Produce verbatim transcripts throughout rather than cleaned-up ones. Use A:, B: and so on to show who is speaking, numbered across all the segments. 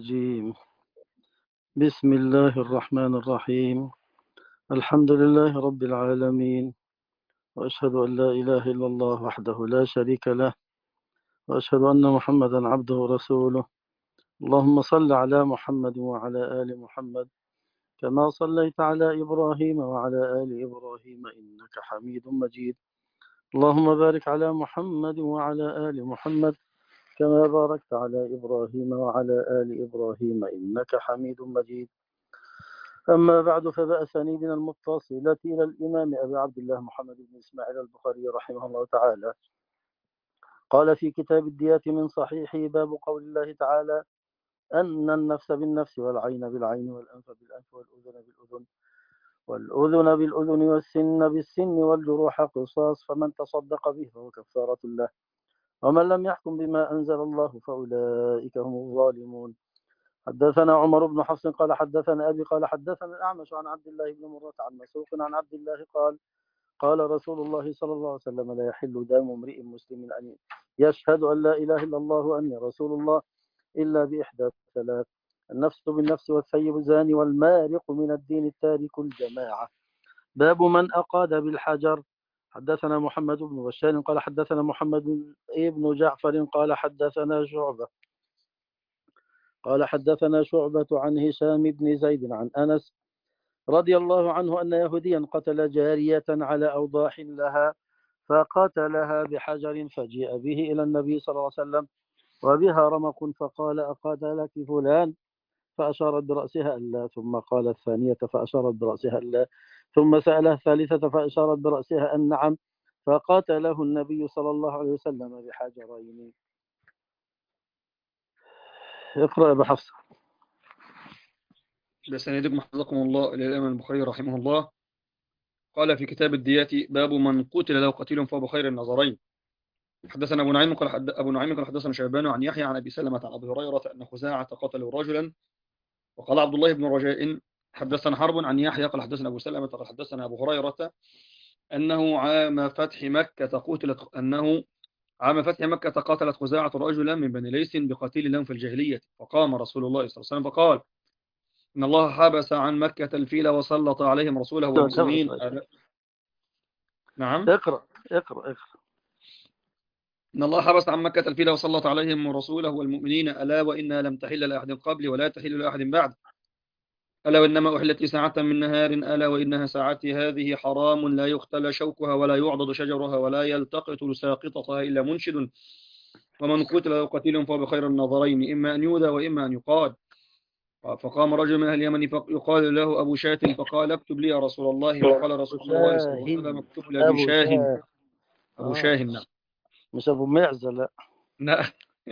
A: الرجيم. بسم الله الرحمن الرحيم. الحمد لله رب العالمين، وأشهد أن لا إله إلا الله وحده لا شريك له، وأشهد أن محمدا عبده ورسوله. اللهم صل على محمد وعلى آل محمد كما صليت على إبراهيم وعلى آل إبراهيم إنك حميد مجيد. اللهم بارك على محمد وعلى آل محمد كما باركت على إبراهيم وعلى آل إبراهيم إنك حميد مجيد. أما بعد، فبأسانيدنا المتصلة إلى الإمام أبي عبد الله محمد بن إسماعيل البخاري رحمه الله تعالى قال في كتاب الديات من صحيحه: باب قول الله تعالى: أن النفس بالنفس والعين بالعين والأنف بالأنف والأذن بالأذن والأذن بالأذن والسن بالسن والجروح قصاص، فمن تصدق به فهو كفارة له، ومن لم يحكم بما أنزل الله فأولئك هم الظالمون. حدثنا عمر بن حفص قال حدثنا أبي قال حدثنا الأعمش عن عبد الله بن مرة عن مسروق عن عبد الله قال: قال رسول الله صلى الله عليه وسلم: لا يحل دم امرئ مسلم أن يشهد أن لا إله إلا الله وأني رسول الله إلا بإحدى ثلاث: النفس بالنفس والثيب الزاني والمارق من الدين التارك الجماعة. باب من أقاد بالحجر. حدثنا محمد بن بشار قال حدثنا محمد بن جعفر قال حدثنا شعبة قال حدثنا شعبة عن هشام بن زيد عن أنس رضي الله عنه أن يهوديا قتل جارية على أوضاح لها، فقتلها بحجر، فجيء به إلى النبي صلى الله عليه وسلم وبها رمق، فقال: أقتلك فلان؟ فأشارت برأسها ألا، ثم قال الثانية فأشارت برأسها ألا، ثم سألها الثالثة فأشارت برأسها أن نعم، فقاتله النبي صلى الله عليه وسلم بحجرين. اقرأ يا أبو حفص.
B: بسندكم حفظكم الله إلى الإمام البخاري رحمه الله قال في كتاب الديات: باب من قتل له قتيل فهو بخير النظرين. حدثنا أبو نعيم قال حد... أبو نعيم قال حدثنا شيبان عن يحيى عن أبي سلمة عن أبي هريرة أن خزاعة قتلوا رجلا. وقال عبد الله بن رجاء حدثنا حرب عن يحيى قال حدثنا أبو سلمة قال حدثنا أبو هريرة أنه عام فتح مكة قتلت أنه عام فتح مكة قاتلت خزاعة رجلا من بني ليث بقتيل لهم في الجاهلية، فقام رسول الله صلى الله عليه وسلم فقال: إن الله حبس عن مكة الفيل وسلط عليهم رسوله والمؤمنين. نعم.
A: اقرأ اقرأ اقرأ.
B: إن الله حبس عن مكة الفيل وسلط عليهم رسوله والمؤمنين، ألا وإنها لم تحل لأحد قبل ولا تحل لأحد بعد، ألا وإنما أحلت ساعة من نهار، ألا وإنها ساعتي هذه حرام لا يختل شوكها ولا يعضد شجرها ولا يلتقط ساقطتها إلا منشد، ومن قتل له قتيل فهو بخير النظرين، إما أن يودى وإما أن يقاد. فقام رجل من أهل اليمن يقال له أبو شاه فقال: اكتب لي يا رسول الله. فقال رسول الله صلى الله عليه وسلم: اكتب لأبي شاه. أبو شاه. نعم،
A: مش أبو معزة، لا.
B: نعم.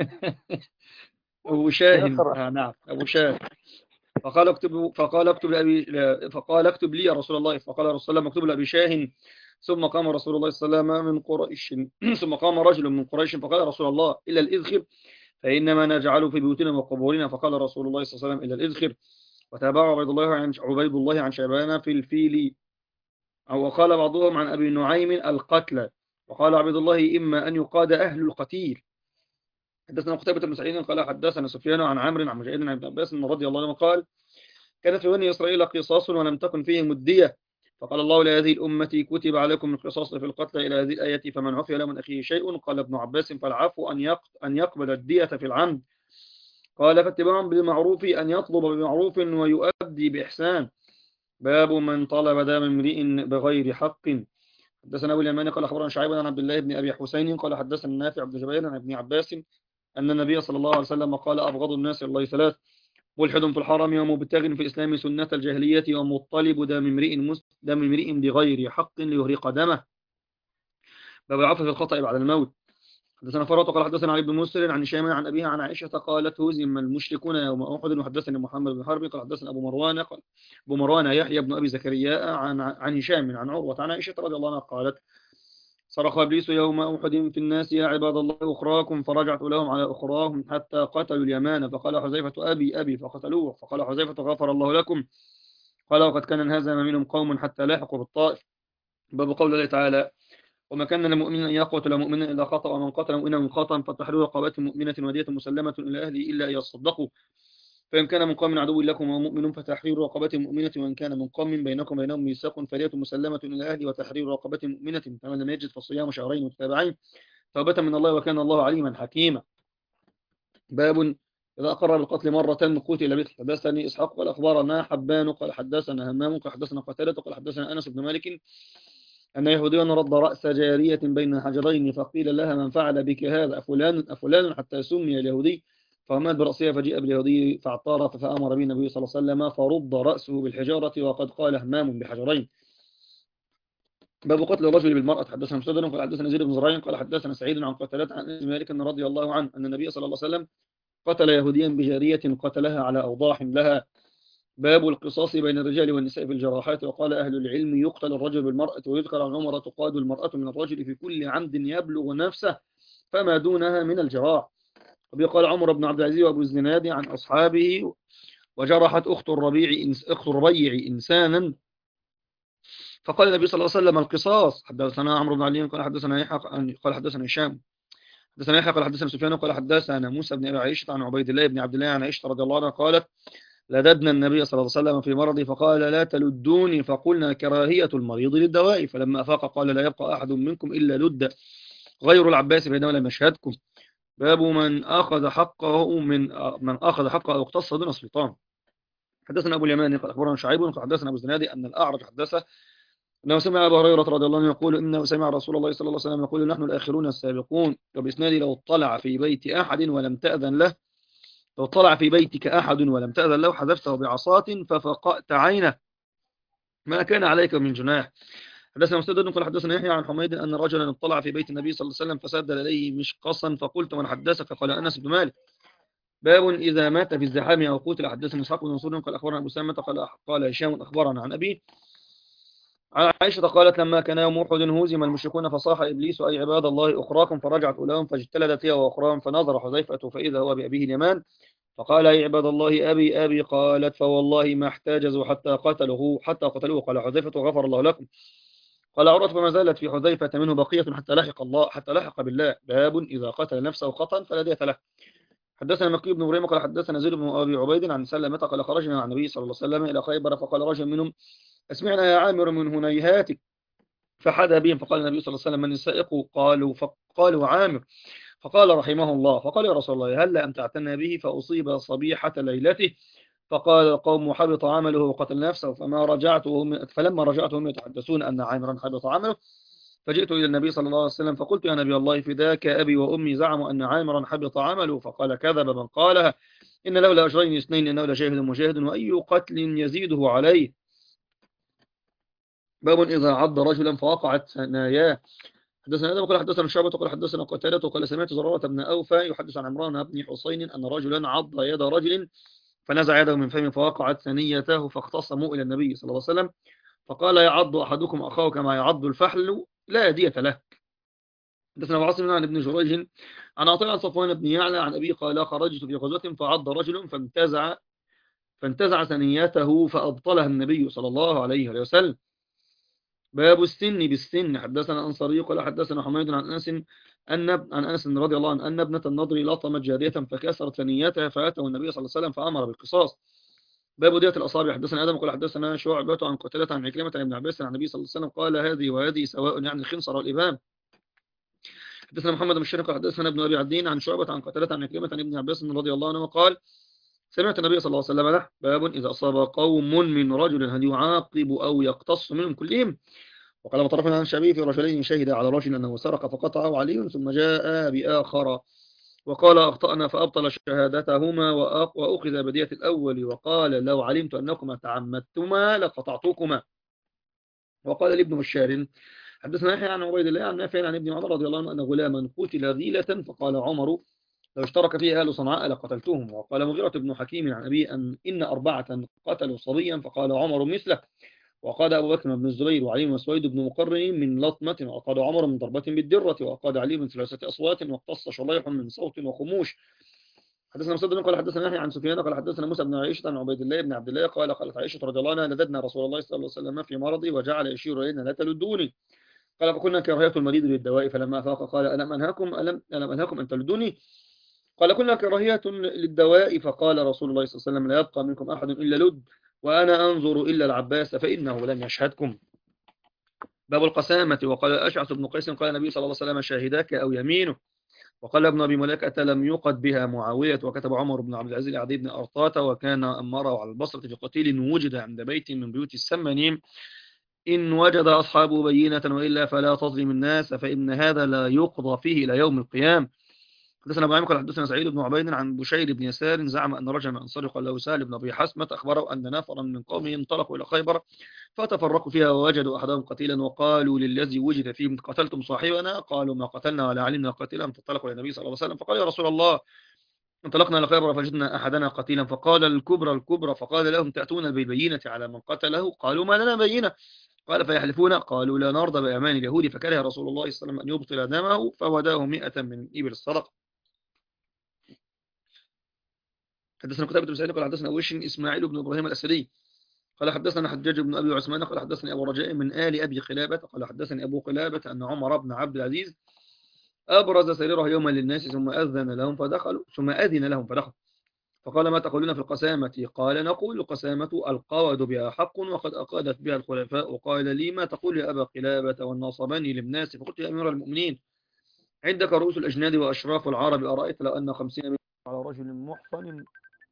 B: أبو شاه. نعم، أبو شاه. فقال اكتب فقال اكتب لأبي فقال اكتب لي يا رسول الله. فقال رسول الله: اكتب لأبي شاه. ثم قام رسول الله صلى الله عليه وسلم من قريش ثم قام رجل من قريش فقال: رسول الله، إلا الإذخر فإنما نجعله في بيوتنا وقبورنا. فقال رسول الله صلى الله عليه وسلم: إلا الإذخر. وتابع عبيد الله عن عبيد الله عن شيبان في الفيل. أو قال بعضهم عن أبي نعيم القتلى. وقال عبيد الله: إما أن يقاد أهل القتيل. حدثنا قتيبة بن سعيد قال حدثنا سفيان عن عمرو عن مجاهد عن ابن عباس رضي الله عنه قال: كان في بني إسرائيل قصاص ولم تكن فيهم الدية، فقال الله لهذه الأمة: كتب عليكم القصاص في القتلى إلى هذه الآية، فمن عفي له من أخيه شيء. قال ابن عباس: فالعفو أن يقبل الدية في العمد. قال: فاتباع بالمعروف أن يطلب بمعروف ويؤدي بإحسان. باب من طلب دم امرئ بغير حق. حدثنا أبو اليماني قال أخبرنا شعيب عن عبد الله بن أبي حسين قال حدثنا نافع بن جبير عن ابن عباس أن النبي صلى الله عليه وسلم قال: أبغض الناس إلى الله ثلاث: ملحد في الحرم ومبتغ في الإسلام سنة الجاهلية ومطلب دم امرئ دم امرئ بغير حق ليهرق دمه. باب العفو في الخطأ بعد الموت. حدثنا فرات قال حدثنا علي بن مسر عن هشام عن أبيها عن عائشة قالت: هزم المشركون يوم أحد. وحدثني محمد بن حرب قال حدثنا أبو مروان قال أبو مروان يحيى بن أبي زكريا عن عن هشام عن عروة عن عائشة رضي الله عنها قالت: صرخ إبليس يوم أحد في الناس: يا عباد الله أخراكم. فرجعت لهم على أخراهم حتى قتلوا اليمان. فقال حذيفة: أبي أبي. فقتلوه. فقال حذيفة: غفر الله لكم. قال: وقد كان انهزم منهم قوم حتى لاحقوا بالطائف. باب قول الله تعالى: وما كان لمؤمن أن يقتل مؤمنا إلا خطأ، ومن قتل مؤمنا من خطأ فتحرير رقبة مؤمنة ودية مسلمة إلى أهله إلا أن يصدقوا. فإن كان من قوم عدو لكم ومؤمن فتحرير رقبة مؤمنة، وإن كان من قوم بينكم بينهم ميثاق فدية مسلمة إلى أهله وتحرير رقبة مؤمنة، فمن لم يجد فصيام شهرين متتابعين توبة من الله وكان الله عليما حكيما. باب إذا أقر بالقتل مرة قتل به. حدثني إسحاق قال أخبرنا حبان قال حدثنا همام قال حدثنا قتادة قال حدثنا أنس بن مالك أن يهوديا رد رأس جارية بين حجرين فقيل لها من فعل بك هذا أفلان أفلان حتى سمي اليهودي، فمات برأسها فجيء باليهودي فاعترف فأمر به النبي صلى الله عليه وسلم فرد رأسه بالحجارة وقد قال همام بحجرين. باب قتل الرجل بالمرأة. حدثنا مسدد قال حدثنا زيد بن زريع قال حدثنا سعيد عن قتادة عن أنس بن مالك رضي الله عنه أن النبي صلى الله عليه وسلم قتل يهوديا بجارية قتلها على أوضاح لها. باب القصاص بين الرجال والنساء في الجراحات. وقال أهل العلم يقتل الرجل بالمرأة، ويذكر عن عمر تقاد المرأة من الرجل في كل عمد يبلغ نفسه فما دونها من الجراح. وقال عمر بن عبد العزيز وأبو الزناد عن أصحابه وجرحت أخت الربيع أخت الربيع إنسانا فقال النبي صلى الله عليه وسلم القصاص. حدثنا عمرو بن علي قال حدثنا يحيى قال حدثنا هشام حدثنا يحيى قال حدثنا سفيان قال حدثنا موسى بن أبي عائشة عن عبيد الله بن عبد الله عن عائشة رضي الله عنها قالت لددنا النبي صلى الله عليه وسلم في مرضي فقال لا تلدوني، فقلنا كراهية المريض للدواء، فلما أفاق قال لا يبقى أحد منكم إلا لد غير العباس فإنه لم يشهدكم. باب من أخذ حقه من من أخذ حقه أو اقتص دون سلطان. حدثنا أبو اليمان قال أخبرنا شعيب قال حدثنا أبو الزنادي أن الأعرج حدثه أنه سمع أبا هريرة رضي الله عنه يقول إنه سمع رسول الله صلى الله عليه وسلم يقول نحن الآخرون السابقون. وبإسناد لو اطلع في بيت أحد ولم تأذن له لو طلع في بيتك أحد ولم تأذن له حذفته بعصاة ففقأت عينه ما كان عليك من جناح. حدثنا مسدد قال حدثنا يحيى عن حميد أن رجلا اطلع في بيت النبي صلى الله عليه وسلم فسدل عليه مشقصا فقلت من حدثك قال أنس بن مالك. باب إذا مات في الزحام أو قتل. حدثنا إسحاق بن منصور قال أخبرنا أبو سامة قال قال هشام أخبرنا عن أبي عن عائشة قالت لما كان يوم أحد هزم المشركون فصاح إبليس أي عباد الله أخراكم، فرجعت أولاهم فاجتلدت هي وأخراهم، فنظر حذيفة فإذا هو بأبيه اليمان فقال يا عباد الله أبي أبي، قالت فوالله ما احتاجزوا حتى قتلوه حتى قتلوه. قال حذيفة غفر الله لكم. قال عروة فما زالت في حذيفة منه بقية حتى لحق الله حتى لحق بالله. باب إذا قتل نفسه خطأ فلا دية له. حدثنا مكي بن مريم قال حدثنا زيد بن أبي عبيد عن سلمة قال خرجنا عن النبي صلى الله عليه وسلم إلى خيبر فقال رجل منهم اسمعنا يا عامر من هنيهاتك، فحدا بهم فقال النبي صلى الله عليه وسلم من السائق؟ قالوا فقالوا عامر، فقال رحمه الله فقال يا رسول الله هل أمتعتنا به فأصيب صبيحة ليلته؟ فقال القوم حبط عمله وقتل نفسه. فما رجعتهم فلما رجعتهم يتحدثون أن عامرا حبط عمله، فجئت إلى النبي صلى الله عليه وسلم فقلت يا نبي الله فداك أبي وأمي زعموا أن عامرا حبط عمله، فقال كذب من قالها، إن لولا أجرين اثنين إنه لشاهد مجاهد وأي قتل يزيده عليه. باب إذا عض رجلا فوقعت ثناياه. حدثنا آدم قال حدثنا شعبة قال حدثنا قتادة قال سمعت زرارة بن أوفى يحدث عن عمران بن حسين أن رجلا عض يد رجل فنزع يده من فمه فوقعت ثنيته فاختصموا إلى النبي صلى الله عليه وسلم فقال يعض أحدكم أخاه كما يعض الفحل لا دية له. حدثنا أبو عاصم عن ابن جريج عن عطاء عن صفوان بن يعلى عن أبي قال خرجت في غزوة فعض رجل فانتزع فانتزع ثنيته فأبطلها النبي صلى الله عليه وسلم. باب السن بالسن. حدثنا أنصاري قال حدثنا حميد عن أنس أن عن أنس رضي الله عنه أن ابنة النضر لطمت جارية فكسرت ثنيتها فأتوا النبي صلى الله عليه وسلم فأمر بالقصاص. باب دية الأصابع. حدثنا آدم قال حدثنا شعبة عن قتادة عن عكرمة عن ابن عباس عن النبي صلى الله عليه وسلم قال هذه وهذه سواء يعني الخنصر والإبهام. حدثنا محمد بن الشرق حدثنا ابن أبي عدين عن شعبة عن قتادة عن عكرمة عن ابن عباس رضي الله عنه قال سمعت النبي صلى الله عليه وسلم له. باب إذا أصاب قوم من رجل هل يعاقب أو يقتص منهم كلهم؟ وقال مطرفنا عن شعبي في رجلين شهد على رجل أنه سرق فقطعه علي ثم جاء بآخر وقال أخطأنا فأبطل شهادتهما وأخذ بدية الأول وقال لو علمت أنكما تعمدتما لقطعتكما. وقال لابن بشار حدثنا يحيى عن عبيد الله عن نافع عن ابن عمر رضي الله عنه أن غلاما قتل ذيلة فقال عمر لو اشترك فيه أهل صنعاء لقتلتهم. وقال مغيرة بن حكيم عن أبي أن إن أربعة قتلوا صبيا فقال عمر مثله. وقال أبو بكر بن الزبير وعلي وسويد بن مقرن من لطمة، وقال عمر من ضربة بالدرة، وقال علي من ثلاثة أصوات، واقتص شليح من صوت وخموش. حدثنا مسدد قال حدثنا يحيى عن سفيان قال حدثنا موسى بن عائشة عن عبيد الله بن عبد الله قال قالت عائشة رضي الله عنها لددنا رسول الله صلى الله عليه وسلم في مرضي وجعل يشير إلينا لا تلدوني. قال فكنا كراهية المريض للدواء فلما أفاق قال ألم أنهاكم ألم ألم أنهاكم أن تلدوني؟ قال كنا كراهية للدواء، فقال رسول الله صلى الله عليه وسلم لا يبقى منكم أحد إلا لد، وأنا أنظر إلا العباس فإنه لم يشهدكم. باب القسامة. وقال أشعث بن قيس قال النبي صلى الله عليه وسلم شاهداك أو يمينه. وقال ابن أبي ملائكة لم يقد بها معاوية. وكتب عمر بن عبد العزيز لعدي بن أرطاة وكان أمره على البصرة في قتيل وجد عند بيت من بيوت السمانين إن وجد أصحابه بينة وإلا فلا تظلم الناس فإن هذا لا يقضى فيه إلى يوم القيامة. حدثنا ابو عامر قال حدثنا سعيد بن عبيد عن بشير بن يسار زعم ان رجلا من الانصار قال له سهل بن ابي حسمه اخبره ان نفرا من قومه انطلقوا الى خيبر فتفرقوا فيها ووجدوا احدهم قتيلا وقالوا للذي وجد فيهم قتلتم صاحبنا؟ قالوا ما قتلنا ولا علمنا قتيلا. فانطلقوا الى النبي صلى الله عليه وسلم فقال يا رسول الله انطلقنا الى خيبر فوجدنا احدنا قتيلا. فقال الكبرى الكبرى فقال لهم تاتون بالبينه على من قتله؟ قالوا ما لنا بينه. قال فيحلفون؟ قالوا لا نرضى بامان اليهود. فكره رسول الله صلى الله عليه وسلم ان يبطل دمه فوداه مئة من ابل الصدقه. حدثنا قتيبة بن سعيد قال حدثنا وش اسماعيل بن ابراهيم الاسدي قال حدثنا حجاج بن ابي عثمان قال حدثني ابو رجاء من ال ابي قلابه قال حدثني ابو قلابه ان عمر بن عبد العزيز ابرز سريره يوما للناس ثم اذن لهم فدخلوا ثم اذن لهم فدخلوا فقال ما تقولون في القسامة؟ قال نقول القسامة القواد بها حق وقد أقادت بها الخلفاء. قال لي ما تقول يا أبا قلابة والناصباني للناس؟ فقلت يا أمير المؤمنين عندك رؤوس الأجناد وأشراف العرب أرأيت لو أن خمسين منهم على رجل محصن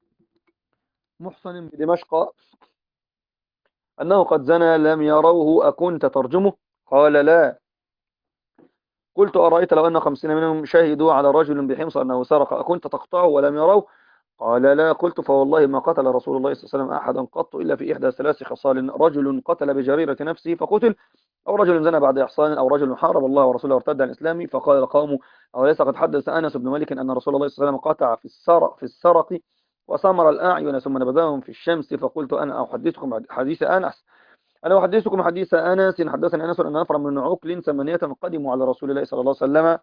B: محصن بدمشق أنه قد زنى لم يروه أكنت ترجمه؟ قال لا. قلت أرأيت لو أن خمسين منهم شهدوا على رجل بحمص أنه سرق أكنت تقطعه ولم يروه؟ قال لا. قلت فوالله ما قتل رسول الله صلى الله عليه وسلم أحدا قط إلا في إحدى ثلاث خصال: رجل قتل بجريرة نفسه فقتل، أو رجل زنى بعد إحصان، أو رجل حارب الله ورسوله وارتد عن الإسلام. فقال القوم أوليس قد حدث أنس بن مالك أن رسول الله صلى الله عليه وسلم قطع في السرق في السرق وسمر الأعين ثم نبذهم في الشمس؟ فقلت أنا أحدثكم حديث أنس أنا أحدثكم حديث أنس حدثني أنس أن نفر من عقل ثمانية قدموا على رسول الله صلى الله عليه وسلم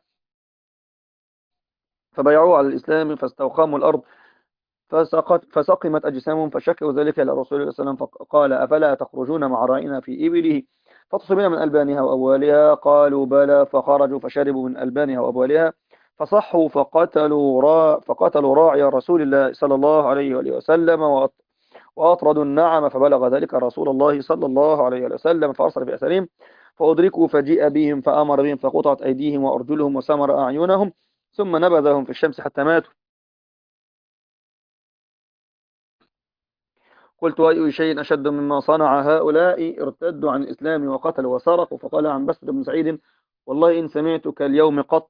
B: فبايعوه على الإسلام فاستوخموا الأرض فسقط فسقمت أجسامهم فشكوا ذلك إلى رسول الله صلى الله عليه وسلم فقال أفلا تخرجون مع راعينا في إبله فتصبين من ألبانها وأبوالها؟ قالوا بلى. فخرجوا فشربوا من ألبانها وأبوالها فصحوا فقتلوا را فقتلوا راعي رسول الله صلى الله عليه وآله وسلم وأطردوا النعم. فبلغ ذلك رسول الله صلى الله عليه وآله وسلم فأرسل بأثرهم فأدركوا فجيء بهم فأمر بهم فقطعت أيديهم وأرجلهم وسمر أعينهم ثم نبذهم في الشمس حتى ماتوا. قلت أي شيء أشد مما صنع هؤلاء؟ ارتدوا عن الإسلام وقتلوا وسرقوا. فقال عن بسط بن سعيد والله إن سمعتك اليوم قط.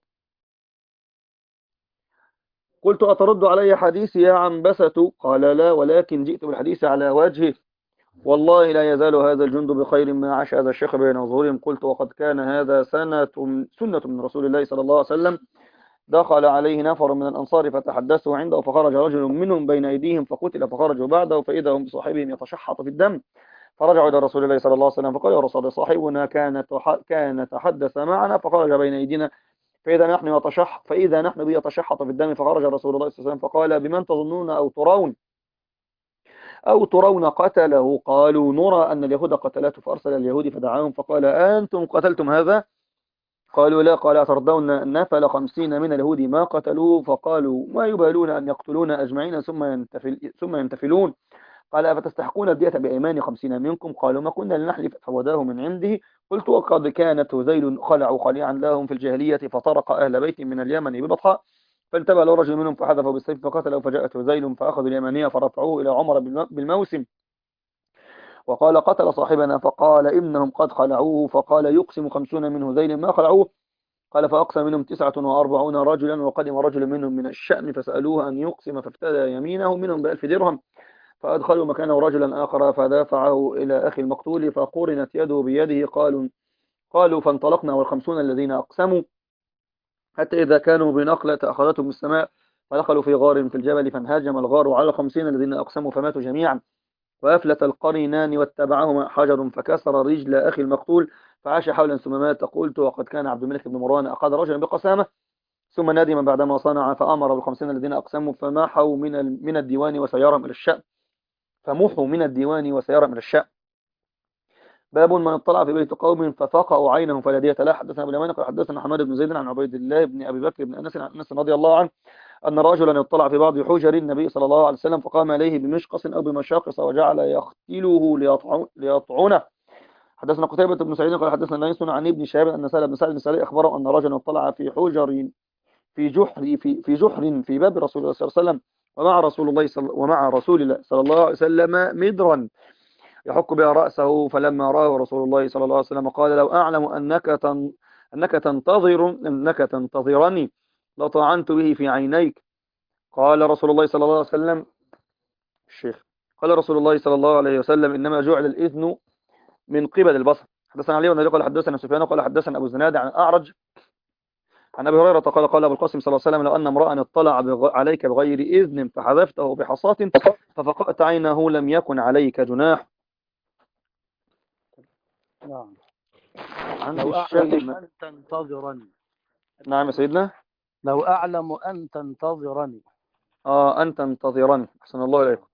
B: قلت أترد علي حديثي يا عنبسة؟ قال لا ولكن جئت بالحديث على وجهه والله لا يزال هذا الجند بخير ما عاش هذا الشيخ بين ظهورهم. قلت وقد كان هذا سنة سنة من رسول الله صلى الله عليه وسلم دخل عليه نفر من الأنصار فتحدثوا عنده فخرج رجل منهم بين أيديهم فقتل فخرجوا بعده فإذا هم بصاحبهم يتشحط في الدم فرجعوا إلى رسول الله صلى الله عليه وسلم فقال يا رسول الله صاحبنا كان كان تحدث معنا فخرج بين أيدينا فإذا نحن يتشح فإذا نحن بيتشحط في الدم فخرج رسول الله صلى الله عليه وسلم فقال بمن تظنون أو ترون أو ترون قتله؟ قالوا نرى أن اليهود قتلته. فأرسل اليهود فدعاهم فقال أنتم قتلتم هذا؟ قالوا لا. قال أترضون نفل خمسين من اليهود ما قتلوه؟ فقالوا ما يبالون أن يقتلون أجمعين ثم ينتفل ثم ينتفلون. قال أفتستحقون الدية بأيمان خمسين منكم؟ قالوا ما كنا لنحلف فوداه من عنده. قلت وقد كانت هذيل خلعوا خليعا لهم في الجاهلية فطرق أهل بيت من اليمن ببطحاء فانتبه له رجل منهم فحذفه بالسيف فقتله فجاءت هذيل فأخذوا اليمنية فرفعوه إلى عمر بالموسم وقال قتل صاحبنا. فقال إنهم قد خلعوه. فقال يقسم خمسون من هذيل ما خلعوه؟ قال فأقسم منهم تسعة وأربعون رجلا وقدم رجل منهم من الشأم فسألوه أن يقسم فافتدى يمينه منهم بألف درهم فأدخلوا مكانه رجلا آخر فدافعه إلى أخي المقتول فقرنت يده بيده. قالوا قالوا فانطلقنا والخمسون الذين أقسموا حتى إذا كانوا بنقلة أخذتهم السماء فدخلوا في غار في الجبل فانهاجم الغار على الخمسين الذين أقسموا فماتوا جميعا وأفلت القرنان واتبعهما حجر فكسر رجل أخي المقتول فعاش حولا ثم مات. قلت وقد كان عبد الملك بن مروان أخذ رجلا بقسامة ثم ندم بعدما صنع فأمر بالخمسين الذين أقسموا فمحوا من من الديوان وسيرهم إلى الشأم فمحوا من الديوان وسيرهم إلى الشأم. باب من اطلع في بيت قوم ففقأوا عينهم فلا دية له. حدثنا ابن اليمان قال حدثنا حماد بن زيد عن عبيد الله بن أبي بكر بن أنس عن أنس رضي الله عنه أن رجلا اطلع في بعض حجر النبي صلى الله عليه وسلم فقام إليه بمشقص أو بمشاقص وجعل يختله ليطعن- ليطعنه. حدثنا قتيبة بن سعيد قال حدثنا ليس عن ابن شهاب أن سهل بن سعد بن سعيد أخبره أن رجلا اطلع في حجر في جحر في في جحر في باب رسول الله صلى الله عليه وسلم، ومع رسول الله صلى ومع رسول الله صلى الله عليه وسلم مدرا يحك بها رأسه، فلما رآه رسول الله صلى الله عليه وسلم قال لو أعلم أنك تن أنك تنتظر أنك تنتظرني لطعنت به في عينيك. قال رسول الله صلى الله عليه وسلم الشيخ قال رسول الله صلى الله عليه وسلم إنما جعل الإذن من قبل البصر. حدثنا علي بن ابي قال حدثنا سفيان قال حدثنا ابو زناد عن الاعرج عن ابي هريره قال قال ابو القاسم صلى الله عليه وسلم لو ان امرا اطلع بغ... عليك بغير اذن فحذفته بحصاة ففقأت عينه لم يكن عليك جناح.
A: نعم.
B: عند
A: لو أعلم
B: الشام.
A: أن تنتظرني
B: نعم يا سيدنا.
A: لو أعلم أن تنتظرني
B: اه ان تنتظرني احسن الله اليكم.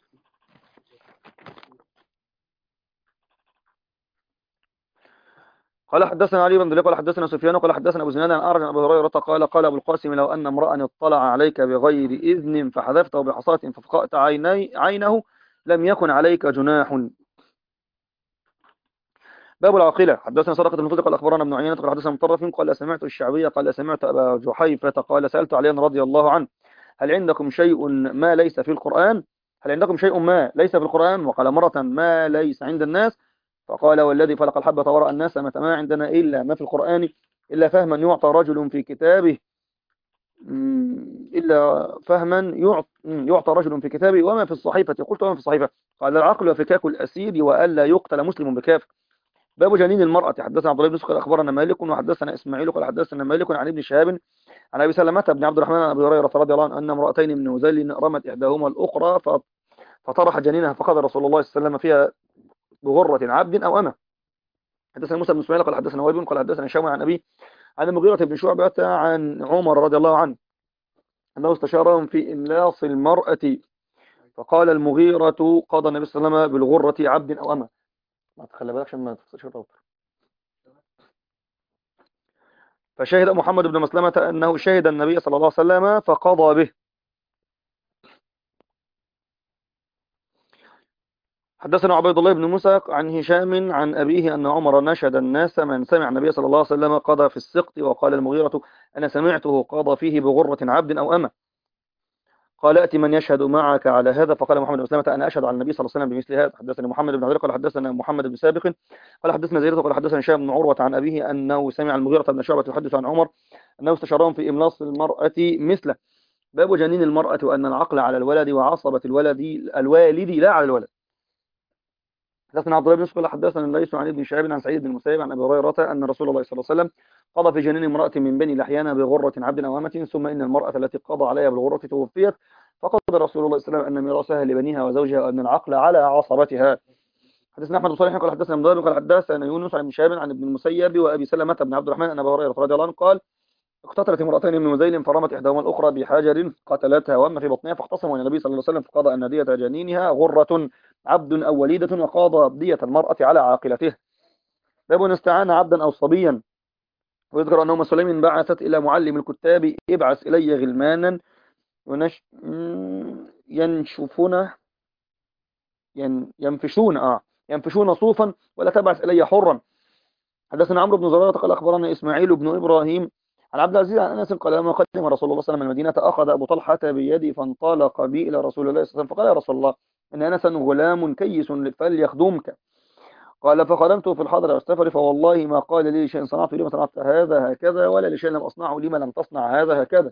B: قال حدثنا علي بن دليل قال حدثنا سفيان قال حدثنا ابو زناد عن اعرج عن ابي هريره قال قال ابو القاسم لو ان امرا اطلع عليك بغير اذن فحذفته بحصاة ففقأت عيني عينه لم يكن عليك جناح. باب العاقلة. حدثنا صدقة بن فضل قال أخبرنا ابن عيينة قال حدثنا مطرف قال سمعت الشعبية قال سمعت أبا جحيفة قال سألت علي رضي الله عنه هل عندكم شيء ما ليس في القرآن هل عندكم شيء ما ليس في القرآن وقال مرة ما ليس عند الناس فقال والذي فلق الحبة وراء الناس ما ما عندنا إلا ما في القرآن إلا فهما يعطى رجل في كتابه إلا فهما يعطى, يعطى رجل في كتابه وما في الصحيفة. قلت وما في الصحيفة قال العقل وفكاك الأسير وألا يقتل مسلم بكافر. باب جنين المرأة. حدثنا عبد الله بن يوسف قال أخبرنا مالك وحدثنا إسماعيل قال حدثنا مالك عن ابن شهاب عن أبي سلمة بن عبد الرحمن عن أبي هريرة رضي الله عنه أن امرأتين من هذيل رمت إحداهما الأخرى فطرح جنينها فقضى رسول الله صلى الله عليه وسلم فيها بغرة عبد أو أمة. حدثنا موسى بن اسماعيل قال حدثنا وهيب قال حدثنا هشام عن أبي عن المغيرة بن شعبة عن عمر رضي الله عنه أنه استشارهم في إملاص المرأة فقال المغيرة قضى النبي صلى الله عليه وسلم بالغرة عبد أو أمة. ما تخلي بالك عشان ما تستشير. فشهد محمد بن مسلمة أنه شهد النبي صلى الله عليه وسلم فقضى به. حدثنا عبيد الله بن موسى عن هشام عن أبيه أن عمر نشد الناس من سمع النبي صلى الله عليه وسلم قضى في السقط وقال المغيرة أنا سمعته قضى فيه بغرة عبد أو أمة. قال أتي من يشهد معك على هذا فقال محمد بن مسلمة أنا أشهد على النبي صلى الله عليه وسلم بمثل هذا. حدثني محمد بن عبد قال حدثنا محمد بن سابق قال حدثنا زيد قال حدثنا هشام بن عروة عن أبيه أنه سمع المغيرة بن شعبة يحدث عن عمر أنه استشارهم في إملاص المرأة مثله. باب جنين المرأة وأن العقل على الولد وعصبة الولد الوالد لا على الولد. حدثنا عبد الله بن يوسف قال حدثنا ليس عن ابن شهاب عن سعيد بن المسيب عن ابي هريره ان رسول الله صلى الله عليه وسلم قضى في جنين امراه من بني لحيان بغره عبد او امه ثم ان المراه التي قضى عليها بالغره توفيت فقضى رسول الله صلى الله عليه وسلم ان ميراثها لبنيها وزوجها وان العقل على عصبتها. حدثنا احمد بن صالح قال حدثنا مدار قال حدثنا يونس عن ابن شهاب عن ابن المسيب وابي سلمه بن عبد الرحمن ان ابا هريره رضي الله عنه قال اقتتلت امرأتين من هذيل فرمت إحداهما الأخرى بحجر قتلتها وأما في بطنها فاختصموا إلى النبي صلى الله عليه وسلم فقضى أن دية جنينها غرة عبد أو وليدة وقاضى دية المرأة على عاقلته. باب استعان عبدا أو صبيا. ويذكر أن أم سليم بعثت إلى معلم الكتاب ابعث إلي غلمانا ونش... ينشفون ين... ينفشون آه ينفشون صوفا ولا تبعث إلي حرا. حدثنا عمرو بن زرارة قال أخبرنا إسماعيل بن إبراهيم عن عبد العزيز عن أنس قال لما قدم رسول الله صلى الله عليه وسلم المدينة أخذ أبو طلحة بيدي فانطلق بي إلى رسول الله صلى الله عليه وسلم فقال يا رسول الله إن أنسا غلام كيس فليخدمك. قال فخدمته في الحضر والسفر فوالله ما قال لي شيء صنعت لما صنعت هذا هكذا ولا لشيء لم أصنعه لما لم تصنع هذا هكذا.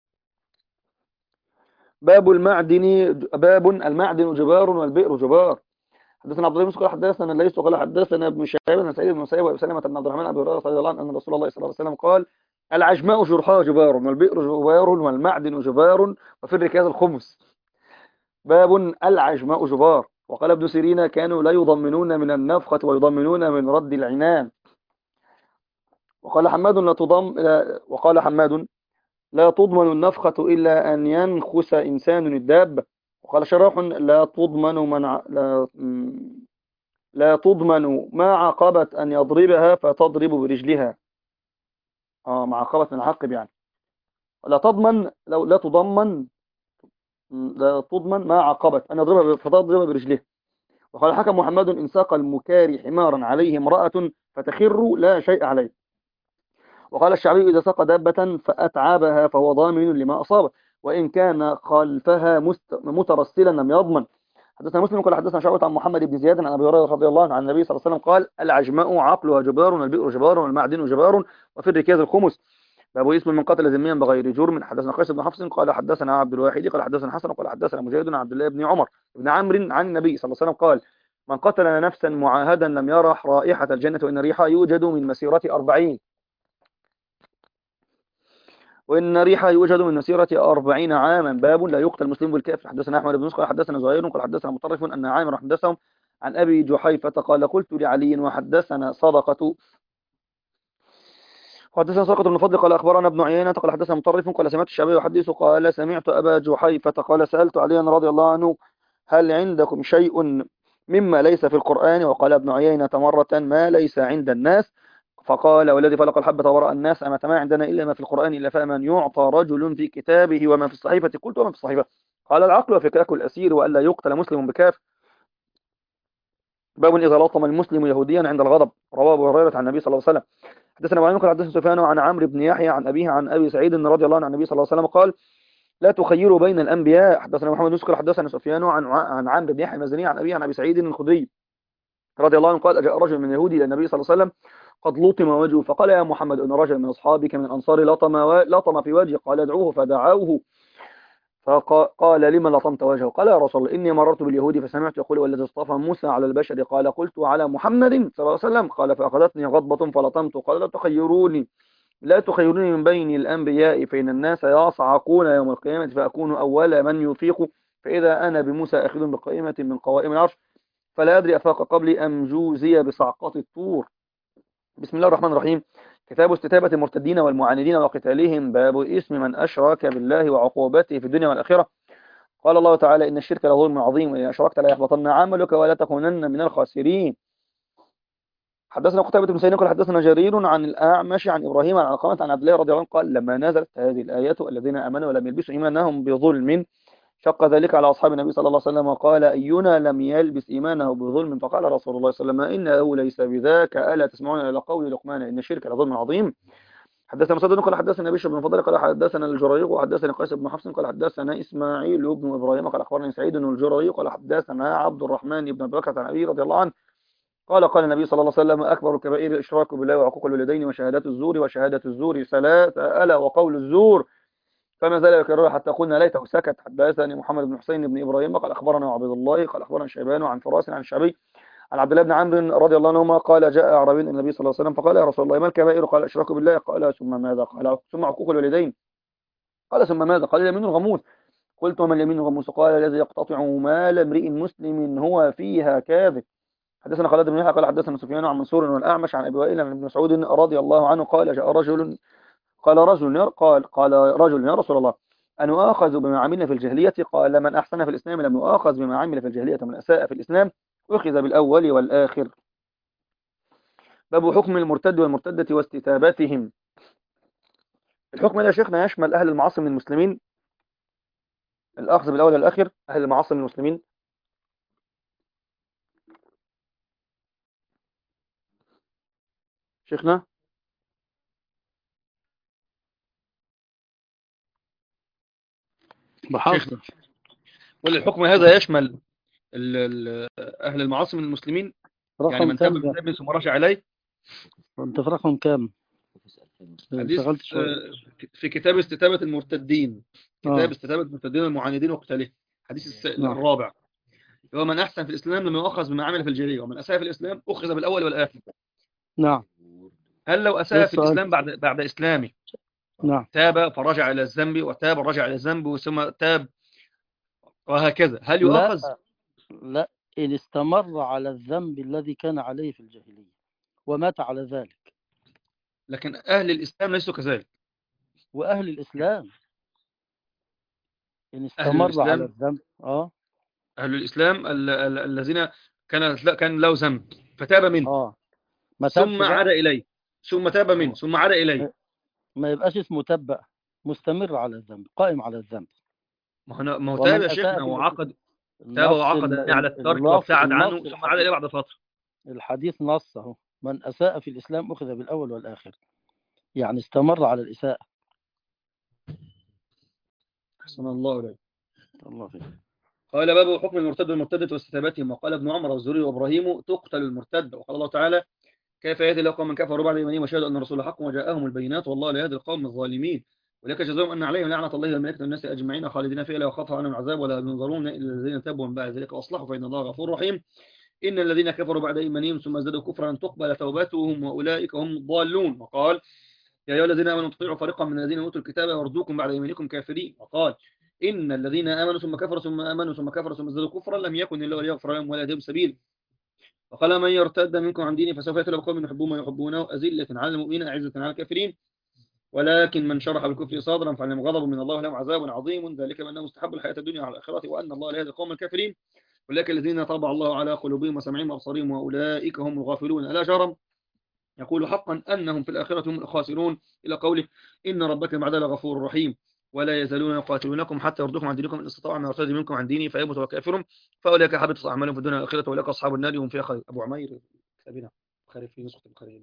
B: باب المعدن باب المعدن جبار والبئر جبار. حدثنا عبد الله بن مسعود حدثنا ليس قال حدثنا ابن شهاب عن سعيد بن مسيب وابي سلمة بن عبد الرحمن ابي هريره رضي الله عنه ان رسول الله صلى الله عليه وسلم قال العجماء جرحها جبار والبئر جبار والمعدن جبار وفي الركاز الخمس. باب العجماء جبار. وقال ابن سيرين كانوا لا يضمنون من النفخة ويضمنون من رد العنان. وقال حماد لا تضم لا وقال حماد لا تضمن النفخة إلا أن ينخس إنسان الدابة. وقال شراح لا تضمن من ع... لا... لا تضمن ما عقبت أن يضربها فتضرب برجلها. آه مع عقبة من عقب يعني. لا تضمن لو لا تضمن لا تضمن ما عقبت أن يضربها فتضرب برجله. وقال الحكم محمد إن ساق المكاري حمارا عليه امرأة فتخر لا شيء عليه. وقال الشعبي إذا ساق دابة فأتعابها فهو ضامن لما أصابه وإن كان خلفها مست- مترسلا لم يضمن. حدثنا مسلم قال حدثنا شعبة عن محمد بن زياد عن أبي هريرة رضي الله عنه عن النبي صلى الله عليه وسلم قال العجماء عقلها جبار والبئر جبار والمعدن جبار وفي الركاز الخمس. باب اسم من قتل ذميا بغير جرم. حدثنا قيس بن حفص قال حدثنا عبد الواحد قال حدثنا حسن قال حدثنا مجاهد عن عبد الله بن عمر بن عمرو عن النبي صلى الله عليه وسلم قال من قتل نفسا معاهدا لم يرح رائحة الجنة وإن ريحها يوجد من مسيرة أربعين وإن ريحها يوجد من مسيرة أربعين عاما. باب لا يقتل المسلم بالكافر. حدثنا أحمد بن نصر قال حدثنا زهير قال حدثنا مطرف أن عامر حدثهم عن أبي جحيفة قال قلت لعلي وحدثنا صدقة حدثنا ساقط بن فضل قال أخبرنا ابن عيينة قال حدثنا مطرف قال سمعت الشعبي يحدث قال سمعت أبا جحيفة قال سألت عليا رضي الله عنه هل عندكم شيء مما ليس في القرآن وقال ابن عيينة مرة ما ليس عند الناس فقال والذي فلق الحبة وراء الناس أما ما عندنا إلا ما في القرآن إلا فمن يعطى رجل في كتابه وما في الصحيفة قلت وما في الصحيفة قال العقل وفكاك الأسير وألا يقتل مسلم بكاف. باب إذا لطم المسلم يهوديا عند الغضب. رواه أبو هريرة عن النبي صلى الله عليه وسلم. حدثنا ابو قال حدثنا سفيان عن عمرو بن يحيى عن أبيه عن أبي سعيد رضي الله عنه عن النبي صلى الله عليه وسلم قال لا تخيروا بين الأنبياء. حدثنا محمد بن مسكر حدثنا سفيان عن عن عمرو بن يحيى المزني عن أبيه عن أبي سعيد الخدري رضي الله عنه قال جاء رجل من اليهود إلى النبي صلى الله عليه وسلم قد لطم وجهه فقال يا محمد أن رجل من أصحابك من الأنصار لطم و... لطم في وجهه قال ادعوه فدعوه فقال لما لطمت وجهه قال يا رسول الله إني مررت باليهود فسمعت يقول والذي اصطفى موسى على البشر قال قلت على محمد صلى الله عليه وسلم قال فأخذتني غضبة فلطمت قال لا تخيروني لا تخيروني من بين الأنبياء فإن الناس يصعقون يوم القيامة فأكون أول من يفيق فإذا أنا بموسى أخذ بقائمة من قوائم العرش فلا أدري أفاق قبلي أم جوزي بصعقة الطور. بسم الله الرحمن الرحيم. كتاب استتابة المرتدين والمعاندين وقتالهم. باب اسم من أشرك بالله وعقوبته في الدنيا والآخرة. قال الله تعالى إن الشرك لظلم عظيم وإن أشركت لا يحبطن عملك ولا تكونن من الخاسرين. حدثنا قتيبة بن سعيد قال حدثنا جرير عن الأعمش عن إبراهيم عن علقمة عن عبد الله رضي الله عنه قال لما نزلت هذه الآيات الذين آمنوا ولم يلبسوا إيمانهم بظلم شق ذلك على أصحاب النبي صلى الله عليه وسلم وقال أينا لم يلبس إيمانه بظلم فقال رسول الله صلى الله عليه وسلم إنه ليس بذاك ألا تسمعون إلى قول لقمان إن الشرك لظلم عظيم. حدثنا مسدد قال حدثنا بشر بن فضل قال حدثنا الجريق وحدثنا قيس بن حفص قال حدثنا إسماعيل بن إبراهيم قال أخبرني سعيد بن الجريق قال حدثنا عبد الرحمن بن بكر عن أبي رضي الله عنه قال قال النبي صلى الله عليه وسلم أكبر الكبائر الإشراك بالله وعقوق الوالدين وشهادة الزور وشهادة الزور ثلاثة ألا وقول الزور فما زال يكررها حتى قلنا ليته سكت. حدثني محمد بن حسين بن إبراهيم قال أخبرنا عبد الله قال أخبرنا شيبان عن فراس عن الشعبي عن عبد الله بن عمرو رضي الله عنهما قال جاء أعرابي النبي صلى الله عليه وسلم فقال يا رسول الله ما الكبائر قال الإشراك بالله قال ثم ماذا قال ثم عقوق الوالدين قال ثم ماذا قال اليمين الغموس قلت وما اليمين الغموس قال الذي يقتطع مال امرئ مسلم هو فيها كاذب. حدثنا خالد بن يحيى قال حدثنا سفيان عن منصور والأعمش عن أبي وائل عن ابن مسعود رضي الله عنه قال جاء رجل قال رجل يا قال قال رجل يا رسول الله أن يؤاخذ بما عملنا في الجاهلية قال من أحسن في الإسلام لم يؤاخذ بما عمل في الجاهلية من أساء في الإسلام أخذ بالأول والآخر. باب حكم المرتد والمرتدة واستتابتهم. الحكم ده يا شيخنا يشمل أهل المعاصي من المسلمين الأخذ بالأول والآخر أهل المعاصي من المسلمين. شيخنا
A: بحاضر.
B: والحكم هذا يشمل ال ال أهل المعاصي من المسلمين يعني
A: رقم
B: من تاب
A: كام ده؟
B: بالنبي ثم رجع إليه.
A: أنت في رقم كام؟
B: حديث
A: انشغلت شوية.
B: آه، في كتاب استتابة المرتدين كتاب
A: آه
B: استتابة المرتدين والمعاندين وقتالهم. حديث الس-
A: نعم
B: الرابع هو من أحسن في الإسلام لم يؤخذ بما عمل في الجاهلية ومن أساء في الإسلام أخذ بالأول والآخر.
A: نعم.
B: هل لو
A: إيه
B: أساء في
A: السؤال؟
B: الإسلام بعد بعد إسلامه
A: نعم.
B: تاب فرجع إلى الذنب وتاب ورجع إلى الذنب ثم تاب وهكذا هل
A: لا
B: يؤخذ؟
A: لا، إن استمر على الذنب الذي كان عليه في الجاهلية ومات على ذلك.
B: لكن أهل الإسلام ليسوا كذلك.
A: وأهل الإسلام إن
B: أهل
A: استمر على
B: الإسلام
A: الذنب آه
B: أهل الإسلام ال- ال- الذين كان كان له ذنب فتاب منه
A: آه ما تابش
B: ثم عاد
A: بقى.
B: إليه ثم تاب منه
A: هو
B: ثم عاد إليه
A: ما ما يبقاش اسمه تاب بقى. مستمر على الذنب، قائم على الذنب.
B: ما هو ما هو تاب
A: ومن
B: يا
A: أساء
B: شيخنا
A: في الإس-
B: وعقد، تاب
A: النص
B: وعقد
A: ال-
B: يعني على
A: ال-
B: الترك
A: اللفظ
B: وابتعد عنه
A: النص
B: ثم عاد إليه
A: الحديث،
B: بعد فترة.
A: الحديث نص أهو: من أساء في الإسلام أخذ بالأول والآخر، يعني استمر على الإساءة.
B: أحسن الله إليك.
A: الله فيك.
B: قال باب حكم المرتد والمرتدة واستتابتهم. وقال ابن عمر والزهري وابراهيم تقتل المرتد. وقال الله تعالى: كيف يهدي الله قوما كفروا بعد ايمانهم وشهدوا ان الرسول حق وجاءهم البينات والله لا يهدي القوم الظالمين. ولك جزاهم ان عليهم لعنه الله والملائكه والناس اجمعين خالدين فيها لا يخاف عنهم العذاب ولا ينظرون الا الذين تابوا من بعد ذلك واصلحوا فان الله غفور رحيم. ان الذين كفروا بعد ايمانهم ثم ازدادوا كفرا لن تقبل توبتهم واولئك هم الضالون. وقال: يا ايها الذين امنوا تطيعوا فريقا من الذين اوتوا الكتاب يردوكم بعد ايمانكم كافرين. وقال: ان الذين امنوا ثم كفروا ثم امنوا ثم كفروا ثم ازدادوا كفرا لم يكن الله ليغفر لهم ولا يهديهم سبيلا. وقال: من يرتد منكم عن دينه فسوف يأتي بقوم يحبون ما يحبونه أذلة على المؤمنين أعزة على الكافرين. ولكن من شرح بالكفر صدرا فعليهم غضب من الله لهم عذاب عظيم ذلك بأنهم استحبوا الحياة الدنيا على الآخرة وأن الله لا يهدي القوم الكافرين. ولكن الذين طبع الله على قلوبهم وسمعهم وأبصارهم وأولئك هم الغافلون ألا جرم يقول حقا أنهم في الآخرة هم الخاسرون إلى قوله: إن ربك بعد لغفور رحيم. ولا يزالون يقاتلونكم حتى يردوكم عن دينكم إن استطاعوا من يرتد منكم عن دينه فيموت وكافر فأولئك حبطت أعمالهم في الدنيا والآخرة وأولئك أصحاب النار هم فيها خالدون. أبو عمير كتابنا البخاري في نسخة البخاري.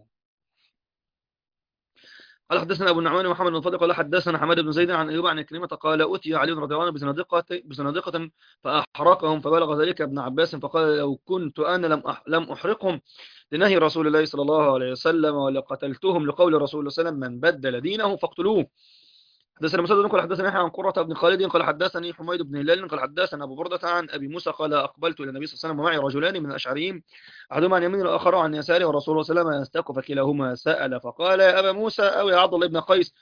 B: قال: حدثنا ابو النعمان ومحمد بن فضل قال: حدثنا حماد بن زيد عن ايوب عن كلمه قال: اتي علي رضي الله عنه بزنادقه بزنادقه فاحرقهم فبلغ ذلك ابن عباس فقال: لو كنت انا لم أح لم احرقهم لنهي رسول الله صلى الله عليه وسلم ولقتلتهم لقول رسول الله صلى الله عليه وسلم: من بدل دينه فاقتلوه. حدثنا مسدد قال: حدثنا يحيى عن قرة بن خالد قال: حدثني حميد بن هلال قال: حدثنا ابو بردة عن ابي موسى قال: اقبلت الى النبي صلى الله عليه وسلم ومعي رجلان من الاشعريين احدهما عن يمين والاخر عن يساره والرسول صلى الله عليه وسلم يستاق فكلاهما سأل فقال: يا ابا موسى او يا عبد الله بن قيس.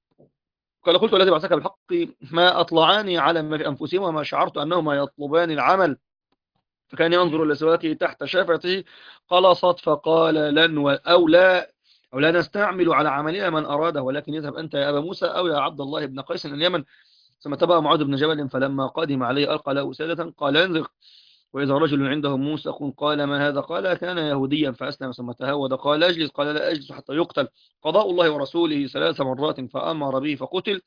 B: قال: قلت الذي بعثك بالحق ما اطلعاني على ما في انفسهم وما شعرت انهما يطلبان العمل. فكان ينظر الى سواكه تحت شفته قلصت فقال: لن و... او لا أو لا نستعمل على عملنا من أراده ولكن يذهب أنت يا أبا موسى أو يا عبد الله بن قيس من اليمن. ثم تبع معاذ بن جبل فلما قدم عليه ألقى له سادة قال: انظر. وإذا رجل عنده موسق قال: ما هذا؟ قال: كان يهوديا فأسلم ثم تهود قال: أجلس. قال: لا أجلس حتى يقتل. قضاء الله ورسوله ثلاث مرات فأمر به فقتل.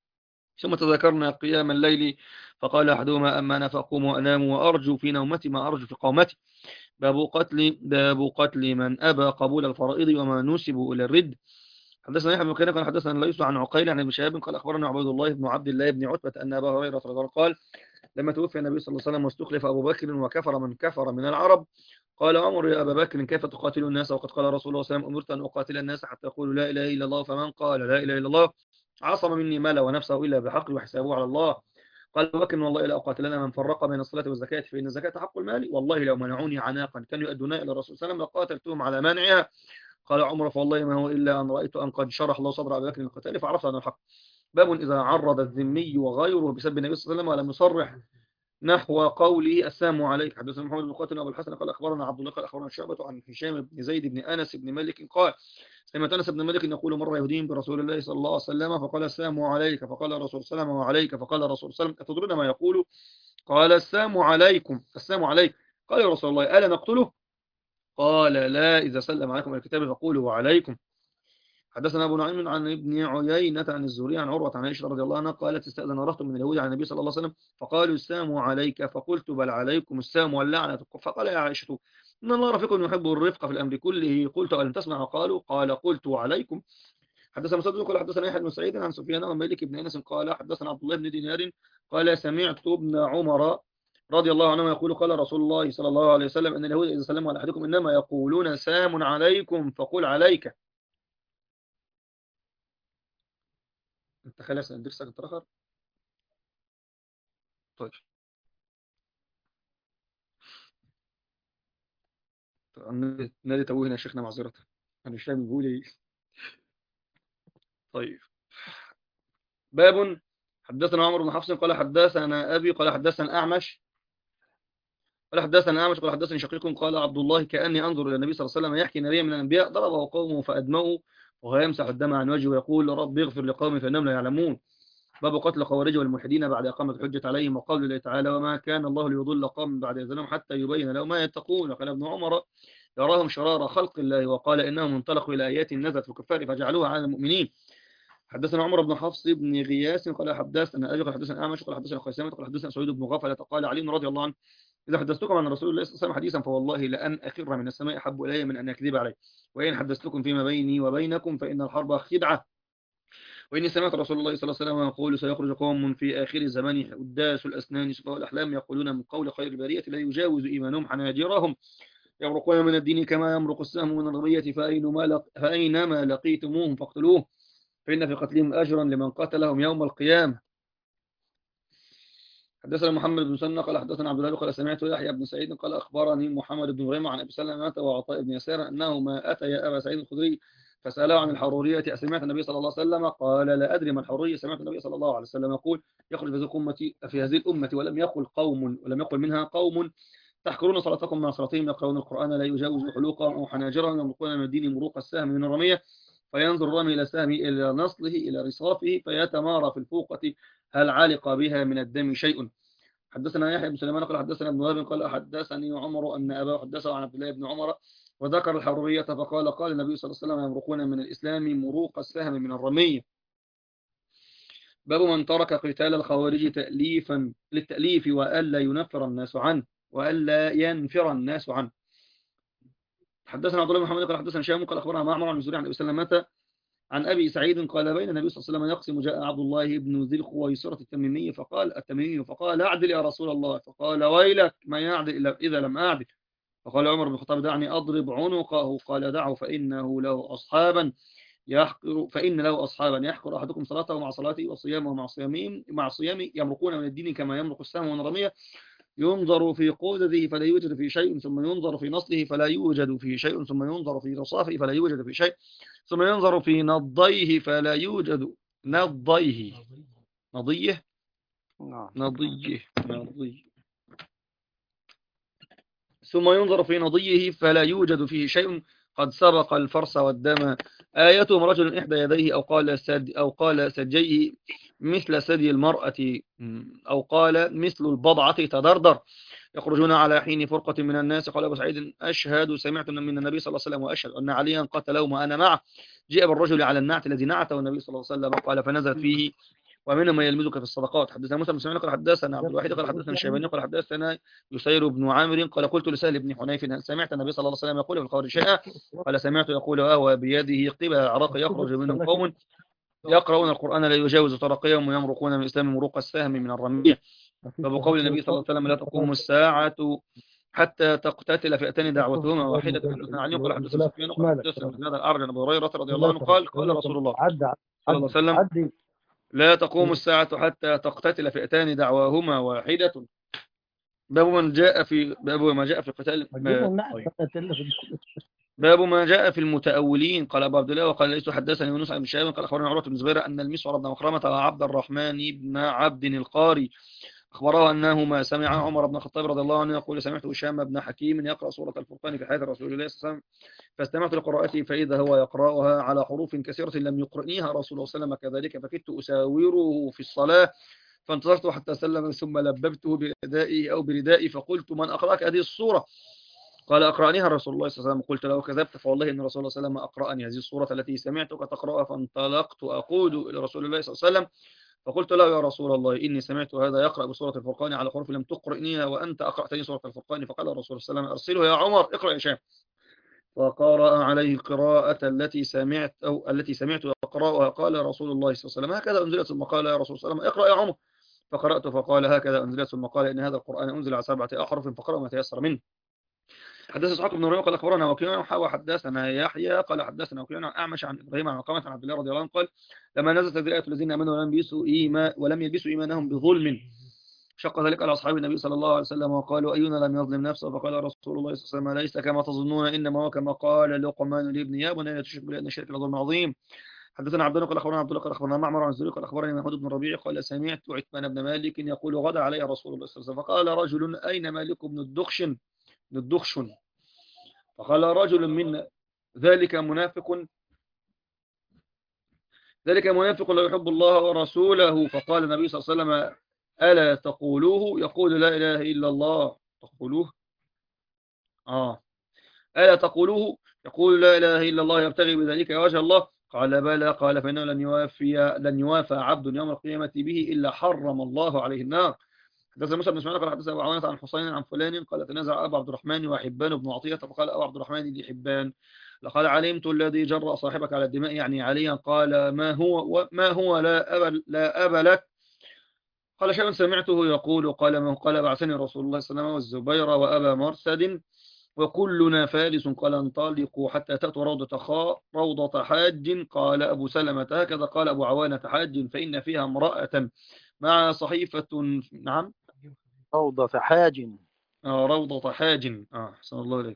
B: ثم تذكرنا قيام الليل فقال أحدهما: أما أنا فأقوم وأنام وأرجو في نومتي ما أرجو في قومتي. باب قتل باب قتل من أبى قبول الفرائض وما نسب إلى الرد. حدثنا يحيى بن كثير قال: حدثنا ليس عن عقيل عن ابن شهاب قال: أخبرنا عبيد الله بن عبد الله بن عتبة أن أبا هريرة رضي الله عنه قال: لما توفي النبي صلى الله عليه وسلم واستخلف أبو بكر وكفر من كفر من العرب قال عمر: يا أبا بكر كيف تقاتل الناس وقد قال رسول الله صلى الله عليه وسلم: أمرت أن أقاتل الناس حتى يقولوا لا إله إلا الله فمن قال لا إله إلا الله عصم مني ماله ونفسه إلا بحق وحسابه على الله. قال أبو بكر: والله لا أقاتلن من فرق بين الصلاة والزكاة فإن الزكاة حق المال والله لو منعوني عناقا كانوا يؤدون إلى الرسول صلى الله عليه وسلم لقاتلتهم على مانعها. قال عمر: فوالله ما هو إلا أن رأيت أن قد شرح الله صدر أبي بكر القتال فعرفت أن الحق. باب إذا عرض الذمي وغيره بسب النبي صلى الله عليه وسلم ولم يصرح نحو قوله السلام عليك. حدثنا محمد بن قاتل أبو الحسن قال: أخبرنا عبد الله قال: أخبرنا شعبة عن هشام بن زيد بن أنس بن مالك قال: سمعت أنس بن مالك يقول: مر يهودي برسول الله صلى الله عليه وسلم فقال: السلام عليك. فقال الرسول صلى الله عليه وسلم: وعليك. فقال الرسول صلى الله عليه وسلم: أتدرون ما يقول؟ قال: السلام عليكم. السلام عليك. قال: يا رسول الله ألا نقتله؟ قال: لا، إذا سلم عليكم الكتاب فقولوا وعليكم. حدثنا أبو نعيم عن ابن عيينة عن الزهري عن عروة عن عائشة رضي الله عنها قالت: استأذن رهط من اليهود عن النبي صلى الله عليه وسلم فقالوا: السلام عليك. فقلت: بل عليكم السلام واللعنة. فقال: يا عائشة إن الله رفيق يحب الرفق في الأمر كله. قلت: ألم تسمع؟ قالوا: قال: قلت: وعليكم. حدثنا مسدد قال: حدثنا يحيى بن سعيد عن سفيان عن مالك بن أنس قال: حدثنا عبد الله بن دينار قال: سمعت ابن عمر رضي الله عنه يقول: قال رسول الله صلى الله عليه وسلم: أن اليهود إذا سلموا على أحدكم إنما يقولون سلام عليكم فقل عليك. انت خلاص درسك اتأخر. طيب النادي النادي توهنا يا شيخنا معذرة انا مش فاهم بيقول ايه. طيب باب حدثنا عمرو بن حفص قال: حدثنا ابي قال: حدثنا اعمش قال: حدثنا اعمش قال: حدثني شقيق قال عبد الله: كاني انظر الى النبي صلى الله عليه وسلم يحكي نبيا من الانبياء ضربه قومه فادموا وهو يمسح الدم عن وجهه ويقول: رب اغفر لقومي فانهم لا يعلمون. باب قتل الخوارج والملحدين بعد اقامه الحجه عليهم وقول الله تعالى: وما كان الله ليضل قوم بعد إذ هداهم حتى يبين لهم ما يتقون. وقال ابن عمر: يراهم شرار خلق الله. وقال: انهم انطلقوا الى ايات نزلت في الكفار فجعلوها على المؤمنين. حدثنا عمر بن حفص بن غياث قال حدثنا أبي قال حدثنا أعمش قال حدثنا خيثمة قال حدثنا سعيد بن غفلة قال علي رضي الله عنه إذا حدثتكم عن رسول الله صلى الله عليه وسلم حديثا فوالله لأن أخر من السماء أحب إلي من أن أكذب عليه، وإن حدثتكم فيما بيني وبينكم فإن الحرب خدعة، وإني سمعت رسول الله صلى الله عليه وسلم يقول سيخرج قوم في آخر الزمان حداث الأسنان سفهاء الأحلام يقولون من قول خير البرية لا يجاوز إيمانهم حناجرهم يمرقون من الدين كما يمرق السهم من الرمية فأينما لق... فأينما لقيتموهم فاقتلوه فإن في قتلهم أجرا لمن قتلهم يوم القيامة. حدثنا محمد بن سنة قال حدثنا عبد الله قال سمعت يحيى بن سعيد قال أخبرني محمد بن غريم عن أبي سلمة وعطاء بن يسار أنهما أتيا أبا سعيد الخدري فسأله عن الحرورية أسمعت النبي صلى الله عليه وسلم قال لا أدري ما الحرورية سمعت النبي صلى الله عليه وسلم يقول يخرج في هذه الأمة في هذه الأمة ولم يقل قوم ولم يقل منها قوم تحكرون صلاتكم مع صلاتهم يقرؤون القرآن لا يجاوز حلوقهم أو حناجرهم يمرقون من الدين مروق السهم من الرمية فينظر الرمي إلى سهمه إلى نصله إلى رصافه فيتمارى في الفوقة هل علق بها من الدم شيء. حدثنا يحيى بن سليمان قال حدثنا ابن وهب قال حدثني عمر أن أباه حدثه عن عبد الله بن عمر وذكر الحرورية فقال قال النبي صلى الله عليه وسلم يمرقون من الإسلام مروق السهم من الرمية. باب من ترك قتال الخوارج تأليفا للتأليف وألا ينفر الناس عنه وألا ينفر الناس عنه. حدثنا عبد الله بن محمد قال حدثنا هشام قال أخبرنا معمر عن الزهري عن أبي سلمة عن أبي سعيد قال بين النبي صلى الله عليه وسلم يقسم جاء عبد الله بن ذي الخويصرة التميمي فقال التميمي فقال أعدل يا رسول الله فقال ويلك ما يعدل إذا لم أعدل فقال عمر بن الخطاب دعني أضرب عنقه قال دعه فإنه له أصحابا يحقر فإن له أصحابا يحقر أحدكم صلاته مع صلاتي وصيامه مع صيامهم مع صيامي يمرقون من الدين كما يمرق السهم من الرمية ينظر في قودته فلا يوجد في شيء ثم ينظر في نصله فلا يوجد في شيء ثم ينظر في رصافه فلا يوجد في شيء ثم ينظر في نضيه فلا يوجد نضيه نضيه نضيه نضيه ثم ينظر في نضيه فلا يوجد فيه شيء قد سبق الفرس والدم آيتهم رجل إحدى يديه أو قال سد أو قال سجيه مثل سدي المرأة أو قال مثل البضعة تدردر يخرجون على حين فرقة من الناس. قال أبو سعيد أشهد سمعت من النبي صلى الله عليه وسلم وأشهد أن عليا قتلهم وأنا معه جاء بالرجل على النعت الذي نعته النبي صلى الله عليه وسلم قال فنزلت فيه ومنهم من يلمزك في الصدقات. حدثنا موسى بن سمعان قال حدثنا عبد الواحد قال حدثنا الشيباني قال حدثنا يسير بن عامر قال قلت لسهل بن حنيف سمعت النبي صلى الله عليه وسلم يقول في الخارج شيئا قال سمعت يقول وهو بيده قبل العراق يخرج منهم قوم يقرؤون القرآن لا يجاوز ترقيهم ويمرقون من الإسلام مروق السهم من الرمية. فبقول النبي صلى الله عليه وسلم لا تقوم الساعة حتى تقتتل فئتان دعوتهما واحدة. حدثنا علي قال حدثنا سفيان قال حدثنا هذا الأعرج عن أبي هريرة رضي الله عنه قال قال رسول الله صلى الله عليه وسلم لا تقوم الساعة حتى تقتتل فئتان دعواهما واحدة. باب من جاء في باب ما جاء في قتال باب ما جاء في المتأولين. قال أبو عبد الله وقال ليس حدثني يونس بن شهاب قال أخبرنا عروة بن زبير أن المسور بن مخرمة وعبد الرحمن بن عبد القاري أخبره أنهما سمع عمر بن الخطاب رضي الله عنه يقول سمعت هشام بن حكيم يقرأ سورة الفرقان في حياة رسول الله صلى الله عليه وسلم فاستمعت لقراءته فإذا هو يقرأها على حروف كثيرة لم يقرئنيها رسول الله صلى الله عليه وسلم كذلك فكدت أساوره في الصلاة فانتظرت حتى سلم ثم لببته بردائي أو بردائي فقلت من أقرأك هذه الصورة قال أقرأنيها رسول الله صلى الله عليه وسلم قلت له كذبت فوالله إن رسول الله صلى الله عليه وسلم أقرأني هذه الصورة التي سمعتك تقرأها فانطلقت أقود إلى رسول الله صلى الله عليه وسلم فقلت له يا رسول الله إني سمعت هذا يقرأ بسورة الفرقان على حروف لم تقرئنيها وأنت أقرأتني سورة الفرقان فقال الرسول صلى الله عليه وسلم أرسله يا عمر اقرأ يا شام فقرأ عليه القراءة التي سمعت أو التي سمعت يقرأها قال رسول الله صلى الله عليه وسلم هكذا أنزلت ثم قال يا رسول الله صلى الله عليه وسلم اقرأ يا عمر فقرأت فقال هكذا أنزلت ثم قال إن هذا القرآن أنزل على سبعة أحرف فقرأ ما تيسر منه. حدثنا اسحاق بن راهويه قال اخبرنا وكيع وحدثنا يحيى قال حدثنا وكيع عن اعمش عن ابراهيم عن قامه عن عبد الله رضي الله عنه قال لما نزلت هذه الايه الذين امنوا ولم يلبسوا ايمان ولم يلبسوا ايمانهم بظلم شق ذلك على اصحاب النبي صلى الله عليه وسلم وقالوا اينا لم يظلم نفسه فقال رسول الله صلى الله عليه وسلم ليس كما تظنون انما هو كما قال لقمان لابن يا بني لا تشرك بالله ان الشرك لظلم عظيم. حدثنا عبد الله قال اخبرنا عبد الله قال اخبرنا معمر عن الزهري قال اخبرني محمود بن ربيع قال سمعت عثمان بن مالك يقول غدا علي رسول الله صلى الله عليه وسلم فقال رجل اين مالك بن الدخشن بن الدخشن فقال رجل منا ذلك منافق ذلك منافق لا يحب الله ورسوله فقال النبي صلى الله عليه وسلم ألا تقولوه يقول لا إله إلا الله تقولوه آه ألا تقولوه يقول لا إله إلا الله يبتغي بذلك وجه الله قال بلى. قال فإنه لن يوافي لن يوافى عبد يوم القيامة به إلا حرم الله عليه النار. حدثنا موسى بن اسماعيل قال حدثنا ابو عوانة عن حسين عن فلان قال تنازع ابو عبد الرحمن وحبان بن عطية فقال ابو عبد الرحمن لي حبان لقد علمت الذي جرأ صاحبك على الدماء يعني عليا. قال ما هو ما هو لا أبا لا أبا لك. قال شيئا سمعته يقول قال من قال بعثني رسول الله صلى الله عليه وسلم والزبير وأبا مرسد وكلنا فارس. قال انطلقوا حتى تأتوا روضة خاء روضة حاج. قال أبو سلمة هكذا قال أبو عوانة حاج فإن فيها امرأة مع صحيفة. نعم.
A: روضة حاج.
B: آه روضة حاج. آه أحسن الله إليك.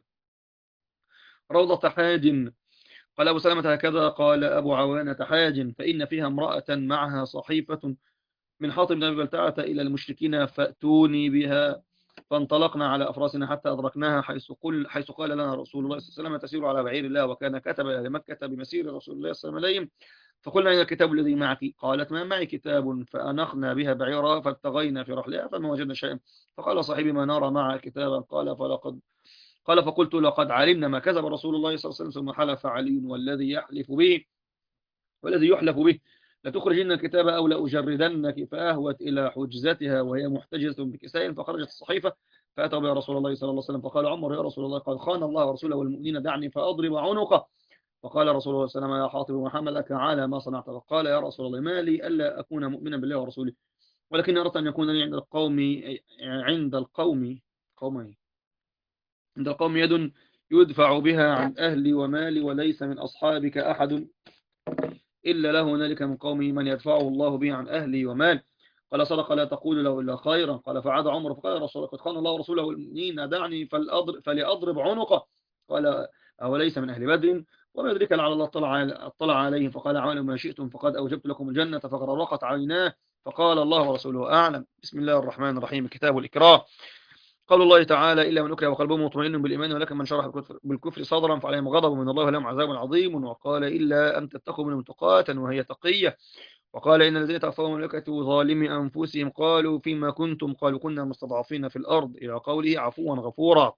B: روضة حاج. قال أبو سلمة هكذا قال أبو عوانة حاج فإن فيها امرأة معها صحيفة من حاطب بن أبي بلتعة إلى المشركين فأتوني بها. فانطلقنا على أفراسنا حتى أدركناها حيث, قل حيث قال لنا رسول الله صلى الله عليه وسلم تسير على بعير الله وكان كتب إلى مكة بمسير رسول الله صلى الله عليه وسلم. فقلنا إن الكتاب الذي معك. قالت ما معي كتاب. فأنخنا بها بعيرا فابتغينا في رحلها فما وجدنا شيئا. فقال صاحبي ما نرى معها كتابا. قال فلقد قال فقلت لقد علمنا ما كذب رسول الله صلى الله عليه وسلم. ثم حلف علي والذي يحلف به والذي يحلف به لتخرجن الكتاب أو لأجردنك. فأهوت إلى حجزتها وهي محتجزة بكساء فخرجت الصحيفة فأتوا بها رسول الله صلى الله عليه وسلم. فقال عمر يا رسول الله قد خان الله ورسوله والمؤمنين دعني فأضرب عنقه. فقال رسول الله صلى الله عليه وسلم يا حاطب ما حملك على ما صنعت. فقال يا رسول الله ما لي ألا أكون مؤمنا بالله ورسوله ولكن أردت أن يكون لي عند القوم عند القوم قومي عند القوم يد يدفع بها عن أهلي ومالي وليس من أصحابك أحد إلا له هنالك من قومه من يدفعه الله به عن أهلي ومال. قال صدق لا تقول له إلا خيرا. قال فعاد عمر فقال يا رسول الله قد خان الله ورسوله والمؤمنين دعني فلأضرب عنقه. قال أوليس من أهل بدر وما يدرك لعل الله اطلع اطلع عليهم. فقال اعملوا ما شئتم فقد أوجبت لكم الجنة. فغرقت عيناه فقال الله ورسوله أعلم. بسم الله الرحمن الرحيم. كتاب الإكراه. قول الله تعالى إلا من أكره وقلبه مطمئن بالإيمان ولكن من شرح بالكفر صدرا فعليهم غضب من الله ولهم عذاب عظيم. وقال إلا أن تتقوا منهم تقاة وهي تقية. وقال إن الذين توفاهم الملائكة ظالمي أنفسهم قالوا فيما كنتم قالوا كنا مستضعفين في الأرض إلى قوله عفوا غفورا.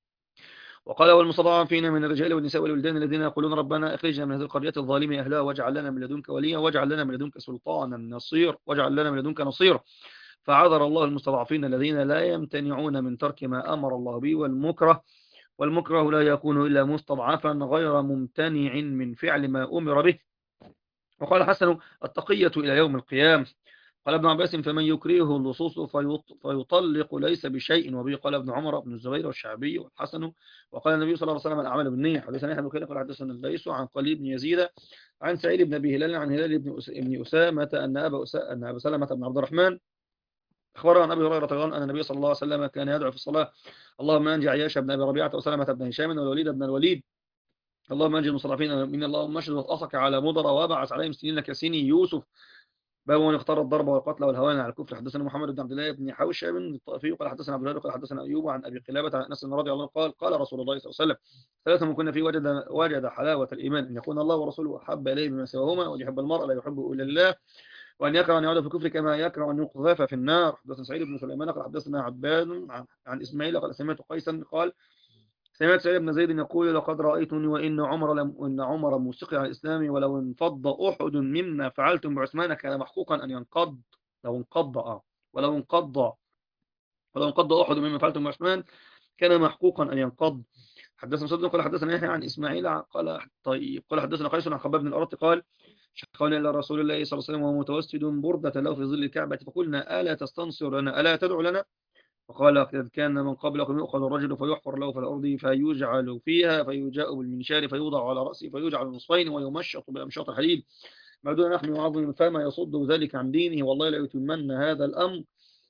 B: وقال والمستضعفين من الرجال والنساء والولدان الذين يقولون ربنا أخرجنا من هذه القرية الظالم أهلها واجعل لنا من لدنك وليا واجعل لنا من لدنك سلطانا نصير واجعل لنا من لدنك نصيرا. فعذر الله المستضعفين الذين لا يمتنعون من ترك ما أمر الله به. والمكره والمكره لا يكون إلا مستضعفا غير ممتنع من فعل ما أمر به. وقال حسن التقية إلى يوم القيامة. قال ابن عباس فمن يكرهه اللصوص فيطلق ليس بشيء. وبه قال ابن عمر بن الزبير والشعبي والحسن. وقال النبي صلى الله عليه وسلم الأعمال بالنية. حدثنا يحيى بن كثير قال حدثنا الليث عن قليل بن يزيد عن سعيد بن أبي هلال عن هلال بن أسامة أن أبا أن أبا سلمة بن عبد الرحمن أخبرنا عن أبي هريرة أن النبي صلى الله عليه وسلم كان يدعو في الصلاة اللهم أنجي عياش بن أبي ربيعة وسلمة بن هشام والوليد بن الوليد اللهم أنجي المستضعفين من اللهم اشهد وأصك على مضر وابعث عليهم سنين كسني يوسف. باب من اختار الضرب والقتل والهوان على الكفر. حدثنا محمد بن عبد الله بن حوشب بن الطائفي قال حدثنا عبد الله قال حدثنا أيوب عن أبي قلابة عن أنس رضي الله عنه قال قال رسول الله صلى الله عليه وسلم ثلاثة من كنا فيه وجد وجد حلاوة الإيمان أن يكون الله ورسوله أحب إليه بما سواهما وأن يحب المرء لا يحبه إلا الله وأن يكره أن يعود في الكفر كما يكره أن يقذف في النار. حدثنا سعيد بن سليمان قال حدثنا عباد عن, عن إسماعيل قال سمعت قيسا قال سمعت سعيد بن زيد يقول لقد رأيتني وإن عمر لم وإن عمر موسقي على الإسلام ولو انفض أحد مما فعلتم بعثمان كان محقوقا أن ينقض لو انقض آه ولو انقض ولو انقض أحد مما فعلتم بعثمان كان محقوقا أن ينقض. حدثنا مسدد قال حدثنا يحيى عن إسماعيل قال طيب قال حدثنا قيس عن خباب بن الأرط قال شكونا إلى رسول الله صلى الله عليه وسلم وهو متوسد بردة له في ظل الكعبة فقلنا ألا تستنصر لنا ألا تدعو لنا. وقال قد كان من قبلكم يؤخذ الرجل فيحفر له في الأرض فيجعل فيها فيجاء بالمنشار فيوضع على رأسه فيجعل نصفين ويمشط بأمشاط الحديد ما دون نحن يعظم فما يصد ذلك عن دينه. والله لا يتمن هذا الأمر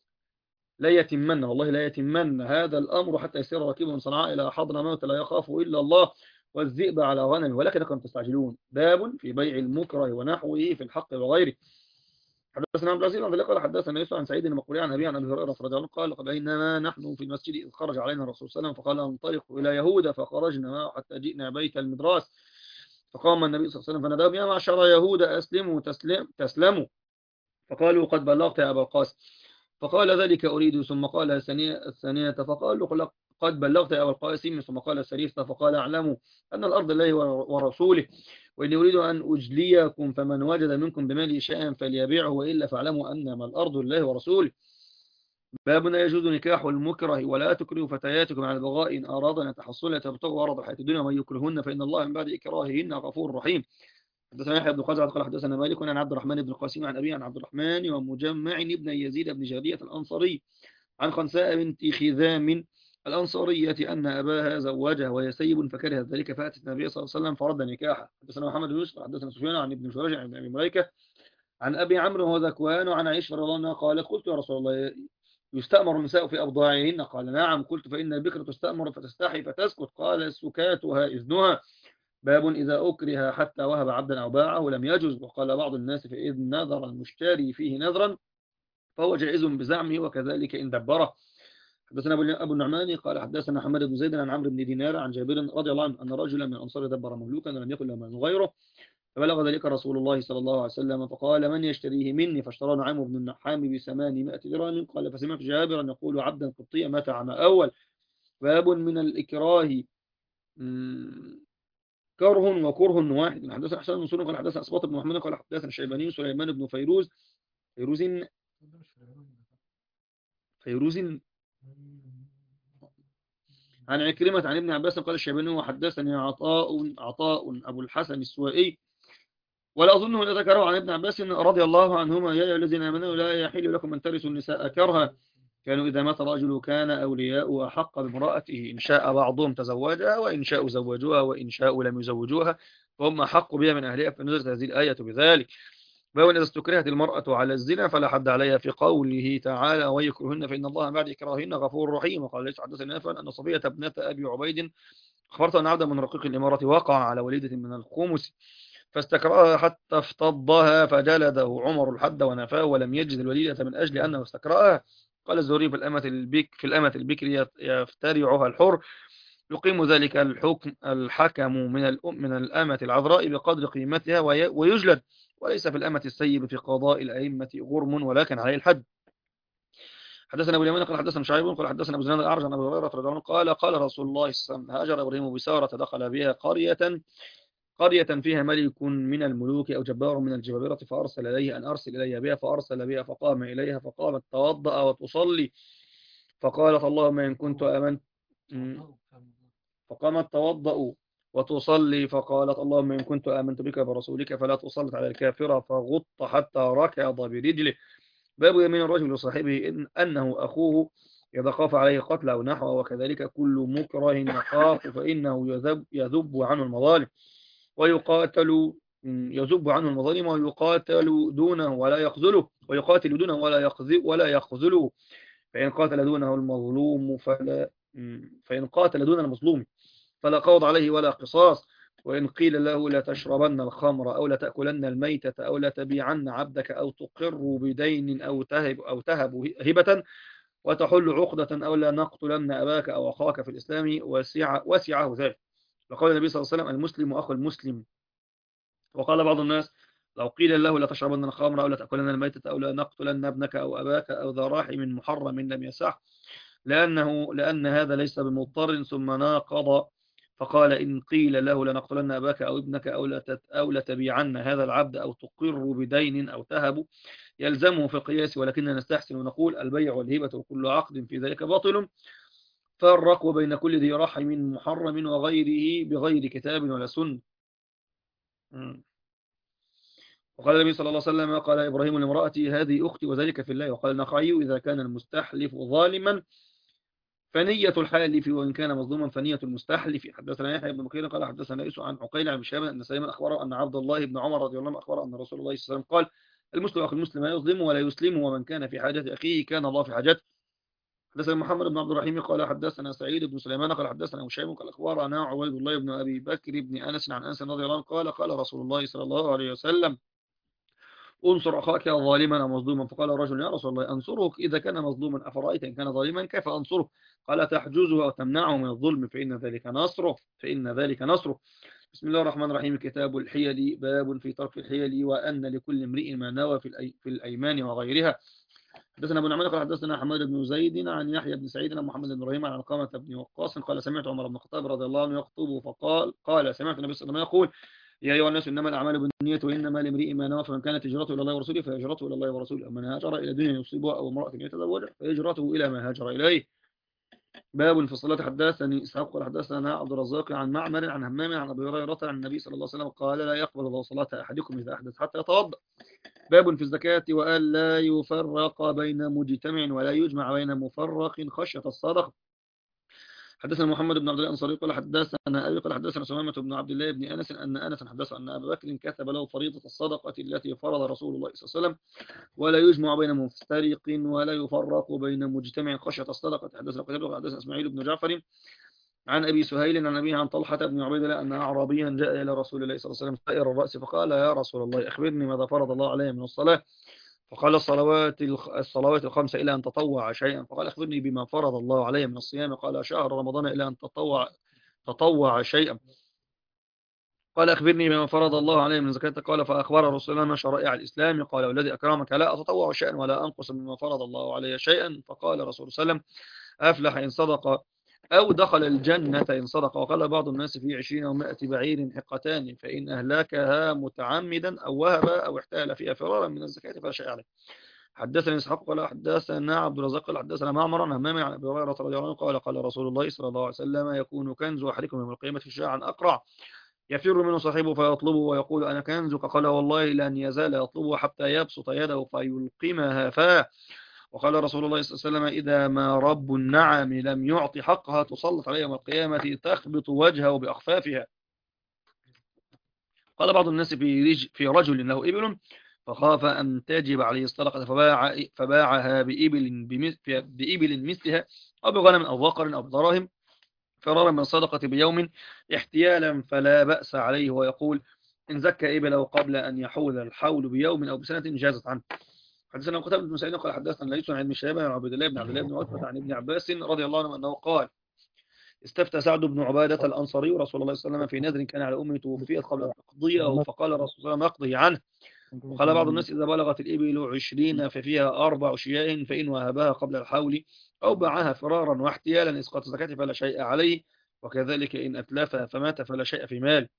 B: لا يتمن والله لا يتمن هذا الأمر حتى يسير راكبا من صنعاء إلى حضرموت لا يخاف إلا الله والذئب على غنمه ولكنكم تستعجلون. باب في بيع المكره ونحوه في الحق وغيره. حدثنا عبد العزيز بن قال حدثنا يوسف عن سعيد المقبري عن أبي عن أبي هريرة رضي الله عنه قال بينما نحن في المسجد إذ خرج علينا الرسول صلى الله عليه وسلم فقال انطلق إلى يهوذا فخرجنا معه حتى جئنا بيت المدراس فقام النبي صلى الله عليه وسلم فناداهم يا معشر يهوذا أسلموا تسلم تسلموا. فقالوا قد بلغت يا أبا القاسم. فقال ذلك أريد. ثم قال الثانية فقالوا قد بلغت يا أبا القاسم. ثم قال الثالثة فقال اعلموا أن الأرض لله ورسوله وإني أريد أن أجليكم فمن وجد منكم بمالي شيئا فليبيعه وإلا فاعلموا أنما الأرض لله ورسوله. باب لا يجوز نكاح المكره ولا تكرهوا فتياتكم على البغاء إن أرادنا تحصلا تبتغوا عرض الحياة الدنيا ومن يكرهن فإن الله من بعد إكراههن غفور رحيم. حدثنا يحيى بن خزعة قال حدثنا مالك عن عبد الرحمن بن القاسم عن أبي عن عبد الرحمن ومجمع بن يزيد بن جارية الأنصاري عن خنساء بنت خذام الأنصارية أن أباها زوجها وهي سيب فكرهت ذلك فأتت النبي صلى الله عليه وسلم فرد نكاحها. حدثنا محمد بن يوسف حدثنا سفيان عن ابن جريج عن ابي مليكة عن أبي عمرو وذكوان وعن عائشة رضي الله عنها قالت قلت يا رسول الله يستأمر النساء في أبضاعهن؟ قال نعم. قلت فإن البكر تستأمر فتستحي فتسكت؟ قال سكاتها إذنها. باب إذا أكره حتى وهب عبدا أو باعه لم يجز. وقال بعض الناس فإذ نذر المشتري فيه نذرا فهو جائز بزعمه وكذلك إن دبره. حدثنا أبو النعمان قال حدثنا حماد بن زيد عن عمرو بن دينار عن جابر رضي الله عنه أن رجلا من الأنصار دبر مملوكا ولم يكن له مال غيره فبلغ ذلك رسول الله صلى الله عليه وسلم فقال من يشتريه مني؟ فاشترى نعيم بن النحام بثمانمائة درهم. قال فسمعت جابرا يقول عبدا قبطيا مات عام أول. باب من الإكراه كره وكره واحد. حدثنا حسن بن سنة قال حدثنا أسباط بن محمد قال حدثنا الشيباني سليمان بن فيروز فيروز فيروز عن عكرمة عن ابن عباس قال الشيباني وحدثني عطاء عطاء أبو الحسن السوائي ولا أظنه إذا ذكره عن ابن عباس رضي الله عنهما يا أيها الذين آمنوا لا يحل لكم أن ترثوا النساء كرها كانوا إذا مات رجل كان أولياء أحق بامرأته إن شاء بعضهم تزوجها وإن شاءوا زوجوها وإن شاءوا لم يزوجوها فهم أحق بها من أهلها فنزلت هذه الآية بذلك. باب إذا استكرهت المرأة على الزنا فلا حد عليها في قوله تعالى ويكرهن فإن الله بعد إكراههن غفور رحيم. وقال ليس حدثنا نافع أن صفية ابنة أبي عبيد أخبرت أن عبدا من رقيق الإمارة وقع على وليدة من الخمس فاستكرهها حتى افتضها فجلده عمر الحد ونفاه ولم يجد الوليدة من أجل أنه استكرهها. قال الزهري في الأمة البك في الأمة البكر يفترعها الحر يقيم ذلك الحكم الحكم من الأم من الأمة العذراء بقدر قيمتها ويجلد وليس في الأمة السيب في قضاء الأئمة غرم ولكن عليه الحد. حدثنا أبو اليمان قال حدثنا شعيب قال حدثنا أبو زناد الأعرج عن أبي هريرة رضي الله عنه قال قال رسول الله صلى الله عليه وسلم هاجر إبراهيم بسارة دخل بها قرية قرية فيها ملك من الملوك أو جبار من الجبابرة فأرسل إليه أن أرسل إلي بها فأرسل بها فقام إليها فقامت توضأ وتصلي فقالت اللهم إن كنت آمنت فقامت توضأ وتصلي فقالت اللهم إن كنت آمنت بك برسولك فلا تسلط على الكافرة فغط حتى ركض برجله. باب يمين الرجل لصاحبه إن أنه أخوه إذا خاف عليه قتل أو نحوه وكذلك كل مكره يخاف فإنه يذب, يذب عنه المظالم ويقاتل يذب عنه المظالم ويقاتل دونه ولا يخذله ويقاتل دونه ولا يخذل ولا يخذله فإن قاتل دونه المظلوم فلا فإن قاتل دون المظلوم فلا قوض عليه ولا قصاص. وإن قيل له لا تشربن الخمر أو لا تأكلن الميتة أو لا تبيعن عبدك أو تقر بدين أو تهب أو تهب هبة وتحل عقدة أو لا نقتلن أباك أو أخاك في الإسلام وسع وسعه ذلك. وقال النبي صلى الله عليه وسلم المسلم أخو المسلم. وقال بعض الناس لو قيل له لا تشربن الخمر أو لا تأكلن الميتة أو لا نقتلن ابنك أو أباك أو ذا راحم محرم لم يسح لأنه لأن هذا ليس بمضطر ثم ناقض فقال إن قيل له لنقتلن أباك أو ابنك أو لا أو لتبيعن هذا العبد أو تقر بدين أو تهب يلزمه في القياس ولكننا نستحسن ونقول البيع والهبة وكل عقد في ذلك باطل فرق بين كل ذي رحم محرم وغيره بغير كتاب ولا سنة. وقال النبي صلى الله عليه وسلم قال إبراهيم لامرأتي هذه أختي وذلك في الله. وقال النخعي إذا كان المستحلف ظالما فنية الحالف وإن كان مظلوما فنية المستحلف. حدثنا يحيى بن بكير قال حدثنا يسوع عن عقيل عن شهاب أن سليمان أخبره أن عبد الله بن عمر رضي الله عنه أخبره أن رسول الله صلى الله عليه وسلم قال المسلم أخو المسلم لا يظلم ولا يسلم ومن كان في حاجة أخيه كان الله في حاجته. حدثنا محمد بن عبد الرحيم قال حدثنا سعيد بن سليمان قال حدثنا هشام قال أخبرنا عبيد الله بن أبي بكر بن أنس عن أنس رضي الله عنه قال قال رسول الله صلى الله عليه وسلم انصر أخاك ظالما أو مظلوما. فقال الرجل يا رسول الله أنصره إذا كان مظلوما أفرأيت إن كان ظالما كيف أنصره؟ قال تحجزه أو تمنعه من الظلم فإن ذلك نصره فإن ذلك نصره. بسم الله الرحمن الرحيم. كتاب الحيل باب في ترك الحيل وأن لكل امرئ ما نوى في, الأي في الأيمان وغيرها. حدثنا ابو نعمان قال حدثنا حماد بن زيد عن يحيى بن سعيد عن محمد بن ابراهيم عن قامة بن وقاص قال سمعت عمر بن الخطاب رضي الله عنه يخطب فقال قال سمعت النبي صلى الله عليه وسلم يقول يا أيها الناس إنما الأعمال بالنية وإنما لامرئ ما نوى، فمن كانت هجرته إلى الله ورسوله فهجرته إلى الله ورسوله، ومن هاجر إلى دنيا يصيبها أو امرأة يتزوجها فهجرته إلى ما هاجر إليه. باب في الصلاة. حدثني إسحاق قال حدثنا عبد الرزاق عن معمر عن همام عن أبي هريرة عن النبي صلى الله عليه وسلم قال لا يقبل الله صلاة أحدكم إذا أحدث حتى يتوضأ. باب في الزكاة وأن لا يفرق بين مجتمع ولا يجمع بين مفرق خشية الصدقة. حدثنا محمد بن عبد الله الأنصاري قال حدثنا أبي قال حدثنا سمامة بن عبد الله بن أنس أن أنس حدث أن أبا بكر كتب له فريضة الصدقة التي فرض رسول الله صلى الله عليه وسلم ولا يجمع بين مفترق ولا يفرق بين مجتمع خشية الصدقة. حدثنا قتيبة حدثنا إسماعيل بن جعفر عن أبي سهيل عن أبيه عن طلحة بن عبيد الله أن أعرابيا جاء إلى رسول الله صلى الله عليه وسلم سائر الرأس فقال يا رسول الله أخبرني ماذا فرض الله علي من الصلاة. فقال الصلوات الصلوات الخمسة إلى أن تطوع شيئا. فقال أخبرني بما فرض الله علي من الصيام. قال شهر رمضان إلى أن تطوع تطوع شيئا. قال أخبرني بما فرض الله علي من زكاة. قال فأخبر رسول الله شرائع الإسلام. قال والذي أكرمك لا أتطوع شيئا ولا أنقص مما فرض الله علي شيئا. فقال رسول الله صلى الله عليه وسلم أفلح إن صدق أو دخل الجنة إن صدق. وقال بعض الناس في عشرين ومائة بعير حقتان فإن أهلاكها متعمدا أو وهب أو احتال فيها فرارا من الزكاة فلا شيء عليه. حدثني إسحاق قال حدثنا عبد الرزاق قال حدثنا معمر عن همام عن أبي هريرة رضي الله عنه قال قال رسول الله صلى الله عليه وسلم يكون كنز أحدكم يوم القيامة شاعا أقرع يفر منه صاحبه فيطلبه ويقول أنا كنزك. قال والله لن يزال يطلبه حتى يبسط يده فيلقمها فاه. وقال رسول الله صلى الله عليه وسلم إذا ما رب النعم لم يعط حقها تسلط عليه يوم القيامة تخبط وجهه بأخفافها. قال بعض الناس في رجل, في رجل له إبل فخاف أن تجب عليه الصدقة فباع فباعها بإبل, بإبل مثلها أو بغنم أو بقر أو بدراهم فرارا من الصدقة بيوم احتيالا فلا بأس عليه ويقول إن زكى إبله قبل أن يحول الحول بيوم أو بسنة جازت عنه. حدثنا قتيبة بن سعيد قال حدثنا ليس عن ابن شهاب عن عبد الله بن عبد الله بن عتبة عن ابن عباس رضي الله عنه أنه قال استفتى سعد بن عبادة الأنصاري ورسول الله صلى الله عليه وسلم في نذر كان على أمه توفيت قبل أن تقضيه فقال الرسول صلى الله عليه وسلم اقضي عنه. وقال بعض الناس إذا بلغت الإبل عشرين ففيها أربع شياء فإن وهبها قبل الحول أو باعها فرارا واحتيالا إسقاط الزكاة فلا شيء عليه وكذلك إن أتلفها فمات فلا شيء في مال.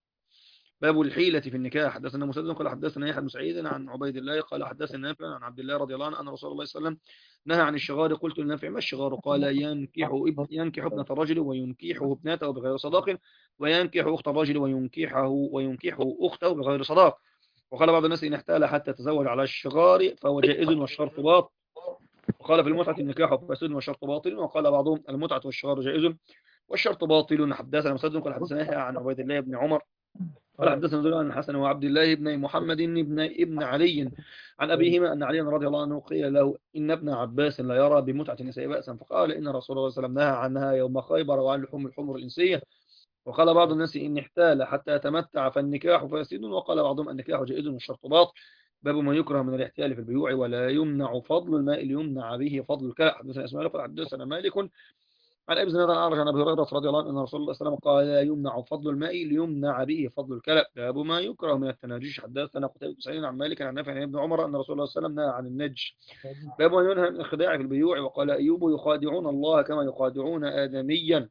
B: باب الحيلة في النكاح. حدثنا مسدد قال حدثنا يحيى بن سعيد عن عبيد الله قال حدثنا نافع عن عبد الله رضي الله عنه أن رسول الله صلى الله عليه وسلم نهى عن الشغار. قلت لنافع ما الشغار؟ قال ينكح ابن ينكح ابنة الرجل وينكحه ابنته بغير صداق وينكح أخت الرجل وينكحه وينكحه أخته بغير صداق. وقال بعض الناس إن احتال حتى تزوج على الشغار فهو جائز والشرط باطل. وقال في المتعة النكاح فاسد والشرط باطل. وقال بعضهم المتعة والشغار جائز والشرط باطل. حدثنا مسدد قال حدثنا يحيى عن عبيد الله بن عمر قال حدثنا زهير عن الحسن وعبد الله بن محمد بن ابن علي عن أبيهما أن علي رضي الله عنه قيل له إن ابن عباس لا يرى بمتعة النساء بأسا فقال إن رسول الله صلى الله عليه وسلم نهى عنها يوم خيبر وعن لحوم الحمر الإنسية. وقال بعض الناس إن احتال حتى يتمتع فالنكاح فاسد. وقال بعضهم النكاح جائز والشرط باطل. باب ما يكره من الاحتيال في البيوع ولا يمنع فضل الماء ليمنع به فضل الكلى. حدثنا اسماعيل قال حدثنا مالك عن ابي زناد الأعرج عن ابي هريره رضي الله عنه ان رسول الله صلى الله عليه وسلم قال لا يمنع فضل الماء ليمنع به فضل الكلى. باب ما يكره من التناجش. حدثنا قتيبة بن سعيد عن مالك عن نافع عن ابن عمر ان رسول الله صلى الله عليه وسلم نهى عن النج. باب ما ينهى من الخداع في البيوع. وقال ايوب يخادعون الله كما يخادعون ادميا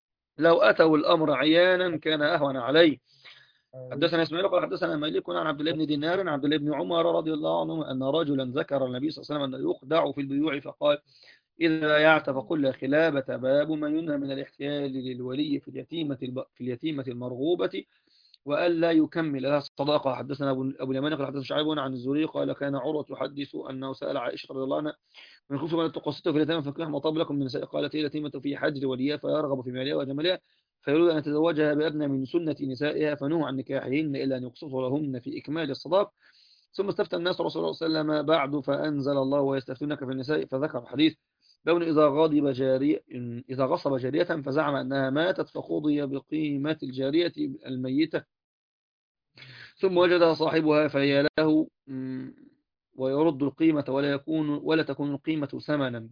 B: لو اتوا الامر عيانا كان اهون عليه. حدثنا اسماعيل قال حدثنا مالك عن عبد الله بن دينار عن عبد الله بن عمر رضي الله عنه ان رجلا ذكر النبي صلى الله عليه وسلم انه يخدع في البيوع فقال إذا يعت فقل خلابة. باب ما ينهى من الاحتيال للولي في اليتيمة في اليتيمة المرغوبة وألا يكمل لها صداقة. حدثنا أبو اليمان قال حدثنا شعيب عن الزهري قال كان عروة يحدث أنه سأل عائشة رضي الله عنها من خفت من تقسطه في اليتامى فكان مطاب لكم من نساء قالت هي اليتيمة في حجر وليها فيرغب في مالها وجمالها فيريد أن يتزوجها بأبنى من سنة نسائها فنهوا عن نكاحهن إلا أن يقسطوا لهن في إكمال الصداق. ثم استفتى الناس رسول الله صلى الله عليه وسلم بعد فأنزل الله ويستفتونك في النساء فذكر الحديث. لون إذا غضب جارية إذا غصب جارية فزعم أنها ماتت فقضي بقيمة الجارية الميتة ثم وجدها صاحبها فهي له ويرد القيمة ولا يكون ولا تكون القيمة ثمنا.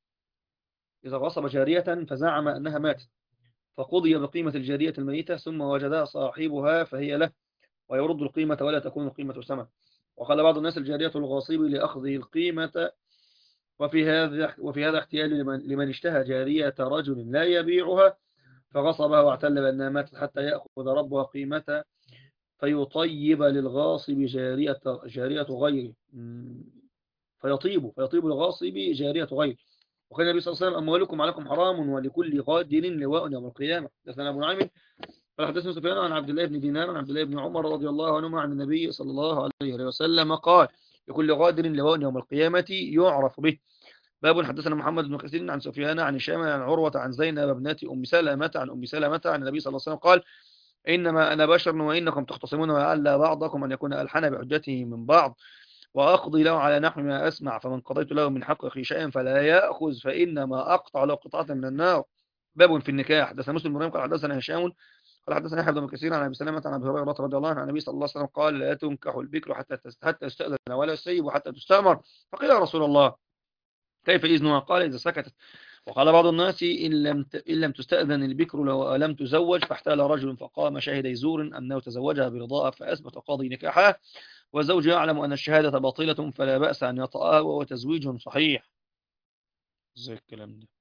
B: إذا غصب جارية فزعم أنها ماتت فقضي بقيمة الجارية الميتة ثم وجدها صاحبها فهي له ويرد القيمة ولا تكون القيمة ثمنا. وقال بعض الناس الجارية الغاصب لأخذه القيمة. وفي هذا وفي هذا احتيال لمن, لمن اشتهى جارية رجل لا يبيعها فغصبها واعتل بأنها ماتت حتى يأخذ ربها قيمتها فيطيب للغاصب جارية جارية غيره. مم. فيطيب فيطيب للغاصب جارية غيره. وقال النبي صلى الله عليه وسلم: أموالكم عليكم حرام، ولكل غادر لواء يوم القيامة. حدثنا أبو نعيم قال حدثنا سفيان عن عبد الله بن دينار عن عبد الله بن عمر رضي الله عنهما عن النبي صلى الله عليه وسلم قال: لكل غادر لواء يوم القيامة يعرف به. باب. حدثنا محمد بن كثير عن سفيان عن هشام عن عروة عن زينب ابنة أم سلمة عن أم سلمة عن النبي صلى الله عليه وسلم قال: إنما أنا بشر وإنكم تختصمون، ولعل بعضكم أن يكون ألحن بحجته من بعض، وأقضي له على نحو ما أسمع، فمن قضيت له من حق أخي شيئا فلا يأخذ، فإنما أقطع له قطعة من النار. باب في النكاح. حدثنا مسلم بن مريم قال حدثنا هشام قال حدثنا يحيى بن كثير عن ابي سلمة عن ابي هريره رضي الله عنه عن النبي صلى الله عليه وسلم قال: لا تنكح البكر حتى تست- حتى تستأذن، ولا السيب حتى تستأمر. فقيل يا رسول الله: كيف إذنها؟ قال: إذا سكتت. وقال بعض الناس: إن لم ت- إن لم تستأذن البكر لو لم تزوج. فاحتال رجل فقام شاهدي زور أنه تزوجها برضاء، فأثبت قاضي نكاحها، والزوج يعلم أن الشهادة باطلة فلا بأس أن يطأها، وهو تزويج صحيح. زي الكلام ده.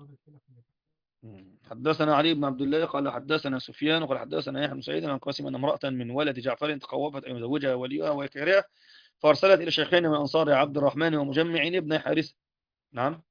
B: مم. حدثنا علي بن عبد الله قال حدثنا سفيان قال حدثنا يحيى بن سعيد عن قاسم أن امرأة من ولد جعفر تخوفت أن يزوجها وليها وهي كارهة، فأرسلت إلى شيخين من أنصار عبد الرحمن ومجمع ابن حارثة. نعم،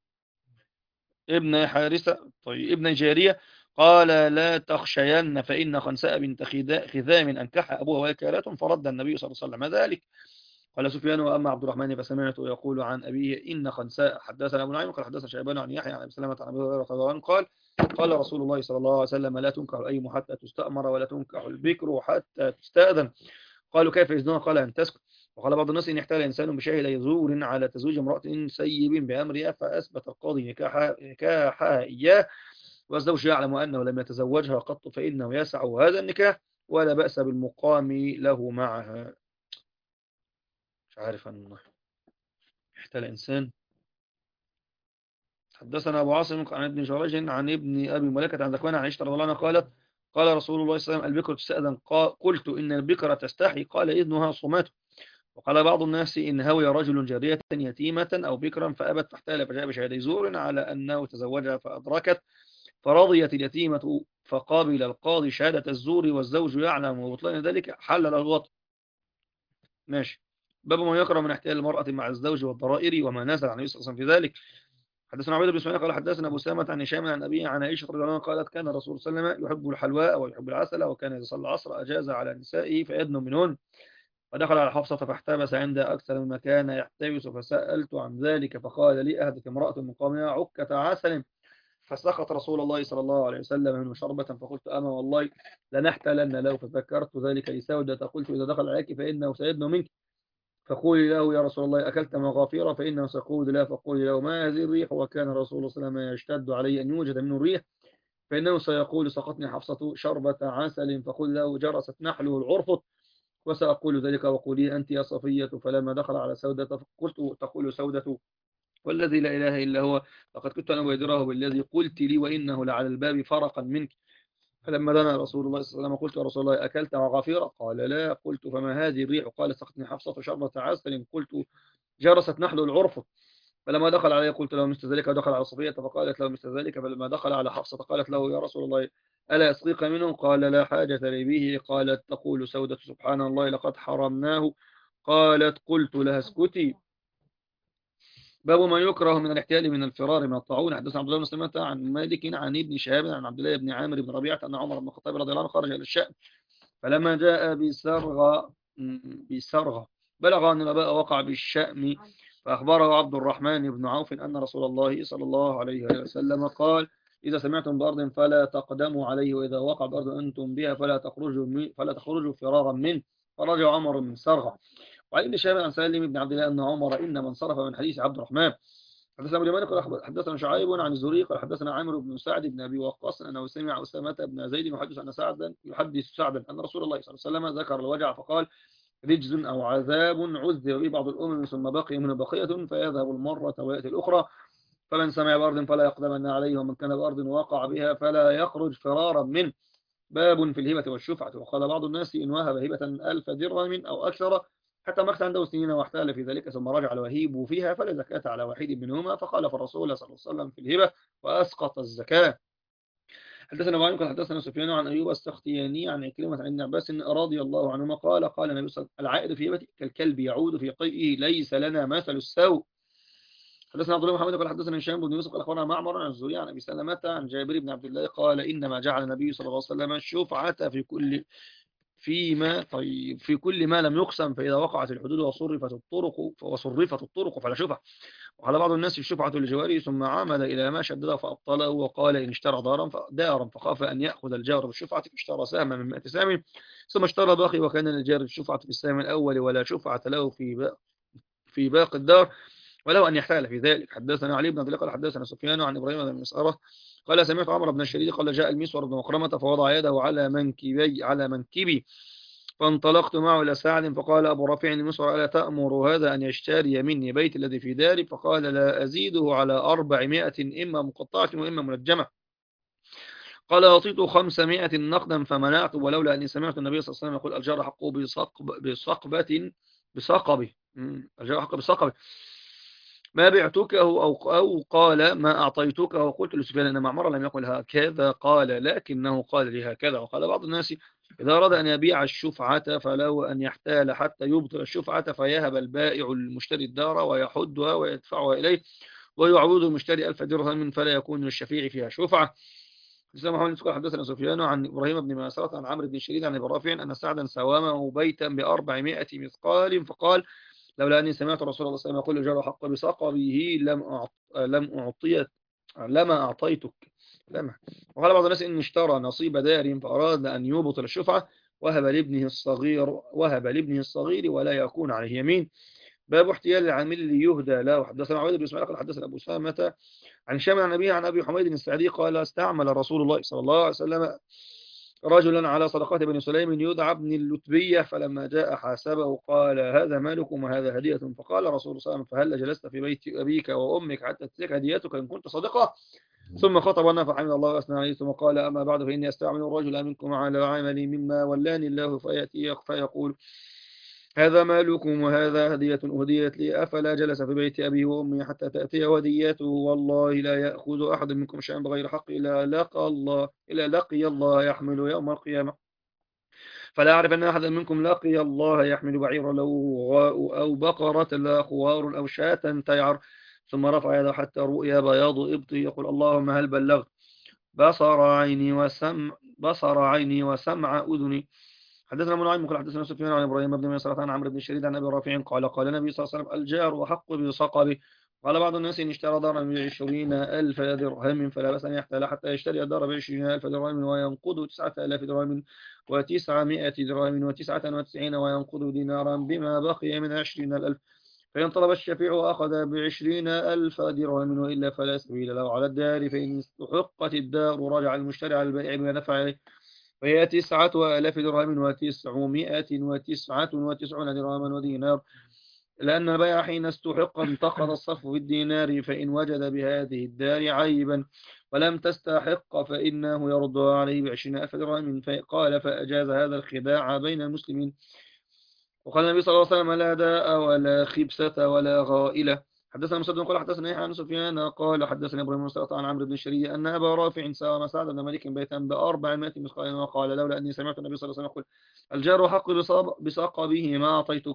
B: ابن حارثة. طيب، ابن جارية. قال: لا تخشين، فإن خنساء بنت خذا- خذام أنكح أبوها وهي كارهة. فرد النبي صلى الله عليه وسلم ذلك. قال سفيان: وأما عبد الرحمن فسمعته يقول عن أبيه إن خنساء. حدثنا أبو نعيم قال حدثنا شيبان عن يحيى عن أبي سلمة عن أبي هريرة رضي الله عنه قال: قال رسول الله صلى الله عليه وسلم: لا تنكح الأيم حتى تستأمر، ولا تنكح البكر حتى تستأذن. قالوا: كيف إذنها؟ قال: أن تسكت. وقال بعض الناس: إن احتال إنسان بشاهد يزور على تزويج امرأة سيب بأمرها، فأثبت القاضي نكاحها نكاحها إياه، والزوج يعلم أنه لم يتزوجها قط، فإنه يسع هذا النكاح، ولا بأس بالمقام له معها. مش عارف أن احتال إنسان. حدثنا أبو عاصم عن ابن جريج عن ابن أبي ملكة عن ذكوان عن عائشة رضي الله عنها قالت: قال رسول الله صلى الله عليه وسلم: البكر تستأذن. قا- قلت: إن البكر تستحي. قال: إذنها صماته. وقال بعض الناس: إن هوي رجل جارية يتيمة أو بكرا فأبت، فاحتال فجاء بشهادي زور على أنه تزوجها فأدركت، فرضيت اليتيمة، فقابل القاضي شهادة الزور والزوج يعلم بطلان ذلك، حل له الوطن. ماشي. باب ما يكره من احتيال المرأة مع الزوج والضرائر، وما نزل عن النبي صلى الله عليه وسلم في ذلك. حدثنا عبيد بن اسماعيل قال حدثنا ابو سامة عن هشام عن ابيه عن عائشة رضي الله عنها قالت: كان الرسول صلى الله عليه وسلم يحب الحلواء ويحب العسل، وكان اذا صلى العصر اجاز على نسائه فيدنو منهن. فدخل على حفصة فاحتبس عندها أكثر مما كان يحتبس، فسألت عن ذلك فقال لي: أهدت امرأة من قومها عكة عسل، فسقط رسول الله صلى الله عليه وسلم منه شربة، فقلت: أما والله لنحتلن له. فذكرت ذلك لسودة، قلت: إذا دخل عليك فإنه سيدنو منك، فقولي له: يا رسول الله أكلت مغافير؟ فإنه سيقول لا. فقولي له: ما هذه الريح؟ وكان رسول الله صلى الله عليه وسلم يشتد علي أن يوجد منه الريح، فإنه سيقول: سقطني حفصة شربة عسل. فقل له: جرست نحله العرفط. وسأقول ذلك وقولي أنت يا صفية. فلما دخل على سودة قلت: تقول سودة والذي لا إله إلا هو لقد كنت أنا أبادره بالذي قلت لي، وإنه لعلى الباب فرقا منك. فلما دنا رسول الله صلى الله عليه وسلم قلت: يا رسول الله أكلت مغافير؟ قال: لا. قلت: فما هذه الريح؟ قال: سقتني حفصة شربة عسل. قلت: جرست نحل العرف. فلما دخل علي قلت له مثل ذلك، ودخل على صفية فقالت له مثل ذلك. فلما دخل على حفصة قالت له: يا رسول الله ألا أسقيك منه؟ قال: لا حاجة لي به. قالت: تقول سودة: سبحان الله لقد حرمناه. قالت: قلت لها: اسكتي. باب ما يكره من الاحتيال من الفرار من الطاعون. حدثنا عبد الله بن سلمة عن مالك عن ابن شهاب عن عبد الله بن عامر بن ربيعة أن عمر بن الخطاب رضي الله عنه خرج إلى الشام، فلما جاء بسرغة بسرغة بلغ أن الأباء وقع بالشأم، فأخبره عبد الرحمن بن عوف أن رسول الله صلى الله عليه وسلم قال: إذا سمعتم بأرض فلا تقدموا عليه، وإذا وقع بأرض أنتم بها فلا تخرجوا من فلا تخرجوا فرارا منه. فرجع عمر من سرغة. وعن ابن شهاب عن سالم بن عبد الله أن عمر إنما انصرف من حديث عبد الرحمن. حدثنا ابو اليمان قال حدثنا شعيب عن الزهري قال حدثنا عامر بن سعد بن ابي وقاص انه سمع اسامه بن زيد يحدث ان سعدا يحدث سعدا ان رسول الله صلى الله عليه وسلم ذكر الوجع فقال: رجز او عذاب عذب به بعض الامم ثم بقي منه بقيه، فيذهب المره وياتي الاخرى، فمن سمع بارض فلا يقدمن عليه، ومن كان بارض وقع بها فلا يخرج فرارا منه. باب في الهبة والشفعة. وقال بعض الناس: إن وهب هبة ألف درهم أو أكثر حتى مكث عنده سنين واحتال في ذلك ثم رجع الوهيب فيها فلا زكاة على واحد منهما، فخالف الرسول صلى الله عليه وسلم في الهبة وأسقط الزكاة. حدثنا معين قال حدثنا سفيان عن أيوب السختياني عن عكرمة عن ابن عباس رضي الله عنهما قال قال النبي صلى الله عليه وسلم العائد في هبته كالكلب يعود في قيئه ليس لنا مثل السوء. حدثنا عبد الله بن محمد قال حدثنا هشام بن يوسف قال اخبرنا معمر عن الزهري عن ابي سلمة عن جابر بن عبد الله قال انما جعل النبي صلى الله عليه وسلم الشفعة في كل فيما طيب في كل ما لم يقسم، فإذا وقعت الحدود وصرفت الطرق وصرفت الطرق فلا شفعة. وقال بعض الناس الشفعة لجواره ثم عمد إلى ما شدد فأبطله، وقال إن اشترى دارا دارا فخاف أن يأخذ الجار بالشفعة فاشترى سهما من مئة سهم ثم اشترى باقي، وكان للجار الشفعة في السهم الأول ولا شفعة له في باقي في باقي الدار ولو أن يحتال في ذلك. حدثنا علي بن عبد الله قال حدثنا سفيان عن إبراهيم بن مسأرة قال سمعت عمرو بن الشريد قال جاء المسور بن مخرمة فوضع يده على منكبي على منكبي فانطلقت معه إلى سعد فقال أبو رافع المسور ألا تأمر هذا أن يشتري مني بيت الذي في داري؟ فقال لا أزيده على أربعمائة إما مقطعة وإما منجمة. قال أعطيته خمسمائة نقدا فمنعت، ولولا أني سمعت النبي صلى الله عليه وسلم يقول الجار حقه بصقب بصقبة بصقبه الجار حقه بصقبه ما بعتك أو, أو قال ما أعطيتك. وقلت لسفيان أن معمر لم يقل هكذا قال لكنه قال لي هكذا. وقال بعض الناس إذا أراد أن يبيع الشفعة فلو أن يحتال حتى يبطل الشفعة فيهب البائع المشتري الدار ويحدها ويدفعها إليه ويعوض المشتري ألف درهم فلا يكون للشفيع فيها شفعة. حدثنا محمد بن حدثنا سفيان عن إبراهيم بن مسعرة عن عمرو بن شريد عن ابي رافع أن سعدا سوامه بيتا بأربعمائة مثقال فقال لولا أني سمعت رسول الله صلى الله عليه وسلم يقول الجار حق بصقبه لم أعط... لم أعطيت لما أعطيتك لما. وقال بعض الناس إن اشترى نصيب دار فأراد أن يبطل الشفعة وهب لابنه الصغير وهب لابنه الصغير ولا يكون عليه يمين. باب احتيال العامل ليهدى له. حدثنا عبيد بن اسماعيل قال حدثنا ابو سامة عن هشام عن ابيه عن ابي حميد السعدي قال استعمل رسول الله صلى الله عليه وسلم رجلا على صدقات بني سليم يدعى ابن اللتبية، فلما جاء حاسبه قال هذا مالكم وهذا هدية. فقال رسول الله صلى الله عليه وسلم فهل جلست في بيت أبيك وأمك حتى تترك هديتك إن كنت صادقا؟ ثم خطبنا فحمد الله وأثنى عليه ثم قال أما بعد فإني أستعمل الرجل منكم على عملي مما ولاني الله فيأتي فيقول هذا مالكم وهذا هدية أهديت لي، أفلا جلس في بيت أبي وأمي حتى تأتي هديته؟ والله لا يأخذ أحد منكم شيئا بغير حق إلا لقى الله إلا لقي الله يحمل يوم القيامة. فلا أعرف أن أحدا منكم لقي الله يحمل بعيرا له غاء أو بقرة لا خوار أو شاة تيعر. ثم رفع يده حتى رؤيا بياض إبطه يقول اللهم هل بلغت؟ بصر عيني وسمع بصر عيني وسمع أذني. حدثنا ابو نعيم قال حدثنا سفيان عن ابراهيم بن مسعرة عن عمرو بن شريد عن ابي رافع قال قال النبي صلى الله عليه وسلم الجار حق بصقبه. قال بعض الناس ان اشترى دارا بعشرين ألف درهم فلا بأس ان يحتال حتى يشتري الدار بعشرين ألف درهم وينقض تسعة آلاف درهم وتسعمائة درهم وتسعة وتسعين وينقض دينارا بما بقي من عشرين ألف. فإن طلب الشفيع وأخذ بعشرين ألف درهم وإلا فلا سبيل له على الدار، فإن استحقت الدار رجع المشتري على البائع بما دفع عليه وهي تسعة آلاف درهم وتسعمائة وتسعة وتسعون درهما ودينار، لأن البيع حين استحق انتقض الصرف بالدينار. فإن وجد بهذه الدار عيبا ولم تستحق فإنه يردها عليه بعشرين ألف درهم. قال فأجاز هذا الخداع بين المسلمين. وقال النبي صلى الله عليه وسلم لا داء ولا خبسة ولا غائلة. حدثنا مسدد قال حدثنا يحيى عن سفيان قال حدثنا ابراهيم بن مسعود عن عمرو بن شريد ان ابا رافع ساوم سعد بن مالك بيتا بأربعمائة مثقال وقال لولا اني سمعت النبي صلى الله عليه وسلم يقول الجار حق بصقبه ما اعطيتك.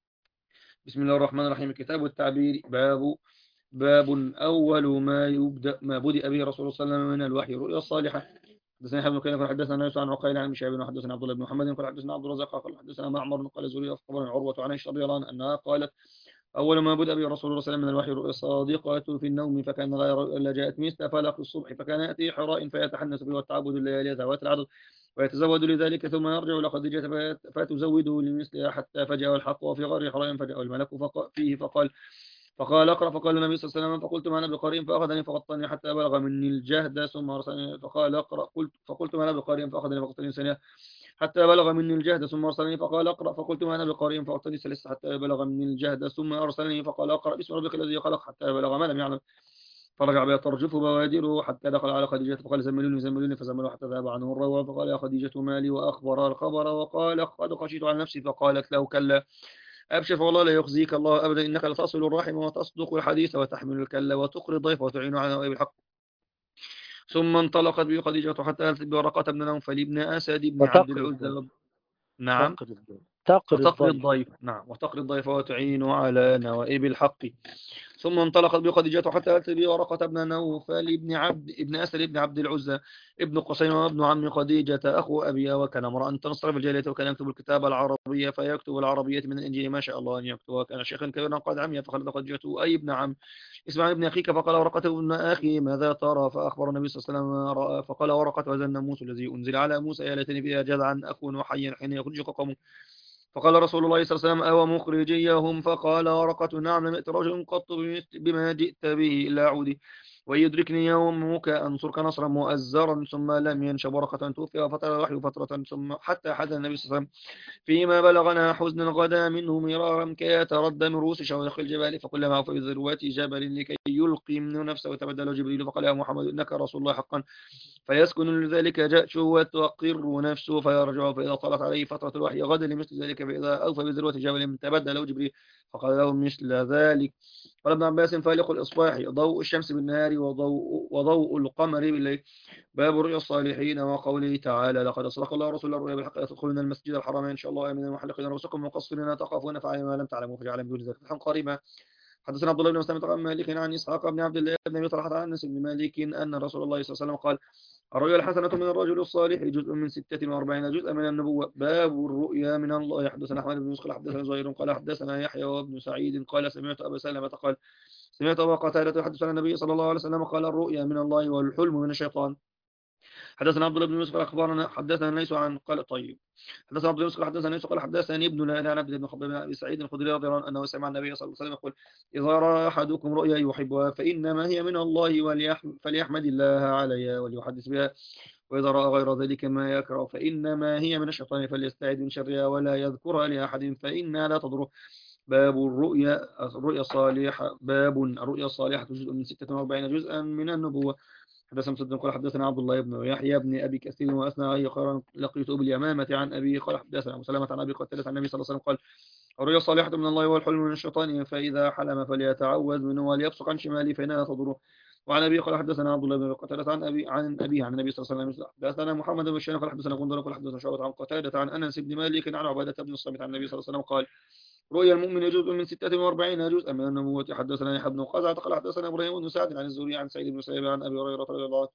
B: بسم الله الرحمن الرحيم. كتاب التعبير. باب باب اول ما يبدا ما بدأ به رسول الله صلى الله عليه وسلم من الوحي رؤيا الصالحه. حدثنا يحيى بن كثير قال حدثنا يوسف عن عقيل عن مشعب وحدثنا عبد الله بن محمد قال حدثنا عبد الرزاق قال حدثنا معمر قال زوري اخبرنا عروه عن عائشه رضي الله عنها انها قالت أول ما بدأ به رسول الله صلى الله عليه وسلم من الوحي رؤيا الصادقة في النوم فكان غير إلا جاءت مثل فلق الصبح فكان يأتي حراء فيتحنث به والتعبد الليالي ذوات العدد ويتزود لذلك ثم يرجع إلى خديجة فتزوده لمثلها حتى فجاء الحق وفي غار حراء فجاء الملك فيه فقال فقال اقرأ فقال النبي صلى الله عليه وسلم فقلت ما أنا بقارئ فأخذني فغطني حتى بلغ مني الجهد ثم أرسلني فقال اقرأ قلت فقلت ما أنا بقارئ فأخذني فغطني ثانية حتى بلغ مني الجهد ثم أرسلني فقال اقرأ فقلت ما أنا بقارئ فأعطني ثالثة حتى بلغ مني الجهد ثم أرسلني فقال اقرأ باسم ربك الذي خلق حتى بلغ ما لم يعلم. فرجع بها ترجف بوادره حتى دخل على خديجة فقال زملوني زملوني فزملوا حتى ذهب عنه الروى فقال يا خديجة مالي وأخبر الخبر وقال قد خشيت على نفسي فقالت له كلا أبشر فوالله لا يخزيك الله أبدا إنك لتصل الرحم وتصدق الحديث وتحمل الكلا وتقري الضيف وتعين على نوائب الحق ثم انطلقت به خديجة حتى أتت بورقة بن نوفل بن أسد بن عبد
A: وتقري الضيف.
B: العزى. نعم.
A: تقري الضيف. تقري
B: وتقري
A: الضيف.
B: الضيف. نعم وتقري الضيف وتعين على نوائب الحق. ثم انطلقت بخديجة حتى أتت به ورقة بن نوفل بن عبد ابن أسد بن عبد العزى ابن قصي وابن عم خديجة أخو أبيها، وكان امرأ تنصر في الجاهلية وكان يكتب الكتاب العربية فيكتب العربية من الإنجيل ما شاء الله أن يكتب، وكان شيخا كبيرا قد عمي فخلد خديجة أي ابن عم اسمع ابن أخيك، فقال ورقة ابن أخي ماذا ترى؟ فأخبر النبي صلى الله عليه وسلم رأى، فقال ورقة هذا الناموس الذي أنزل على موسى يا ليتني فيها جذعا أخو وحيا حين يخرجك قومك. فقال رسول الله صلى الله عليه وسلم أو مخرجيهم؟ فقال ورقة نعم لم يأت رجل قط بما جئت به إلا عودي، ويدركني يومك أنصرك نصرا مؤزرا. ثم لم ينشب ورقة توفي فترى الوحي فترة، ثم حتى حدث النبي صلى الله عليه وسلم فيما بلغنا حزن غدا منه مرارا كي يتردى من رؤوس شوارق الجبال، فكلما في ذروة جبل لكي يلقي منه نفسه وتبدل جبريل فقال يا محمد إنك رسول الله حقا، فيسكن لذلك جأشه وتقر نفسه فيرجع، فإذا طالت عليه فترة الوحي غدا لمثل ذلك، فإذا أوفى بذروة جبل تبدل جبريل فقال له مثل ذلك. قال ابن عباس فالق الإصباح ضوء الشمس بالنهار وضوء, وضوء القمر بالليل. باب رؤيا الصالحين وقوله تعالى لقد صدق الله رسول الرؤيا بالحق تدخلون المسجد الحرام إن شاء الله آمنين محلقين رؤوسكم ومقصرين تخافون فعلم ما لم تعلموا فجعل من دون ذلك فتحا قريبا. حدثنا عبد الله بن مسلم عن مالك عن إسحاق بن عبد الله بن أبي طلحة عن أنس بن مالك أن رسول الله صلى الله عليه وسلم قال الرؤيا الحسنة من الرجل الصالح جزء من ستة وأربعين جزءا من النبوة. باب الرؤيا من الله. حدثنا أحمد بن مسلم حدثنا زهير قال حدثنا يحيى وابن سعيد قال سمعت أبا سلمة قال سمعت أبا قتادة يحدث عن النبي صلى الله عليه وسلم قال الرؤيا من الله والحلم من الشيطان. حدثنا عبد الله بن يوسف اخبرنا حدثنا ليس عن قال طيب حدثنا عبد الله بن يوسف حدثنا ليس قال حدثني ابن لا عن عبد بن خباب بن ابي سعيد الخدري رضي الله عنه انه سمع النبي صلى الله عليه وسلم يقول اذا راى احدكم رؤيا يحبها فانما هي من الله فليحمد الله عليها وليحدث بها، واذا راى غير ذلك ما يكره فانما هي من الشيطان فليستعذ من شرها ولا يذكرها لاحد فانها لا تضره. باب الرؤيا الرؤيا الصالحه. باب الرؤيا الصالحه جزء من ستة وأربعين جزءا من النبوة. حدثنا مسدد قال حدثنا عبد الله بن يحيى بن ابي كثير واثنى عليه قال لقيت باليمامه عن ابي قال حدثنا مسلمه عن ابي قتاده عن النبي صلى الله عليه وسلم قال الرؤيا الصالحه من الله والحلم من الشيطان فاذا حلم فليتعوذ منه وليبصق عن شماله فانها تضره. وعن ابي قال حدثنا عبد الله بن قتاده عن ابي عن ابي عن النبي صلى الله عليه وسلم حدثنا محمد بن بشار قال حدثنا غندر قال حدثنا شعبة عن قتاده عن انس بن مالك عن عباده بن الصامت عن النبي صلى الله عليه وسلم قال رؤيا المؤمن جزء من ستة وأربعين جزءا من النبوة. حدثنا يحيى بن قزعة قال حدثنا ابراهيم بن سعد عن الزهري عن سعيد بن مسيب عن ابي هريره رضي الله عنه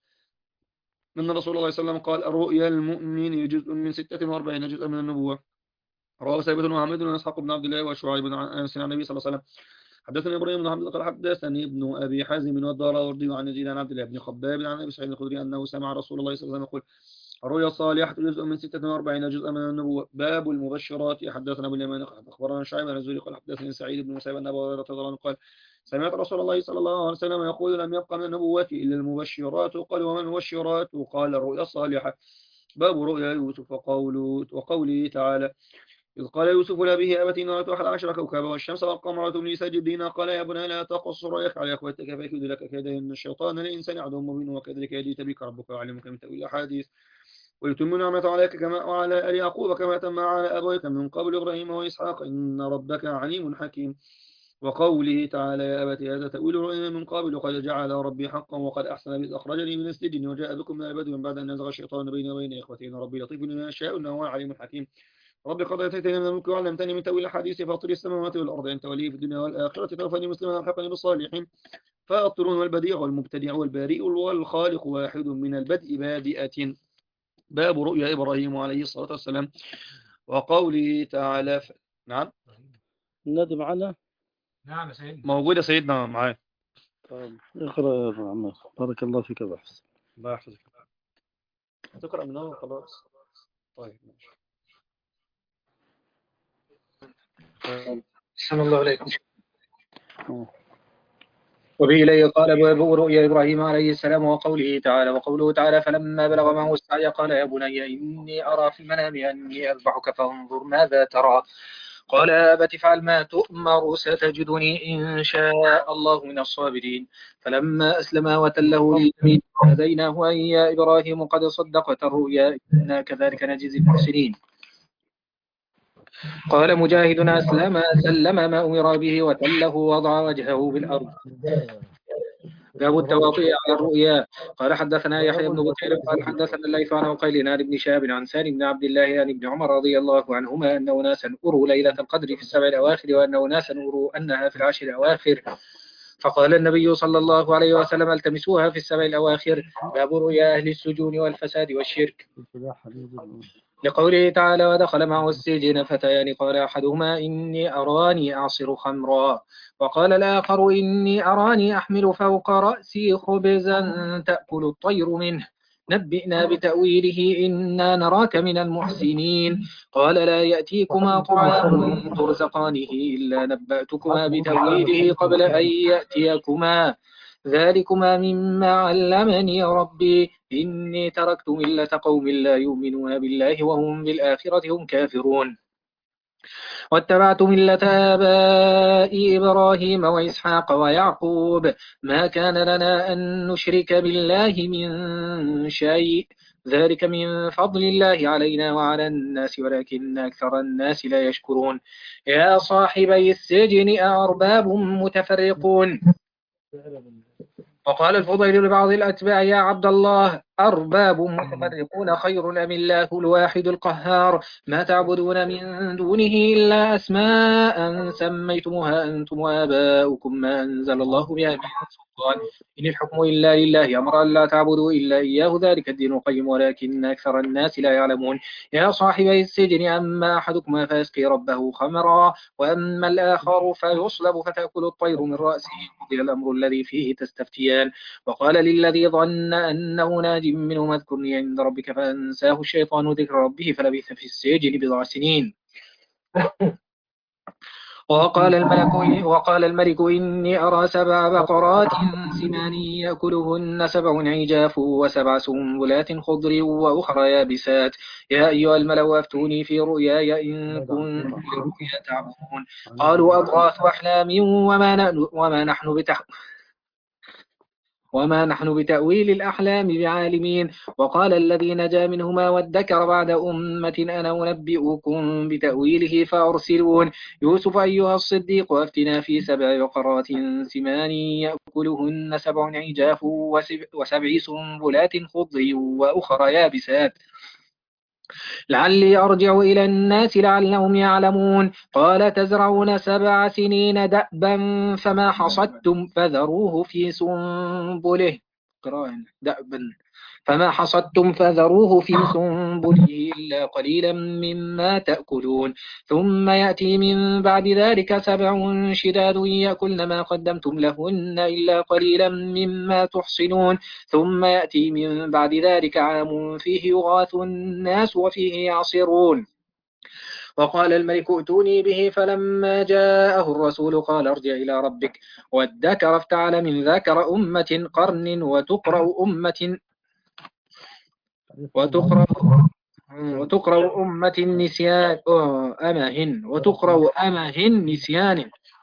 B: أن رسول الله صلى الله عليه وسلم قال رؤيا المؤمن جزء من ستة وأربعين جزءا من النبوة. رواه ثابت وحمد وإسحاق بن عبد الله وشعيب بن أنس عن النبي صلى الله عليه وسلم. حدثني إبراهيم بن حمد قال حدثني ابن أبي حازم والدراوردي عن يزيد عن عبد الله بن خباب عن أبي سعيد الخدري أنه سمع رسول الله صلى الله عليه وسلم يقول الرؤيا الصالحة جزء من ستة وأربعين جزءا من النبوة. باب المبشرات. حدثنا أبو اليمان أخبرنا شعيب عن الزهري قال حدثني سعيد بن مسيب أن أبا هريرة رضي الله عنه قال سمعت رسول الله صلى الله عليه وسلم يقول لم يبقى من النبوة إلا المبشرات. قال وما المبشرات؟ قال الرؤيا الصالحة. باب رؤيا يوسف وقوله, وقوله تعالى إذ قال يوسف لأبيه أبت إني رأيت أحد عشر كوكبا والشمس والقمر رأيتهم لي ساجدين قال يا بني لا تقص رؤياك على إخوتك فيكيد لك كيدا إن الشيطان للإنسان عدو مبين وكذلك يأتي بك ربك ويعلمك من تأويل الأحاديث ويتم نعمة عليك كما وعلى آل يعقوب كما تم على أبويك من قبل إبراهيم وإسحاق إن ربك عليم حكيم. وقوله تعالى يا أبت هذا تأويل رؤيا من قبل قد جعل ربي حقا وقد أحسن بإذ أخرجني من السجن وجاء بكم من البدو من بعد أن نزغ الشيطان بيني وبين إخوتي إن ربي لطيف لما يشاء إنه هو العليم الحكيم. ربي قد آتيتني من الملك وعلمتني من تأويل الحديث فاطر السماوات والأرض أنت ولي في الدنيا والآخرة توفني مسلما والحقني بالصالحين. فاطر والبديع والمبتدع والبارئ والخالق واحد من البدء بادئة. باب رؤيا إبراهيم عليه الصلاة والسلام. وقوله تعالى ف... نعم
A: ندم على
B: نعم سيدنا موجودة سيدنا معاه.
A: طيب اقرأ يا أبو عمار بارك الله فيك بحث.
B: الله يحفظك. تقرأ من أول خلاص. طيب ماشي.
C: السلام الله عليكم. وبه إليه قال باب رؤيا إبراهيم عليه السلام وقوله تعالى وقوله تعالى فلما بلغ معه السعي قال يا بني إني أرى في المنام أني أذبحك فانظر ماذا ترى قال أبت افعل ما تؤمر ستجدني إن شاء الله من الصابرين. فلما أسلما وتله لليمين ناديناه أن يا إبراهيم قد صدقت الرؤيا إنا كذلك نجزي المحسنين. قال مجاهد أسلم سلم ما أمر به وتله وضع وجهه بالأرض. باب التواطؤ على الرؤيا. قال حدثنا يحيى بن بكير قال حدثنا الليث عن عقيل عن ابن شهاب عن سالم بن عبد الله عن ابن عمر رضي الله عنهما أن أناسا أروا ليلة القدر في السبع الأواخر وأن أناسا أروا أنها في العشر الأواخر، فقال النبي صلى الله عليه وسلم التمسوها في السبع الأواخر. باب رؤيا أهل السجون والفساد والشرك. لقوله تعالى ودخل معه السجن فتيان قال أحدهما إني أراني أعصر خمرا وقال الآخر إني أراني أحمل فوق رأسي خبزا تأكل الطير منه نبئنا بتأويله إنا نراك من المحسنين. قال لا يأتيكما طعام ترزقانه إلا نبأتكما بتأويله قبل أن يأتيكما ذلكما مما علمني ربي إني تركت ملة قوم لا يؤمنون بالله وهم بالآخرة هم كافرون واتبعت ملة آبائي إبراهيم وإسحاق ويعقوب ما كان لنا أن نشرك بالله من شيء ذلك من فضل الله علينا وعلى الناس ولكن أكثر الناس لا يشكرون. يا صاحبي السجن أأرباب متفرقون. وقال الفضيل لبعض الأتباع يا عبد الله أرباب متفرقون خير أم الله الواحد القهار ما تعبدون من دونه إلا أسماء سميتموها أنتم وآباؤكم ما أنزل الله بها من سلطان إن الحكم إلا لله أمر أن لا تعبدوا إلا إياه ذلك الدين القيم ولكن أكثر الناس لا يعلمون. يا صاحبي السجن أما أحدكما فيسقي ربه خمرا وأما الآخر فيصلب فتأكل الطير من رأسه قضي الأمر الذي فيه تستفتيان. وقال للذي ظن أنه ناج منه اذكرني عند ربك فأنساه الشيطان ذكر ربه فلبث في السجن بضع سنين. وقال الملك وقال الملك إني أرى سبع بقرات سمان يأكلهن سبع عجاف وسبع سنبلات خضر وأخرى يابسات يا أيها الملأ أفتوني في رؤياي إن كنتم لرؤيا تعبرون. قالوا أضغاث أحلام وما نحن وما نحن بتح وما نحن بتأويل الأحلام بعالمين. وقال الذي نجا منهما وادكر بعد أمة أنا أنبئكم بتأويله فأرسلون. يوسف أيها الصديق أفتنا في سبع بقرات سمان يأكلهن سبع عجاف وسبع سنبلات خضر وأخرى يابسات لعلي أرجع إلى الناس لعلهم يعلمون. قال تزرعون سبع سنين دأبا فما حصدتم فذروه في سنبله دأبا فما حصدتم فذروه في سنبله إلا قليلا مما تأكلون ثم يأتي من بعد ذلك سبع شداد يأكلن ما قدمتم لهن إلا قليلا مما تحصنون ثم يأتي من بعد ذلك عام فيه يغاث الناس وفيه يعصرون. وقال الملك ائتوني به فلما جاءه الرسول قال ارجع إلى ربك وادكر افتعل من ذكر أمة قرن وتقرأ أمة وتقرأ وتقرأ أمة النسيان أمهن وتقرأ أمهن نسيان.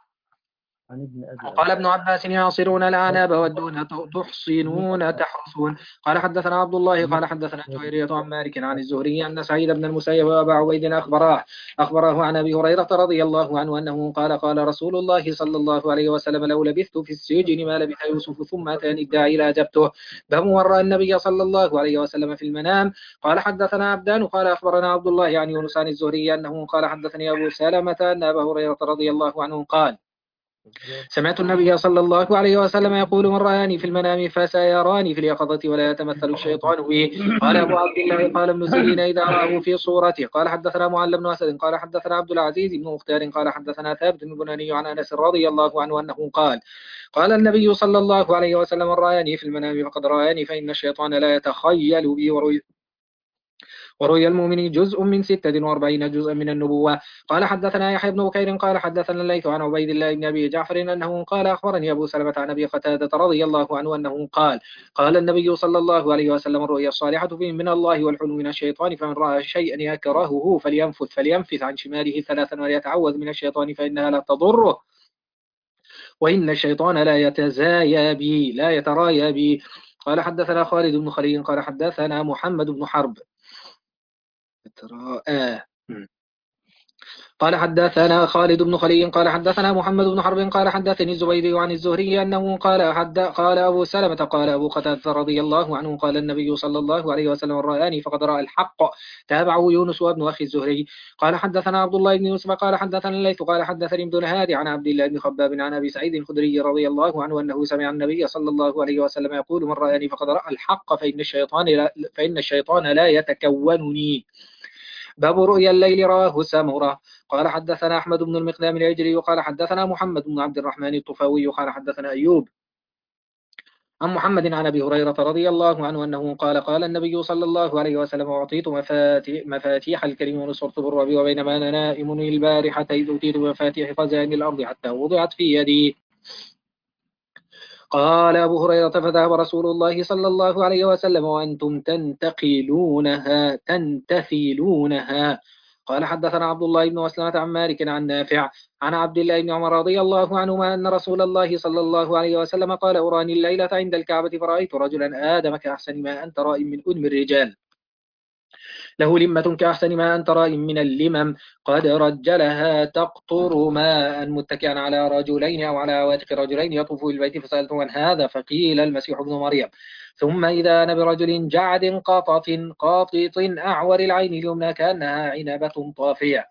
C: وقال ابن عباس يعصرون العناب والدون تحصنون تحرسون. قال حدثنا عبد الله قال حدثنا جويرية عن مالك عن الزهري أن سعيد بن المسيب وأبا عبيد أخبراه أخبره عن أبي هريرة رضي الله عنه أنه قال قال رسول الله صلى الله عليه وسلم لو لبثت في السجن ما لبث يوسف ثم أتاني الداعي لأجبته. باب ورى النبي صلى الله عليه وسلم في المنام. قال حدثنا عبدان قال أخبرنا عبد الله عن يونس عن الزهري أنه قال حدثني أبو سلمة أن أبا هريرة رضي الله عنه قال سمعت النبي صلى الله عليه وسلم يقول من رآني في المنام فسيراني في اليقظة ولا يتمثل الشيطان به. قال أبو عبد الله قال ابن سيرين إذا رآه في صورته. قال حدثنا معل بن أسد قال حدثنا عبد العزيز بن مختار قال حدثنا ثابت بن بناني عن أنس رضي الله عنه أنه قال قال النبي صلى الله عليه وسلم من رآني في المنام فقد رآني فإن الشيطان لا يتخيل بي ورؤيا ورؤيا المؤمن جزء من ستة وأربعين جزءا من النبوة. قال حدثنا يحيى بن بكير قال حدثنا الليث عن عبيد الله بن أبي جعفر أنه قال أخبرني أبو سلمة عن أبي قتادة رضي الله عنه أنه قال قال النبي صلى الله عليه وسلم الرؤيا الصالحة فيه من الله والحلم من الشيطان فمن رأى شيئا يكرهه فلينفث فلينفث عن شماله ثلاثا وليتعوذ من الشيطان فإنها لا تضره وإن الشيطان لا يتزايا بي لا يترايا بي. قال حدثنا خالد بن خليل قال حدثنا محمد بن حرب تراءى قال حدثنا خالد بن خلي قال حدثنا محمد بن حرب قال حدثني الزبيدي عن الزهري أنه قال حد قال أبو سلمة قال أبو قتادة رضي الله عنه قال النبي صلى الله عليه وسلم رآني فقد رأى الحق. تابعه يونس وابن أخي الزهري. قال حدثنا عبد الله بن يوسف قال حدثنا الليث قال حدثني ابن هادي عن عبد الله بن خباب عن أبي سعيد الخدري رضي الله عنه أنه سمع النبي صلى الله عليه وسلم يقول من رآني فقد رأى الحق فإن الشيطان لا, فإن الشيطان لا يتكونني. باب رؤيا الليل رواه سمرة. قال حدثنا أحمد بن المقدام العجلي قال حدثنا محمد بن عبد الرحمن الطفاوي قال حدثنا أيوب عن محمد عن أبي هريرة رضي الله عنه أنه قال قال النبي صلى الله عليه وسلم أعطيت مفاتيح, مفاتيح الكريم ونصرت بالرعب وبينما أنا نائم البارحة إذ أوتيت مفاتيح خزائن الأرض حتى وضعت في يدي. قال أبو هريرة فذهب رسول الله صلى الله عليه وسلم وأنتم تنتقلونها تنتثلونها. قال حدثنا عبد الله بن مسلمة عن مالك عن نافع عن عبد الله بن عمر رضي الله عنهما أن رسول الله صلى الله عليه وسلم قال أراني الليلة عند الكعبة فرأيت رجلا آدم كأحسن ما أنت رأي من أدم الرجال له لمة كأحسن ما أنت رأي من اللمم قد رجلها تقطر ماء متكئا على رجلين أو على عواتق رجلين يطوف بالبيت فسألت عن هذا فقيل المسيح ابن مريم. ثم إذا أنا برجل جعد قاطط قاطط أعور العين اليمنى كأنها عنبة طافية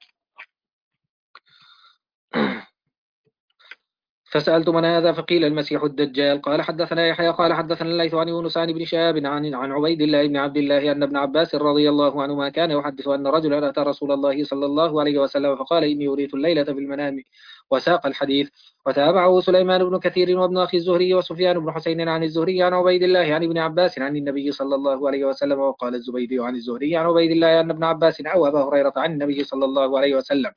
C: فسألت من هذا فقيل المسيح الدجال. قال حدثنا يحيى قال حدثنا الليث عن يونس عن ابن شهاب عن عن عبيد الله بن عبد الله أن ابن عباس رضي الله عنهما كان يحدث أن رجلا أتى رسول الله صلى الله عليه وسلم فقال إني أريت الليلة في المنام وساق الحديث. وتابعه سليمان بن كثير وابن أخي الزهري وسفيان بن حسين عن الزهري عن عبيد الله عن ابن عباس عن النبي صلى الله عليه وسلم. وقال الزبيدي عن الزهري عن عبيد الله أن ابن عباس أو أبا هريرة عن النبي صلى الله عليه وسلم.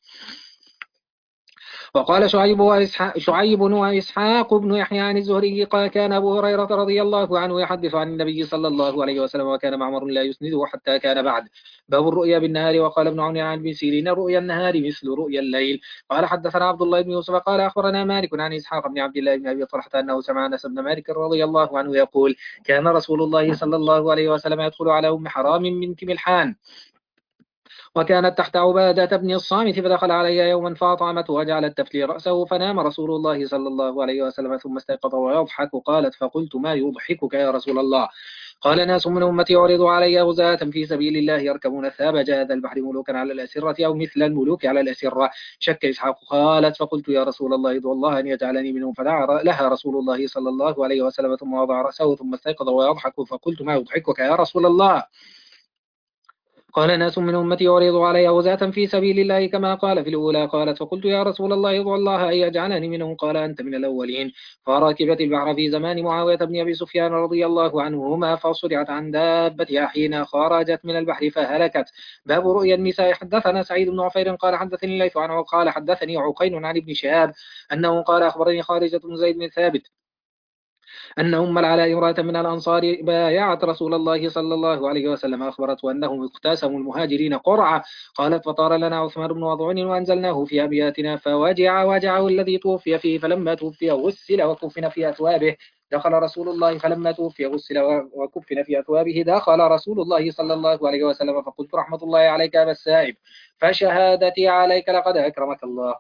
C: وقال شعيب وإسحاق شعيب وإسحاق بن يحيى عن الزهري قال كان أبو هريرة رضي الله عنه يحدث عن النبي صلى الله عليه وسلم وكان معمر لا يسنده حتى كان بعد. باب الرؤيا بالنهار. وقال ابن عون عن ابن سيرين رؤيا النهار مثل رؤيا الليل. قال حدثنا عبد الله بن يوسف قال أخبرنا مالك عن إسحاق بن عبد الله بن أبي طلحة أنه سمع أنس بن مالك رضي الله عنه يقول كان رسول الله صلى الله عليه وسلم يدخل على أم حرام من ملحان وكانت تحت عبادة بن الصامت فدخل علي يوما فأطعمته وجعلت تفتلي رأسه فنام رسول الله صلى الله عليه وسلم ثم استيقظ ويضحك. قالت فقلت ما يضحكك يا رسول الله؟ قال ناس من أمتي يعرضوا علي غزاة في سبيل الله يركبون ثابج هذا البحر ملوكا على الأسرة أو مثل الملوك على الأسرة. شك إسحاق. قالت فقلت يا رسول الله ادعو الله أن يجعلني منهم فدعا لها رسول الله صلى الله عليه وسلم ثم وضع رأسه ثم استيقظ ويضحك. فقلت ما يضحكك يا رسول الله؟ قال ناس من أمتي يعرضوا علي غزاة في سبيل الله كما قال في الأولى. قالت فقلت يا رسول الله ادعو الله أن يجعلني منهم. قال أنت من الأولين. فركبت البحر في زمان معاوية بن أبي سفيان رضي الله عنهما فصرعت عن دابتها حين خرجت من البحر فهلكت. باب رؤيا النساء. حدثنا سعيد بن عفير قال حدثني الليث عنه قال حدثني عقيل عن ابن شهاب أنه قال أخبرني خارجة بن زيد بن ثابت أن أم العلاء امرأة من الأنصار بايعت رسول الله صلى الله عليه وسلم أخبرته أنهم اقتاسموا المهاجرين قرعة. قالت فطار لنا عثمان بن مظعون وأنزلناه في أبياتنا فوجع وجعه الذي توفي فيه فلما توفي غسل وكفن في أثوابه دخل رسول الله فلما توفي غسل وكفن في أثوابه دخل رسول الله صلى الله عليه وسلم فقلت رحمة الله عليك أبا السائب فشهادتي عليك لقد أكرمك الله.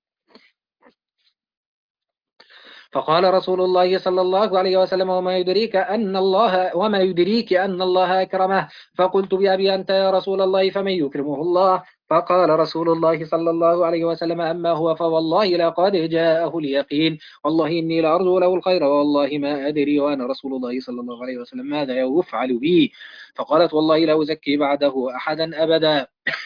C: فقال رسول الله صلى الله عليه وسلم وما يدريك أن الله وما يدريك أن الله أكرمه. فقلت بأبي أنت يا رسول الله فمن يكرمه الله؟ فقال رسول الله صلى الله عليه وسلم أما هو فوالله لقد جاءه اليقين والله إني لأرجو له الخير والله ما أدري وأنا رسول الله صلى الله عليه وسلم ماذا يفعل بي. فقالت والله لا أزكي بعده أحدا أبدا.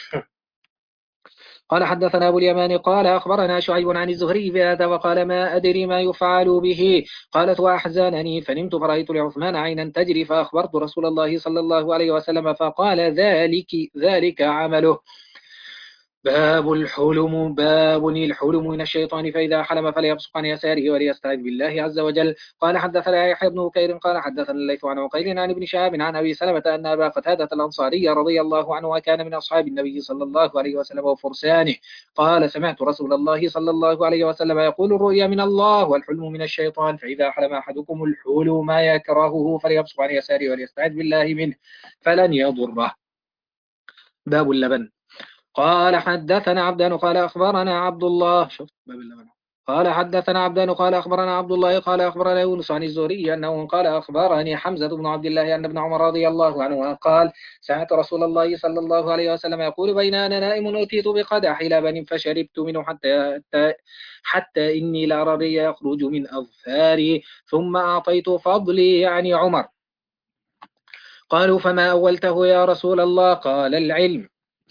C: قال حدثنا أبو اليمان قال أخبرنا شعيب عن الزهري بهذا وقال ما أدري ما يفعل به. قالت وأحزنني فنمت فرأيت لعثمان عينا تجري فأخبرت رسول الله صلى الله عليه وسلم فقال ذلك ذلك عمله. باب الحلم. باب الحلم من الشيطان فإذا حلم فليبصق عن يساره وليستعذ بالله عز وجل. قال حدثنا يحيى بن بكير قال حدثنا الليث عن عقيل عن ابن شهاب عن أبي سلمة أن أبا قتادة الأنصاري رضي الله عنه وكان من أصحاب النبي صلى الله عليه وسلم وفرسانه قال سمعت رسول الله صلى الله عليه وسلم يقول الرؤيا من الله والحلم من الشيطان فإذا حلم أحدكم الحلم ما يكرهه فليبصق عن يساره وليستعذ بالله منه فلن يضره. باب اللبن. قال حدثنا عبدان قال أخبرنا عبد الله شفت باب اللبن قال حدثنا عبدان قال أخبرنا عبد الله قال أخبرنا يونس عن الزهري أنه قال أخبرني حمزة بن عبد الله أن ابن عمر رضي الله عنه قال سمعت رسول الله صلى الله عليه وسلم يقول بين أنا نائم أتيت بقدح لبن فشربت منه حتى حتى إني لأرى يخرج من أظفاري ثم أعطيت فضلي يعني عمر. قالوا فما أولته يا رسول الله؟ قال العلم.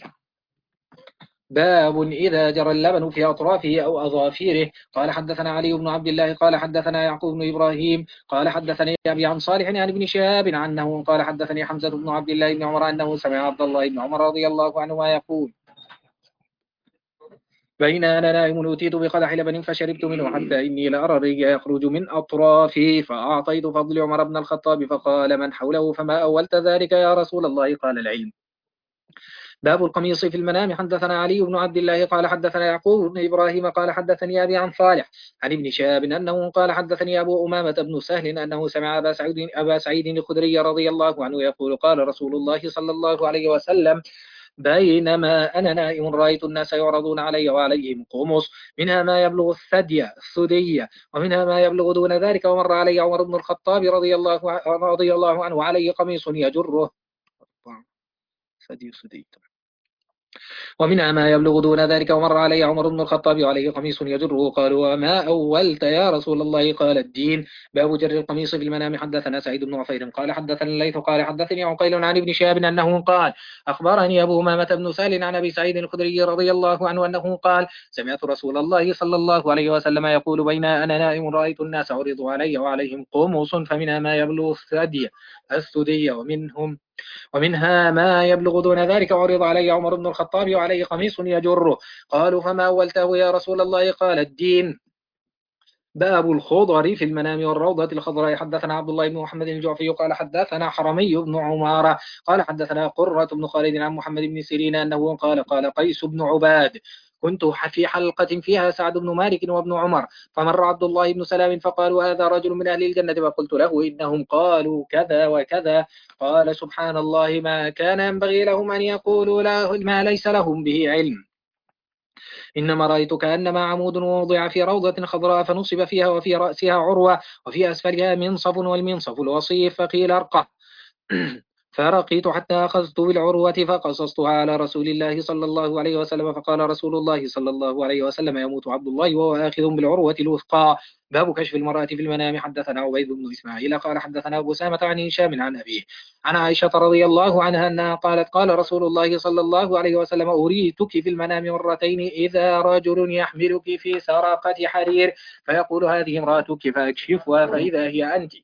C: باب إذا جرى اللبن في أطرافه أو أظافيره. قال حدثنا علي بن عبد الله قال حدثنا يعقوب بن إبراهيم قال حدثني أبي عن صالح عن ابن شهاب عنه قال حدثني حمزة بن عبد الله بن عمر أنه سمع عبد الله بن عمر رضي الله عنه يقول بين أنا نائم أتيت بقدح لبن فشربت منه حتى إني لأرى الريق يخرج من أطرافي فأعطيت فضل عمر بن الخطاب فقال من حوله فما أولت ذلك يا رسول الله؟ قال العلم. باب القميص في المنام. حدثنا علي بن عبد الله قال حدثنا يعقوب بن إبراهيم قال حدثني أبي عن صالح عن ابن شهاب أنه قال حدثني أبو أمامة بن سهل أنه سمع أبا سعيد أبا سعيد الخدري رضي الله عنه يقول قال رسول الله صلى الله عليه وسلم بينما أنا نائم رأيت الناس يعرضون علي وعليهم قمص منها ما يبلغ الثدي الثدي ومنها ما يبلغ دون ذلك ومر علي عمر بن الخطاب رضي الله رضي الله عنه وعليه قميص يجره ثدي ثدي ومنها ما يبلغ دون ذلك ومر علي عمر بن الخطاب وعليه قميص يجره. قالوا وما أولت يا رسول الله؟ قال الدين. باب جر القميص في المنام. حدثنا سعيد بن عفير قال حدثنا الليث قال حدثني عقيل عن ابن شهاب أنه قال أخبرني أبو أمامة بن سهل عن أبي سعيد الخدري رضي الله عنه أنه قال سمعت رسول الله صلى الله عليه وسلم يقول بين أنا نائم رأيت الناس عرضوا علي وعليهم قمص فمنها ما يبلغ الثدي الثدي ومنهم ومنها ما يبلغ دون ذلك وعرض علي عمر بن الخطاب وعليه قميص يجره. قالوا فما أولته يا رسول الله؟ قال الدين. باب الخضر في المنام والروضة الخضراء. حدثنا عبد الله بن محمد الجعفي قال حدثنا حرمي بن عمارة قال حدثنا قرة بن خالد عن محمد بن سيرين أنه قال قال قيس بن عباد كنت في حلقة فيها سعد بن مالك وابن عمر فمر عبد الله بن سلام فقالوا هذا رجل من أهل الجنة فقلت له إنهم قالوا كذا وكذا. قال سبحان الله ما كان ينبغي لهم أن يقولوا له ما ليس لهم به علم إنما رأيت كأنما عمود ووضع في روضة خضراء فنصب فيها وفي رأسها عروة وفي أسفلها منصف والمنصف الوصيف فقيل أرقى فرقيت حتى أخذت بالعروة فقصصتها على رسول الله صلى الله عليه وسلم فقال رسول الله صلى الله عليه وسلم يموت عبد الله وهو آخذ بالعروة الوثقى. باب كشف المرأة في المنام. حدثنا عبيد بن إسماعيل قال حدثنا أبو سامة عن هشام عن أبيه عن عائشة رضي الله عنها أنها قالت قال رسول الله صلى الله عليه وسلم أريتك في المنام مرتين إذا رجل يحملك في سراقة حرير فيقول هذه امرأتك فأكشفها فإذا هي أنت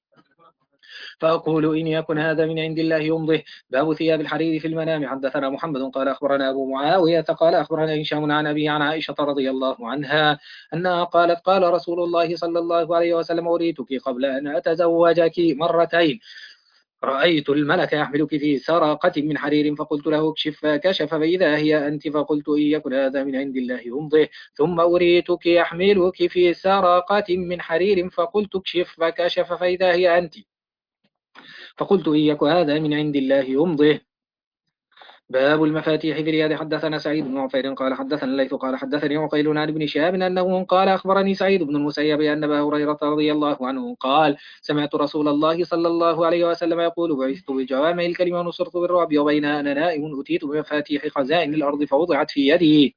C: فأقول إن يكن هذا من عند الله يمضه. باب ثياب الحرير في المنام. حدثنا محمد قال أخبرنا أبو معاوية قال أخبرنا هشام عن أبي عن عائشة رضي الله عنها أنها قالت قال رسول الله صلى الله عليه وسلم أريتك قبل أن أتزوجك مرتين رأيت الملك يحملك في سراقة من حرير فقلت له اكشف فكشف فإذا هي أنت فقلت إن يكن هذا من عند الله يمضه. ثم أريتك يحملك في سراقة من حرير فقلت اكشف فكشف فإذا هي أنت فقلت إن يكن هذا من عند الله يمضه. باب المفاتيح في اليد. حدثنا سعيد بن عفير قال حدثنا الليث قال حدثني عقيل عن ابن شهاب أنه قال أخبرني سعيد بن المسيب أن أبا هريرة رضي الله عنه قال سمعت رسول الله صلى الله عليه وسلم يقول بعثت بجوامع الكلم ونصرت بالرعب وبين أنا نائم أتيت بمفاتيح خزائن الأرض فوضعت في يدي.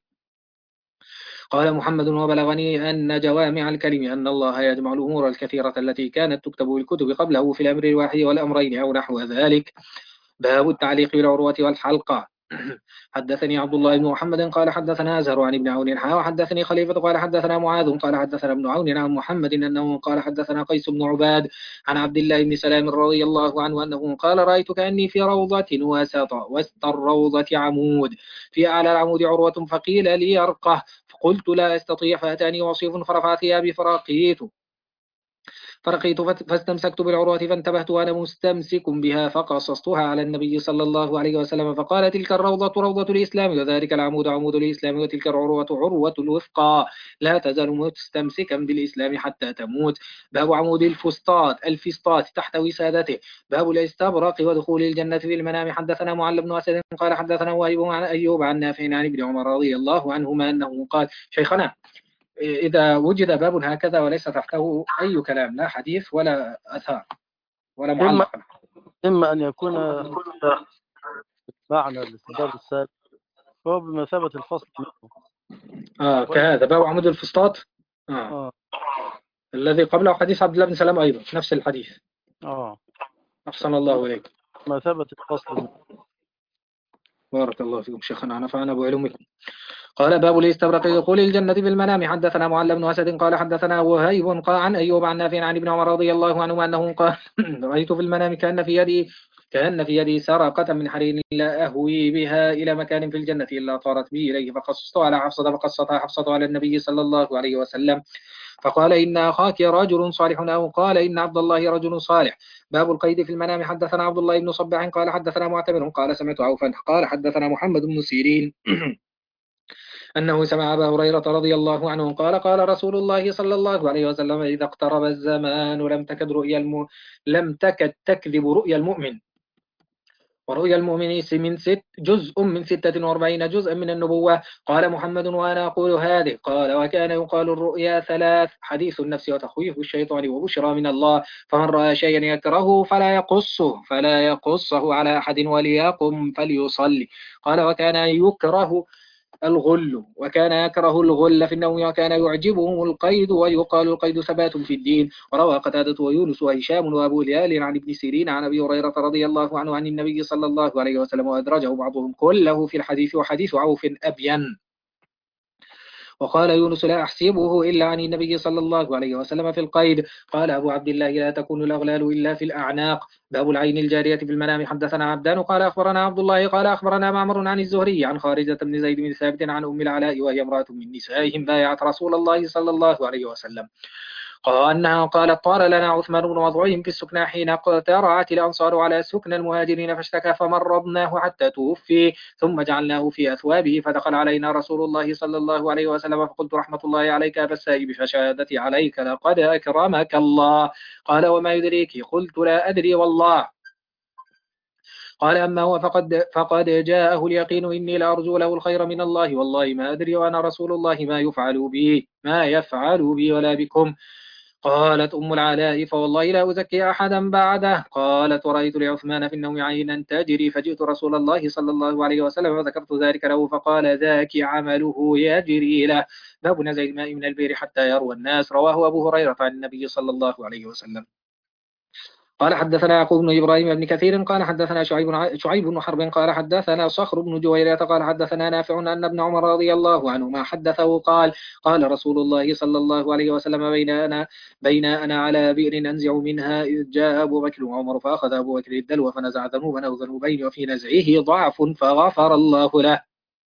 C: قال محمد وبلغني أن جوامع الكلم أن الله يجمع الأمور الكثيرة التي كانت تكتب بالكتب قبله في الأمر الواحد والأمرين أو نحو ذلك. باب التعليق بالعروة والحلقة. حدثني عبد الله بن محمد قال حدثنا أزهر عن ابن عون حا وحدثني خليفة قال حدثنا معاذ قال حدثنا ابن عون عن محمد أنه قال حدثنا قيس بن عباد عن عبد الله بن سلام رضي الله عنه أنه قال رأيت كأني في روضة وسط وسط الروضة عمود في أعلى العمود عروة فقيل لي أرقه فقلت لا أستطيع فأتاني وصيف فرفع ثيابي فرقيت فرقيت فاستمسكت بالعروة فانتبهت وأنا مستمسك بها فقصصتها على النبي صلى الله عليه وسلم فقال تلك الروضة روضة الإسلام وذلك العمود عمود الإسلام وتلك العروة عروة الوثقى لا تزال مستمسكا بالإسلام حتى تموت. باب عمود الفسطاط الفسطاط تحت وسادته. باب الاستبرق ودخول الجنة في المنام. حدثنا معل بن أسد قال حدثنا وهيب عن أيوب عن نافع عن ابن عمر رضي الله عنهما أنه قال شيخنا إذا وجد باب هكذا وليس تحته أي كلام لا حديث ولا أثار ولا
A: إما
C: معلق
A: إما أن يكون معنى الاستباب السابق هو بمثابة الفصل منه.
C: آه كهذا باب عمود الفسطاط آه.
A: آه.
C: الذي قبله حديث عبد الله بن سلام أيضا نفس الحديث.
A: آه.
C: أحسن الله إليك.
A: مثابة الفصل منه.
C: بارك الله فيكم شيخنا نفعنا بعلومكم. قال باب الاستبرق دخول الجنة بالمنام. حدثنا معل بن أسد قال حدثنا وهيب قال عن أيوب عن نافع عن ابن عمر رضي الله عنه أنه قال رأيت في المنام كأن في يدي كأن في يدي سرقة من حرير لا أهوي بها إلى مكان في الجنة إلا طارت بي إليه فقصت على حفصة فقصتها حفصة على النبي صلى الله عليه وسلم فقال إن أخاك رجل صالح أو قال إن عبد الله رجل صالح. باب القيد في المنام. حدثنا عبد الله بن صباح قال حدثنا معتمر قال سمعت عوفا قال حدثنا محمد بن سيرين أنه سمع أبا هريرة رضي الله عنه قال قال رسول الله صلى الله عليه وسلم إذا اقترب الزمان لم تكد رؤيا الم... لم تكد تكذب رؤيا المؤمن ورؤيا المؤمن من ست جزء من ستة وأربعين جزءا من النبوة. قال محمد وأنا أقول هذه. قال وكان يقال الرؤيا ثلاث حديث النفس وتخويف الشيطان وبشرى من الله فمن رأى شيئا يكرهه فلا يقصه فلا يقصه على أحد وليقم فليصلي. قال وكان يكره الغل وكان يكره الغل في النوم وكان يعجبه القيد ويقال القيد ثبات في الدين. وروى قتادة ويونس وهشام وأبو هلال عن ابن سيرين عن أبي هريرة رضي الله عنه عن النبي صلى الله عليه وسلم وأدرجه بعضهم كله في الحديث وحديث عوف أبين. وقال يونس لا أحسبه إلا عن النبي صلى الله عليه وسلم في القيد. قال أبو عبد الله لا تكون الأغلال إلا في الأعناق. باب العين الجارية في المنام. حدثنا عبدان قال أخبرنا عبد الله قال أخبرنا معمر عن الزهري عن خارجة بن زيد بن ثابت عن أم العلاء وهي امرأة من نسائهم بايعت رسول الله صلى الله عليه وسلم قال أنها قالت طال لنا عثمان بن مضعون في السكنى حين اقترعت الأنصار على سكن المهاجرين فاشتكى فمرضناه حتى توفي ثم جعلناه في أثوابه فدخل علينا رسول الله صلى الله عليه وسلم فقلت رحمة الله عليك أبا السائب فشهادتي عليك لقد أكرمك الله. قال وما يدريك؟ قلت لا أدري والله. قال أما هو فقد, فقد جاءه اليقين إني لأرجو له الخير من الله والله ما أدري وأنا رسول الله ما يفعل بي ما يفعل بي ولا بكم. قالت أم العلاء فوالله لا أزكي أحدا بعده. قالت ورأيت لعثمان في النوم عينا تجري فجئت رسول الله صلى الله عليه وسلم وذكرت ذلك له فقال ذاك عمله يجري له. باب نزع الماء من البئر حتى يروى الناس. رواه أبو هريرة عن النبي صلى الله عليه وسلم. قال حدثنا يعقوب بن إبراهيم بن كثير قال حدثنا شعيب شعيب بن حرب قال حدثنا صخر بن جويرية قال حدثنا نافع أن ابن عمر رضي الله عنهما حدثه قال قال رسول الله صلى الله عليه وسلم بين أنا بين أنا على بئر أنزع منها إذ جاء أبو بكر وعمر فأخذ أبو بكر الدلو فنزع ذنوبا أو ذنوبين وفي نزعه ضعف فغفر الله له.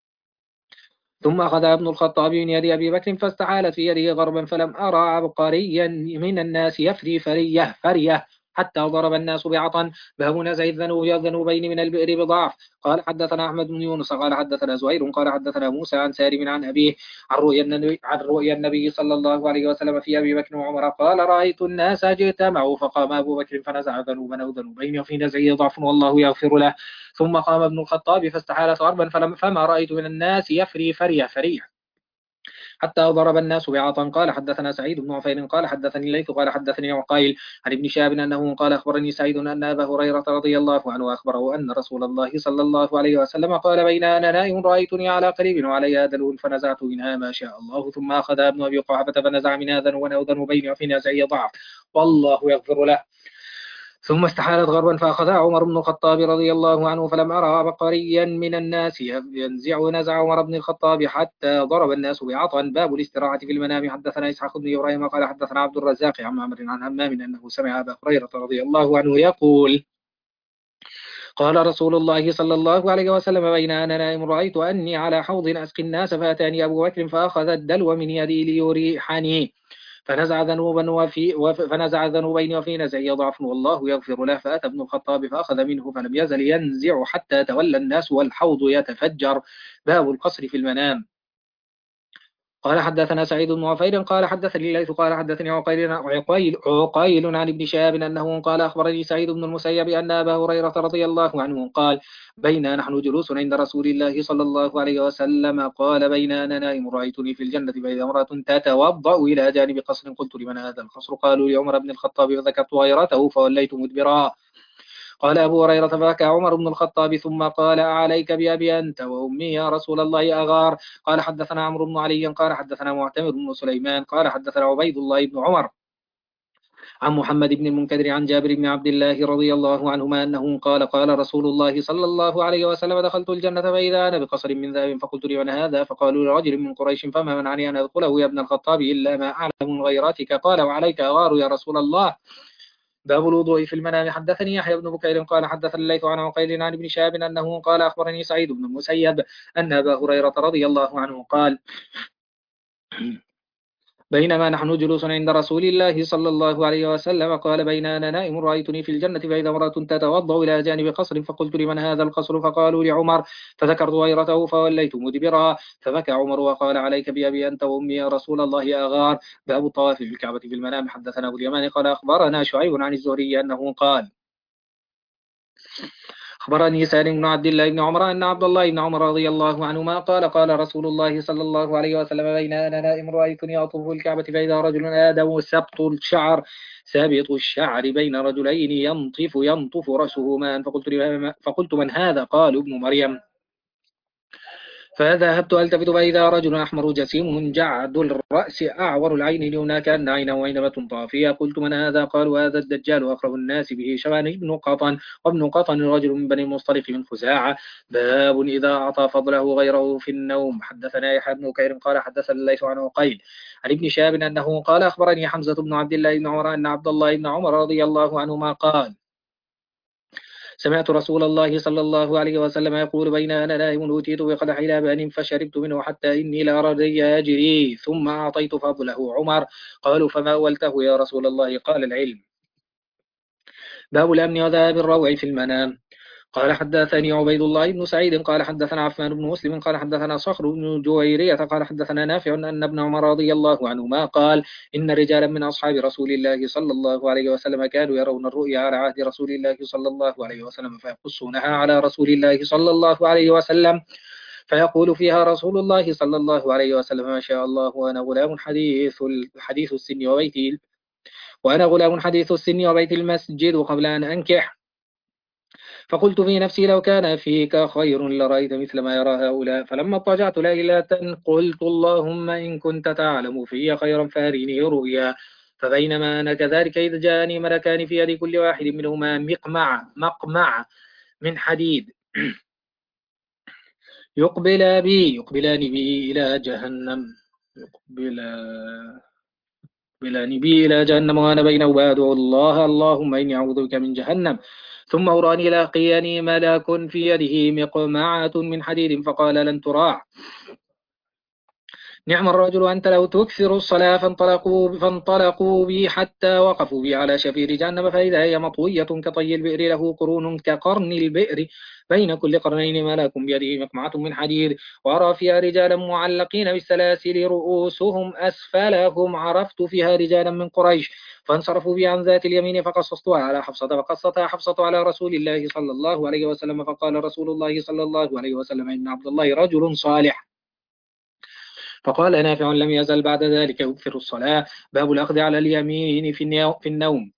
C: ثم أخذ ابن الخطاب من يد أبي بكر فاستحالت في يده غربا فلم أرى عبقريا من الناس يفري فريه فريه حتى ضرب الناس بعطن. باب نزع الذنوب والذنوبين من البئر بضعف. قال حدثنا أحمد بن يونس قال حدثنا زهير قال حدثنا موسى عن سالم عن أبيه عن رؤيا النبي, عن رؤيا النبي صلى الله عليه وسلم في أبي بكر وعمر قال رأيت الناس اجتمعوا فقام أبو بكر فنزع ذنوبا أو ذنوبين وفي نزعه ضعف والله يغفر له. ثم قام ابن الخطاب فاستحالت غربا فلم فما رأيت من الناس يفري فريه فريه حتى ضرب الناس بعطا. قال حدثنا سعيد بن عفير قال حدثني الليث قال حدثني عقيل عن ابن شهاب أنه قال أخبرني سعيد أن أبا هريرة رضي الله عنه أخبره أن رسول الله صلى الله عليه وسلم قال بين أنا نائم رأيتني على قريب وعليها دلو فنزعت منها ما شاء الله ثم أخذ ابن أبي قحافة فنزع منها ذنوبا أو ذنوبين وفي نزعه ضعف والله يغفر له. ثم استحالت غربا فأخذها عمر بن الخطاب رضي الله عنه فلم أرى عبقريا من الناس ينزع نزع عمر بن الخطاب حتى ضرب الناس بعطن. باب الاستراحة في المنام. حدثنا إسحاق بن إبراهيم قال حدثنا عبد الرزاق عن معمر عن همام أنه سمع أبا هريرة رضي الله عنه يقول قال رسول الله صلى الله عليه وسلم بين أنا نائم رأيت أني على حوض أسقي الناس فأتاني أبو بكر فأخذ الدلو من يدي ليريحني فنزع ذنوبا وفي وف فنزع ذنوبين وفي نزعه ضعف والله يغفر له. فأتى ابن الخطاب فأخذ منه فلم يزل ينزع حتى تولى الناس والحوض يتفجر. باب القصر في المنام. قال حدثنا سعيد بن عفير قال حدثني الليث قال حدثني عقيل عقيل عقيل عن ابن شهاب أنه قال أخبرني سعيد بن المسيب أن أبا هريرة رضي الله عنه قال بينا نحن جلوس عند رسول الله صلى الله عليه وسلم قال بين أنا نائم رأيتني في الجنة فإذا امرأة تتوضأ إلى جانب قصر قلت لمن هذا القصر قالوا لعمر بن الخطاب فذكرت غيرته فوليت مدبرا. قال أبو هريرة فبكى عمر بن الخطاب ثم قال أعليك بأبي أنت وأمي يا رسول الله أغار. قال حدثنا عمرو بن علي قال حدثنا معتمر بن سليمان قال حدثنا عبيد الله بن عمر عن محمد بن المنكدر عن جابر بن عبد الله رضي الله عنهما أنه قال قال رسول الله صلى الله عليه وسلم دخلت الجنة فإذا أنا بقصر من ذهب فقلت لمن هذا فقالوا لرجل من قريش فما منعني أن أدخله يا ابن الخطاب إلا ما أعلم من غيراتك قال وعليك أغار يا رسول الله. باب الوضوء في المنام. حدثني يحيى بن بكير قال حدثني الليث عن عقيل عن ابن شهاب أنه قال أخبرني سعيد بن المسيب أن أبا هريرة رضي الله عنه قال بينما نحن جلوس عند رسول الله صلى الله عليه وسلم قال بين أنا نائم رأيتني في الجنة فإذا امرأة تتوضأ إلى جانب قصر فقلت لمن هذا القصر فقالوا لعمر فذكرت غيرته فوليت مدبرا. فبكى عمر وقال عليك بأبي أنت وأمي يا رسول الله أغار. باب الطواف بالكعبة في المنام. حدثنا أبو اليمان قال أخبرنا شعيب عن الزهري أنه قال أخبرني سالم بن عبد الله بن عمر أن عبد الله بن عمر رضي الله عنهما قال قال رسول الله صلى الله عليه وسلم بين أنا نائم رأيتني أطوف الكعبة فإذا رجل آدم سبط الشعر سابط الشعر بين رجلين ينطف ينطف رأسه ماء فقلت, فقلت من هذا قال ابن مريم. فذهبت ألتفت فإذا رجل أحمر جسيم جعد الرأس أعور العين اليمنى كأن عينه وينبة طافية قلت من هذا قالوا هذا الدجال أقرب الناس به شبان ابن قطن وابن قطن رجل من بني المصطلق من خزاعة. باب إذا أعطى فضله غيره في النوم. حدثنا يحيى بن بكير قال حدثنا الليث عن عقيل عن ابن شهاب أنه قال أخبرني حمزة بن عبد الله بن عمر أن عبد الله بن عمر رضي الله عنهما قال سمعت رسول الله صلى الله عليه وسلم يقول بين أنا نائم أوتيت بقدح لبن فشربت منه حتى إني لأرى يجري ثم أعطيت فضله عمر. قالوا فما أولته يا رسول الله قال العلم. باب الأمن وذهاب الروع في المنام. قال حدثني عبيد الله بن سعيد قال حدثنا عثمان بن مسلم قال حدثنا صخر بن جويرية قال حدثنا نافع أن ابن عمر رضي الله عنهما قال إن رجالا من أصحاب رسول الله صلى الله عليه وسلم كانوا يرون الرؤيا على عهد رسول الله صلى الله عليه وسلم فيقصونها على رسول الله صلى الله عليه وسلم فيقول فيها رسول الله صلى الله عليه وسلم ما شاء الله وأنا غلام حديث حديث السن وبيت وأنا غلام حديث السن وبيت المسجد قبل أن أنكح. فقلت في نفسي لو كان فيك خير لرأيت مثل ما يرى هؤلاء. فلما اضطجعت ليلة قلت اللهم إن كنت تعلم في خيرا فاريني رؤيا. فبينما أنا كذلك إذ جاءني ملكان في يد كل واحد منهما مقمع مقمع من حديد يقبل بي يقبلان بي إلى جهنم يقبلان يقبلان بي إلى جهنم وأنا بينه وأدعو الله اللهم إني أعوذ بك من جهنم. ثم أراني لاقيني ملك في يده مقمعة من حديد فقال لن تراع نعم الرجل أنت لو تكثر الصلاة. فانطلقوا, فانطلقوا بي حتى وقفوا بي على شفير جهنم فإذا هي مطوية كطي البئر له قرون كقرن البئر بين كل قرنين ملك بيده مقمعة من حديد وأرى فيها رجالا معلقين بالسلاسل رؤوسهم أسفلهم عرفت فيها رجالا من قريش فانصرفوا بي عن ذات اليمين فقصصتها على حفصة فقصتها حفصة على رسول الله صلى الله عليه وسلم فقال رسول الله صلى الله عليه وسلم إن عبد الله رجل صالح. فقال نافع لم يزل بعد ذلك يكثر الصلاة. باب الأخذ على اليمين في النوم.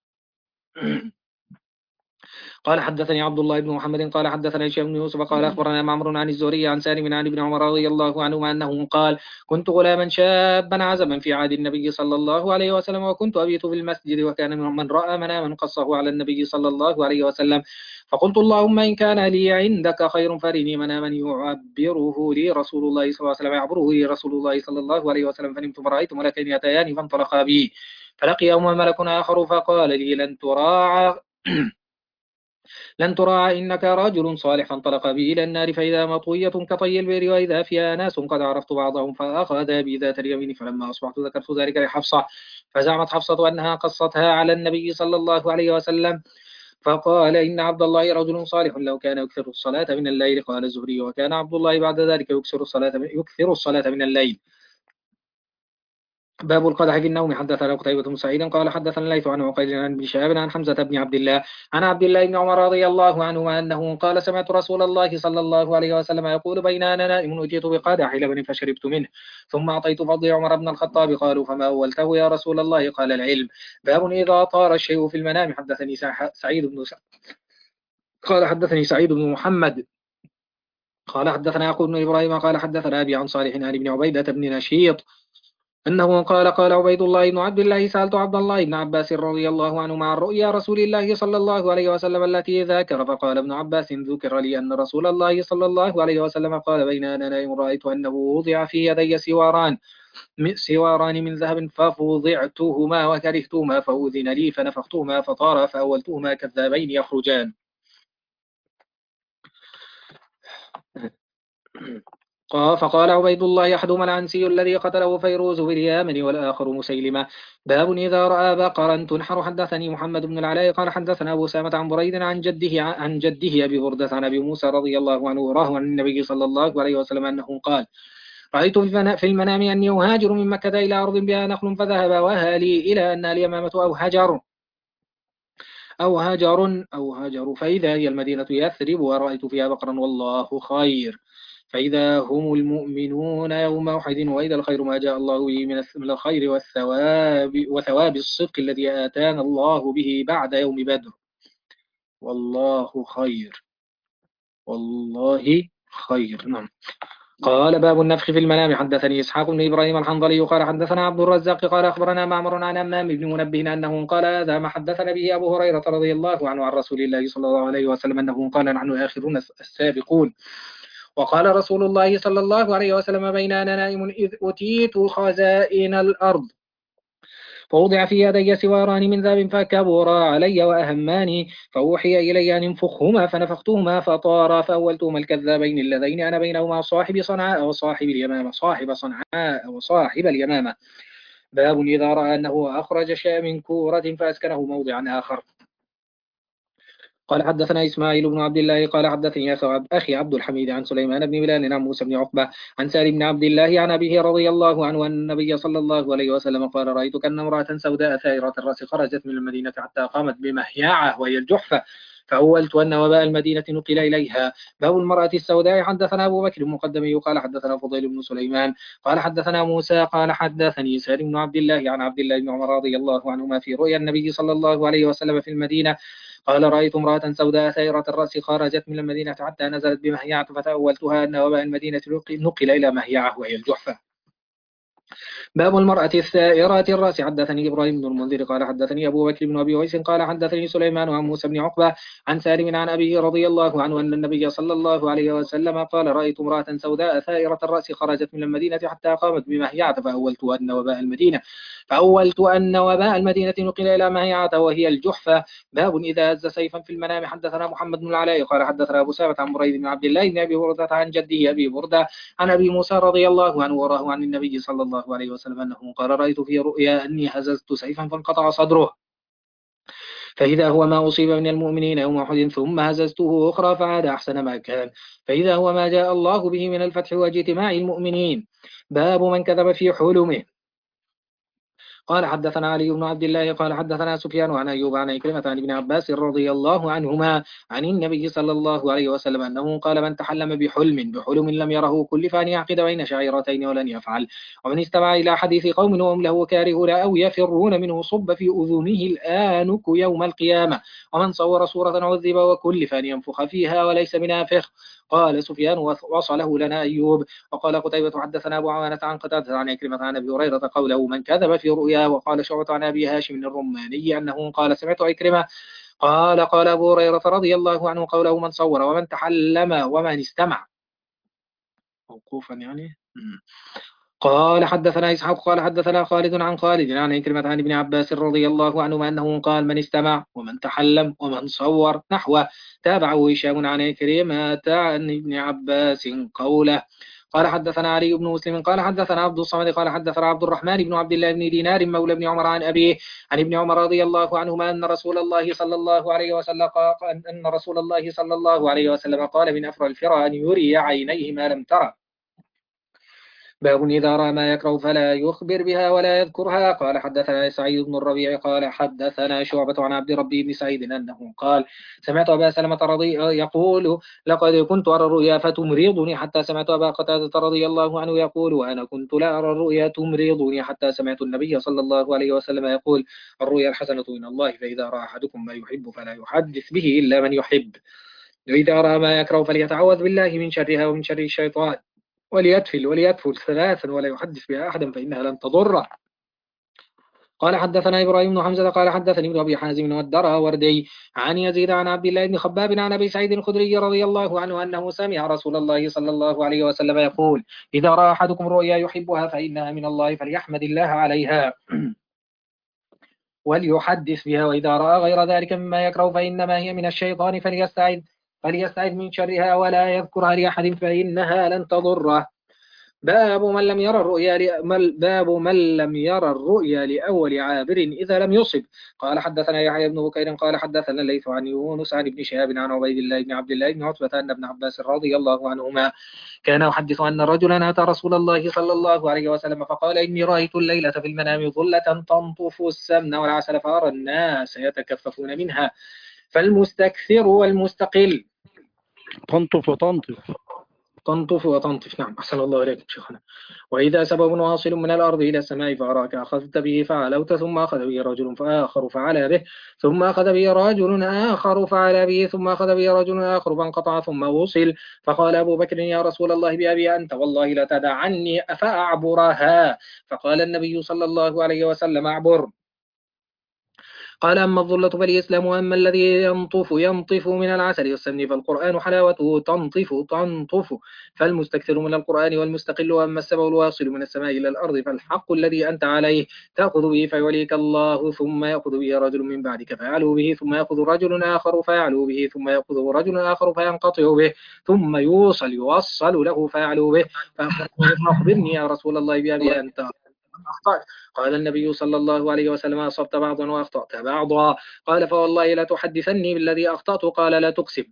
C: قال حدثني عبد الله بن محمد قال حدثنا هشام بن يوسف قال أخبرنا معمر عن الزهري عن سالم عن ابن عمر رضي الله عنهما أنه قال كنت غلاما شابا عزبا في عهد النبي صلى الله عليه وسلم وكنت أبيت في المسجد وكان من رأى مناما قصه على النبي صلى الله عليه وسلم فقلت اللهم إن كان لي عندك خير فرني مناما يعبره لي رسول الله صلى الله عليه وسلم يعبره لي رسول الله صلى الله عليه وسلم فنمت فرأيت ملكين يتيان فانطلقا بي فلقي يوم ملك آخر فقال لي لن تراعى لن تراعى إنك رجل صالح فانطلق بي إلى النار فإذا مطوية كطي البئر وإذا فيها ناس قد عرفت بعضهم فأخذ بي ذات اليمين فلما أصبحت ذكرت ذلك لحفصة فزعمت حفصة أنها قصتها على النبي صلى الله عليه وسلم، فقال إن عبد الله رجل صالح لو كان يكثر الصلاة من الليل. قال الزهري وكان عبد الله بعد ذلك يكثر الصلاة يكثر الصلاة من الليل. باب القدح في النوم. حدثنا قتيبة بن سعيد قال حدثنا الليث عن عقيل عن ابن شهاب عن حمزة بن عبد الله عن عبد الله بن عمر رضي الله عنهما أنه قال سمعت رسول الله صلى الله عليه وسلم يقول بين أنا نائم أتيت بقدح لبن فشربت منه ثم أعطيت فضلي عمر بن الخطاب. قالوا فما أولته يا رسول الله؟ قال العلم. باب إذا طار الشيء في المنام. حدثني سعيد بن سعيد قال حدثني سعيد بن محمد قال حدثنا يعقوب بن إبراهيم قال حدثنا أبي عن صالح عن ابن عبيدة بن نشيط أنه قال قال عبيد الله بن عبد الله سألت عبد الله بن عباس رضي الله عنه عن رؤيا رسول الله صلى الله عليه وسلم التي ذاكر. فقال ابن عباس ذكر لي أن رسول الله صلى الله عليه وسلم قال بين أنا نائم رأيت أنه وضع في يدي سواران سواران من ذهب ففوضعتهما وكرهتهما فأذن لي فنفختهما فطار فأولتهما كذابين يخرجان. فقال عبيد الله أحدهما العنسي الذي قتله فيروز باليمن والآخر مسيلمة. باب إذا رأى بقرا تنحر. حدثني محمد بن العلاء قال حدثنا أبو سامة عن بريد عن جده عن جده أبي بردة عن أبي موسى رضي الله عنه وراه عن النبي صلى الله عليه وسلم أنه قال رأيت في المنام أني أهاجر من مكة إلى أرض بها نخل فذهب وهالي إلى أن اليمامة أو هجر أو هاجر أو هاجر فإذا هي المدينة يثرب ورأيت فيها بقرا والله خير فإذا هم المؤمنون يوم أحد وإذا الخير ما جاء الله به من الخير والثواب وثواب الصدق الذي آتانا الله به بعد يوم بدر والله خير والله خير. نعم. قال باب النفخ في المنام. حدثني إسحاق بن إبراهيم الحنظلي قال حدثنا عبد الرزاق قال أخبرنا معمر عن همام بن منبه أنه قال هذا ما حدثنا به أبو هريرة رضي الله عنه عن رسول الله صلى الله عليه وسلم أنه قال نحن آخرون السابقون. وقال رسول الله صلى الله عليه وسلم بين أنا نائم إذ أتيت خزائن الأرض فوضع في يدي سواران من ذهب فكبرا علي وأهماني فأوحي إلي أن انفخهما فنفختهما فطارا فأولتهما الكذابين اللذين أنا بينهما صاحب صنعاء وصاحب اليمامة صاحب صنعاء وصاحب اليمامة. باب إذا رأى أنه أخرج شيئا من كورة فأسكنه موضعا آخر. قال حدثنا إسماعيل بن عبد الله قال حدثني أخي عبد الحميد عن سليمان بن بلال عن موسى بن عقبة عن سالم بن عبد الله عن أبيه رضي الله عنه أن النبي صلى الله عليه وسلم قال رأيت كأن امرأة سوداء ثائرة الرأس خرجت من المدينة حتى قامت بمهياعة وهي الجحفة فأولت أن وباء المدينة نقل إليها. باب المرأة السوداء. حدثنا أبو بكر المقدمي قال حدثنا فضيل بن سليمان قال حدثنا موسى قال حدثني سالم بن عبد الله عن عبد الله بن عمر رضي الله عنهما في رؤيا النبي صلى الله عليه وسلم في المدينة قال رأيت امرأة سوداء ثائرة الرأس خرجت من المدينة حتى نزلت بمهيعة فتأولتها أن وباء المدينة نقل إلى مهيعة وهي الجحفة. باب المرأة الثائرة الرأس. حدثني إبراهيم بن المنذر قال حدثني أبو بكر بن أبي ويس قال حدثني سليمان عن موسى بن عقبة عن سالم عن أبيه رضي الله عنه أن النبي صلى الله عليه وسلم قال رأيت امرأة سوداء ثائرة الرأس خرجت من المدينة حتى قامت بمهيعة فأولت أن وباء المدينة فأولت أن وباء المدينة نقل إلى مهيعة وهي الجحفة. باب إذا هز سيفا في المنام. حدثنا محمد بن العلاء قال حدثنا أبو سامة عن بريد بن عبد الله بن أبي بردة عن جده أبي بردة عن أبي موسى رضي الله عنه وراه عن النبي صلى الله عليه وسلم أنه قال رأيت في رؤيا أني هززت سيفا فانقطع صدره فإذا هو ما أصيب من المؤمنين يوم أحد ثم هززته أخرى فعاد أحسن ما كان فإذا هو ما جاء الله به من الفتح واجتماع المؤمنين. باب من كذب في حلمه. قال حدثنا علي بن عبد الله قال حدثنا سفيان عن أيوب عن عكرمة عن ابن عباس رضي الله عنهما عن النبي صلى الله عليه وسلم أنه قال من تحلم بحلم بحلم لم يره كلف أن يعقد بين شعيرتين ولن يفعل ومن استمع إلى حديث قوم وهم له كارهون أو يفرون منه صب في أذنه الآنك يوم القيامة ومن صور صورة عذب وكلف أن ينفخ فيها وليس بنافخ. قال سفيان وصله لنا أيوب. وقال قتيبة حدثنا أبو عوانة عن قتادة عن عكرمة عن أبي هريرة قوله من كذب في رؤيا. وقال شعبة عن أبي هاشم الرماني أنه قال سمعت عكرمة قال قال أبو هريرة رضي الله عنه قوله من صور ومن تحلم ومن استمع موقوفا يعني قال حدثنا إسحاق قال حدثنا خالد عن خالد عن عكرمة عن ابن عباس رضي الله عنهما أنه قال من استمع ومن تحلم ومن صور نحوه تابعه هشام عن عكرمة عن ابن عباس قوله. قال حدثنا علي بن مسلم قال حدثنا عبد الصمد قال حدثنا عبد الرحمن بن عبد الله بن دينار مولى بن عمر عن أبيه عن ابن عمر رضي الله عنهما أن رسول الله صلى الله عليه وسلم قال أن رسول الله صلى الله عليه وسلم قال من أفرى الفرى أن يري عينيه ما لم ترى. باب إذا رأى ما يكره فلا يخبر بها ولا يذكرها. قال حدثنا سعيد بن الربيع قال حدثنا شعبة عن عبد ربي بن سعيد أنه قال سمعت أبا سلمة رضي يقول لقد كنت أرى الرؤيا فتمرضني حتى سمعت أبا قتادة رضي الله عنه يقول وأنا كنت لا أرى الرؤيا تمرضني حتى سمعت النبي صلى الله عليه وسلم يقول الرؤيا الحسنة من الله فإذا رأى أحدكم ما يحب فلا يحدث به إلا من يحب وإذا رأى ما يكره فليتعوذ بالله من شرها ومن شر الشيطان وليتفل وليتفل ثلاثا ولا يحدث بها أحدا فإنها لن تضره. قال حدثنا إبراهيم بن حمزة قال حدثني ابن أبي حازم والدراوردي عن يزيد عن عبد الله بن خباب عن أبي سعيد الخدري رضي الله عنه أنه سمع رسول الله صلى الله عليه وسلم يقول إذا رأى أحدكم رؤيا يحبها فإنها من الله فليحمد الله عليها وليحدث بها وإذا رأى غير ذلك مما يكره فإنما هي من الشيطان فليستعذ فليستعذ من شرها ولا يذكرها لأحد فإنها لن تضره. باب من لم يرى الرؤيا باب من لم يرى الرؤيا لأول عابر إذا لم يصب. قال حدثنا يحيى بن بكير قال حدثنا الليث عن يونس عن ابن شهاب عن عبيد الله بن عبد الله بن عتبة أن ابن عباس رضي الله عنهما كان يحدث أن رجلا أتى رسول الله صلى الله عليه وسلم فقال إني رأيت الليلة في المنام ظلة تنطف السمن والعسل فأرى الناس يتكففون منها فالمستكثر والمستقل
A: تنطف وتنطف
C: تنطف وتنطف. نعم أحسن الله إليكم شيخنا. وإذا سبب واصل من الأرض إلى السماء فأراك أخذت به فعلوت ثم أخذ به رجل فآخر فعلى به ثم أخذ به رجل آخر فعلى به ثم أخذ به رجل آخر فانقطع ثم وصل. فقال أبو بكر يا رسول الله بأبي أنت والله لا تدعني أفأعبرها. فقال النبي صلى الله عليه وسلم أعبر. قال أما الظلة فالإسلام وأما الذي ينطف ينطف من العسل والسمن فالقرآن حلاوته تنطف تنطف فالمستكثر من القرآن والمستقل. وأما السبب الواصل من السماء إلى الأرض فالحق الذي أنت عليه تأخذ به فيوليك الله ثم يأخذ به رجل من بعدك فيعلو به ثم يأخذ رجل آخر فيعلو به ثم يأخذ رجل آخر فينقطع به ثم يوصل يوصل له فيعلو به. فأخبرني يا رسول الله بأبي أنت أخطأت. قال النبي صلى الله عليه وسلم أصبت بعضا وأخطأت بعضا. قال فوالله لا تحدثني بالذي أخطأت. قال لا تقسم.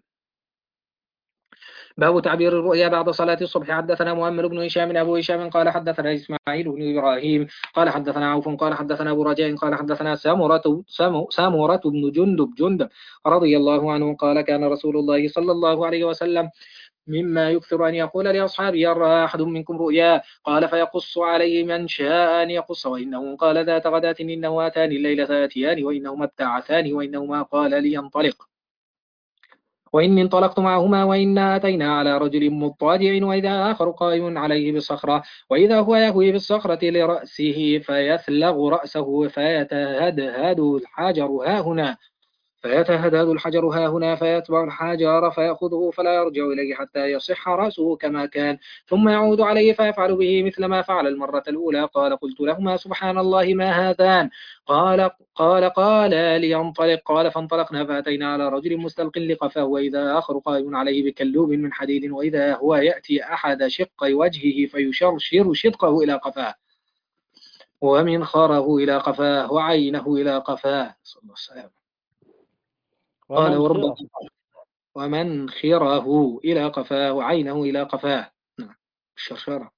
C: باب تعبير الرؤيا بعد صلاة الصبح. حدثنا مؤمل بن هشام أبو هشام قال حدثنا إسماعيل بن إبراهيم قال حدثنا عوف قال حدثنا أبو رجاء قال حدثنا سامورة سامورة بن جندب جندب رضي الله عنه قال كان رسول الله صلى الله عليه وسلم مما يكثر أن يقول لأصحابه يرى أحد منكم رؤيا قال فيقص عليه من شاء أن يقص وإنه قال ذات غداة إنه أتاني الليلة آتيان وإنهما ابتعثان وإنهما قال لي انطلق وإني انطلقت معهما وإنا أتينا على رجل مضطجع وإذا آخر قائم عليه بالصخرة وإذا هو يهوي بالصخرة لرأسه فيثلغ رأسه فيتهدهد الحجر ها هنا فيتهدد الحجر ها هنا فيتبع الحجر فيأخذه فلا يرجع إليه حتى يصح رأسه كما كان ثم يعود عليه فيفعل به مثل ما فعل المرة الأولى. قال قلت لهما سبحان الله ما هذان. قال قال قال لينطلق. قال فانطلقنا فأتينا على رجل مستلق لقفاه وإذا آخر قائم عليه بكلوب من حديد وإذا هو يأتي أحد شق وجهه فيشرشر شدقه إلى قفاه ومنخره إلى قفاه وعينه إلى قفاه صلى الله عليه وسلم. قال وربما ومن خره إلى قفاه وعينه إلى قفاه. نعم الشرشرة.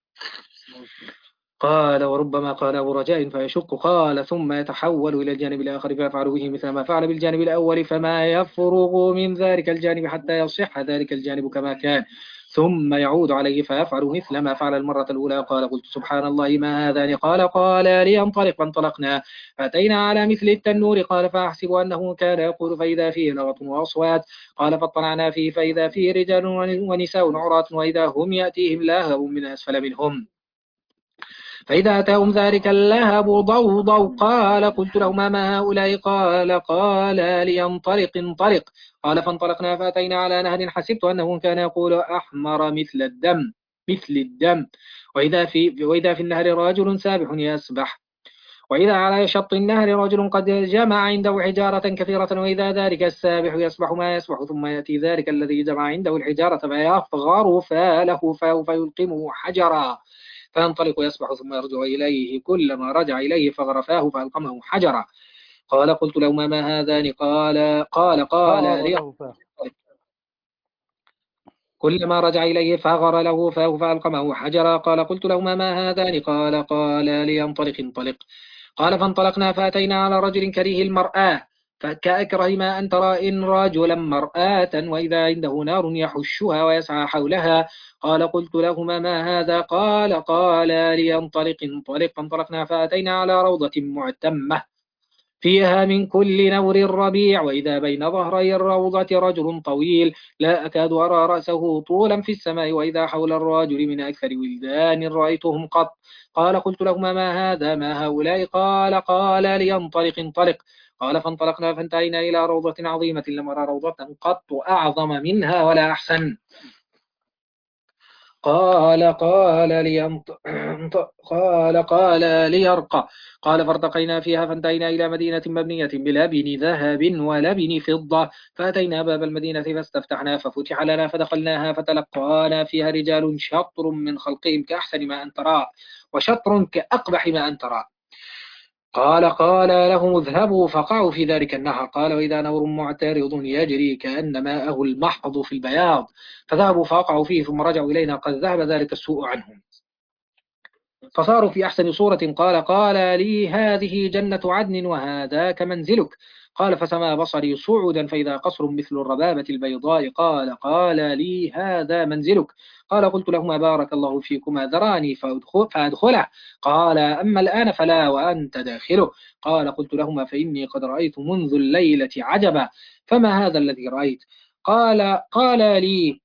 C: قال وربما قال أبو رجاء فيشق. قال ثم يتحول إلى الجانب الآخر فيفعل به مثل ما فعل بالجانب الأول فما يفرغ من ذلك الجانب حتى يصح ذلك الجانب كما كان ثم يعود عليه فيفعل مثل ما فعل المرة الأولى. قال قلت سبحان الله ما هذان. قال قال لينطلق فانطلقنا فأتينا على مثل التنور. قال فأحسب أنه كان يقول فإذا فيه لغط وأصوات. قال فاطلعنا فيه فإذا فيه رجال ونساء عراة وإذا هم يأتيهم لاهب من أسفل منهم فإذا أتاهم ذلك اللهب ضوضوا. قال قلت لهما ما هؤلاء. قال قال لينطلق انطلق. قال فانطلقنا فأتينا على نهر حسبت أنه كان يقول أحمر مثل الدم مثل الدم. وإذا في, وإذا في النهر رجل سابح يسبح، وإذا على شط النهر رجل قد جمع عنده حجارة كثيرة، وإذا ذلك السابح يسبح ما يسبح، ثم يأتي ذلك الذي جمع عنده الحجارة فيفغر فاله فاه فيلقمه حجرا فينطلق يسبح ثم يرجع إليه، كلما رجع إليه فغر فاه فألقمه حجرا. قال قلت لهما ما هذان؟ قال قال قال لي كلما رجع إليه فغر له فاه فألقمه حجرا. قال قلت لهما ما هذان؟ قال قال لينطلق انطلق. قال فانطلقنا فأتينا على رجل كريه المرآة فكأكره ما أن ترى إن رجلا مرآة وإذا عنده نار يحشها ويسعى حولها. قال قلت لهما ما هذا؟ قال قال لينطلق انطلق. فانطلقنا فأتينا على روضة معتمة فيها من كل نور ربيع، وإذا بين ظهري الروضة رجل طويل لا أكاد أرى رأسه طولا في السماء، وإذا حول الرجل من أكثر ولدان رأيتهم قط. قال قلت لهما ما هذا؟ ما هؤلاء؟ قال قال لينطلق انطلق. قال فانطلقنا فانتهينا إلى روضة عظيمة لم أرى روضة قط أعظم منها ولا أحسن. قال قال لينط... قال قال ليرقى. قال فارتقينا فيها فانتهينا إلى مدينة مبنية بلبن ذهب ولبن فضة، فأتينا باب المدينة فاستفتحنا ففتح لنا فدخلناها فتلقانا فيها رجال شطر من خلقهم كأحسن ما أن ترى وشطر كأقبح ما أن ترى. قال قال لهم اذهبوا فقعوا في ذلك النهر. قال وإذا نور معترض يجري كأن ماءه المحض في البياض، فذهبوا فوقعوا فيه ثم رجعوا إلينا قد ذهب ذلك السوء عنهم فصاروا في أحسن صورة. قال قال لي هذه جنة عدن وهذاك منزلك. قال فسما بصري صعودا فإذا قصر مثل الربابة البيضاء. قال قال لي هذا منزلك. قال قلت لهما بارك الله فيكما ذراني فأدخله. قال أما الآن فلا وأنت داخله. قال قلت لهما فإني قد رأيت منذ الليلة عجبا. فما هذا الذي رأيت؟ قال قال لي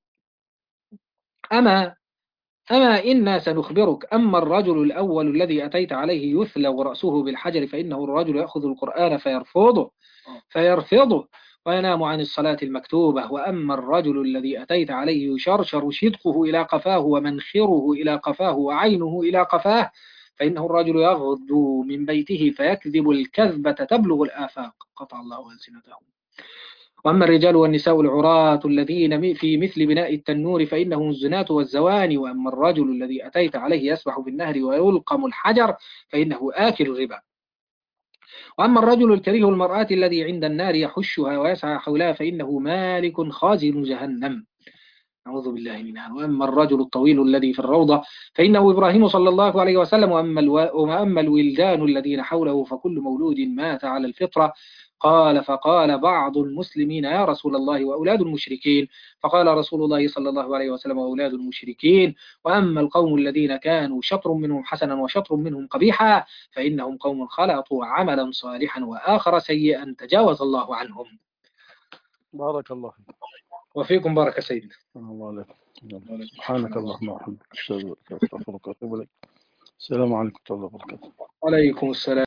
C: أما أما إنا سنخبرك. أما الرجل الأول الذي أتيت عليه يثلغ رأسه بالحجر فإنه الرجل يأخذ القرآن فيرفضه فيرفضه وينام عن الصلاة المكتوبة. وأما الرجل الذي أتيت عليه يشرشر شدقه إلى قفاه ومنخره إلى قفاه وعينه إلى قفاه فإنه الرجل يغدو من بيته فيكذب الكذبة تبلغ الآفاق. قطع الله ألسنتهم. وأما الرجال والنساء العراة الذين في مثل بناء التنور فإنهم الزناة والزواني. وأما الرجل الذي أتيت عليه يسبح في النهر ويلقم الحجر فإنه آكل الربا. وأما الرجل الكريه المرآة الذي عند النار يحشها ويسعى حولها فإنه مالك خازن جهنم، أعوذ بالله منها. وأما الرجل الطويل الذي في الروضة فإنه إبراهيم صلى الله عليه وسلم. وأما, الو... وأما الولدان الذين حوله فكل مولود مات على الفطرة. قال فقال بعض المسلمين يا رسول الله وأولاد المشركين؟ فقال رسول الله صلى الله عليه وسلم وأولاد المشركين. وأما القوم الذين كانوا شطر منهم حسنا وشطر منهم قبيحا فإنهم قوم خلطوا عملا صالحا وآخر سيئا تجاوز الله عنهم.
A: بارك الله فيك.
C: وفيكم بارك سيدنا.
A: الله عليك. سبحانك اللهم وبحمدك أشهد أن لا إله إلا أنت أستغفرك وأتوب إليك. السلام عليكم ورحمة الله وبركاته.
C: وعليكم السلام.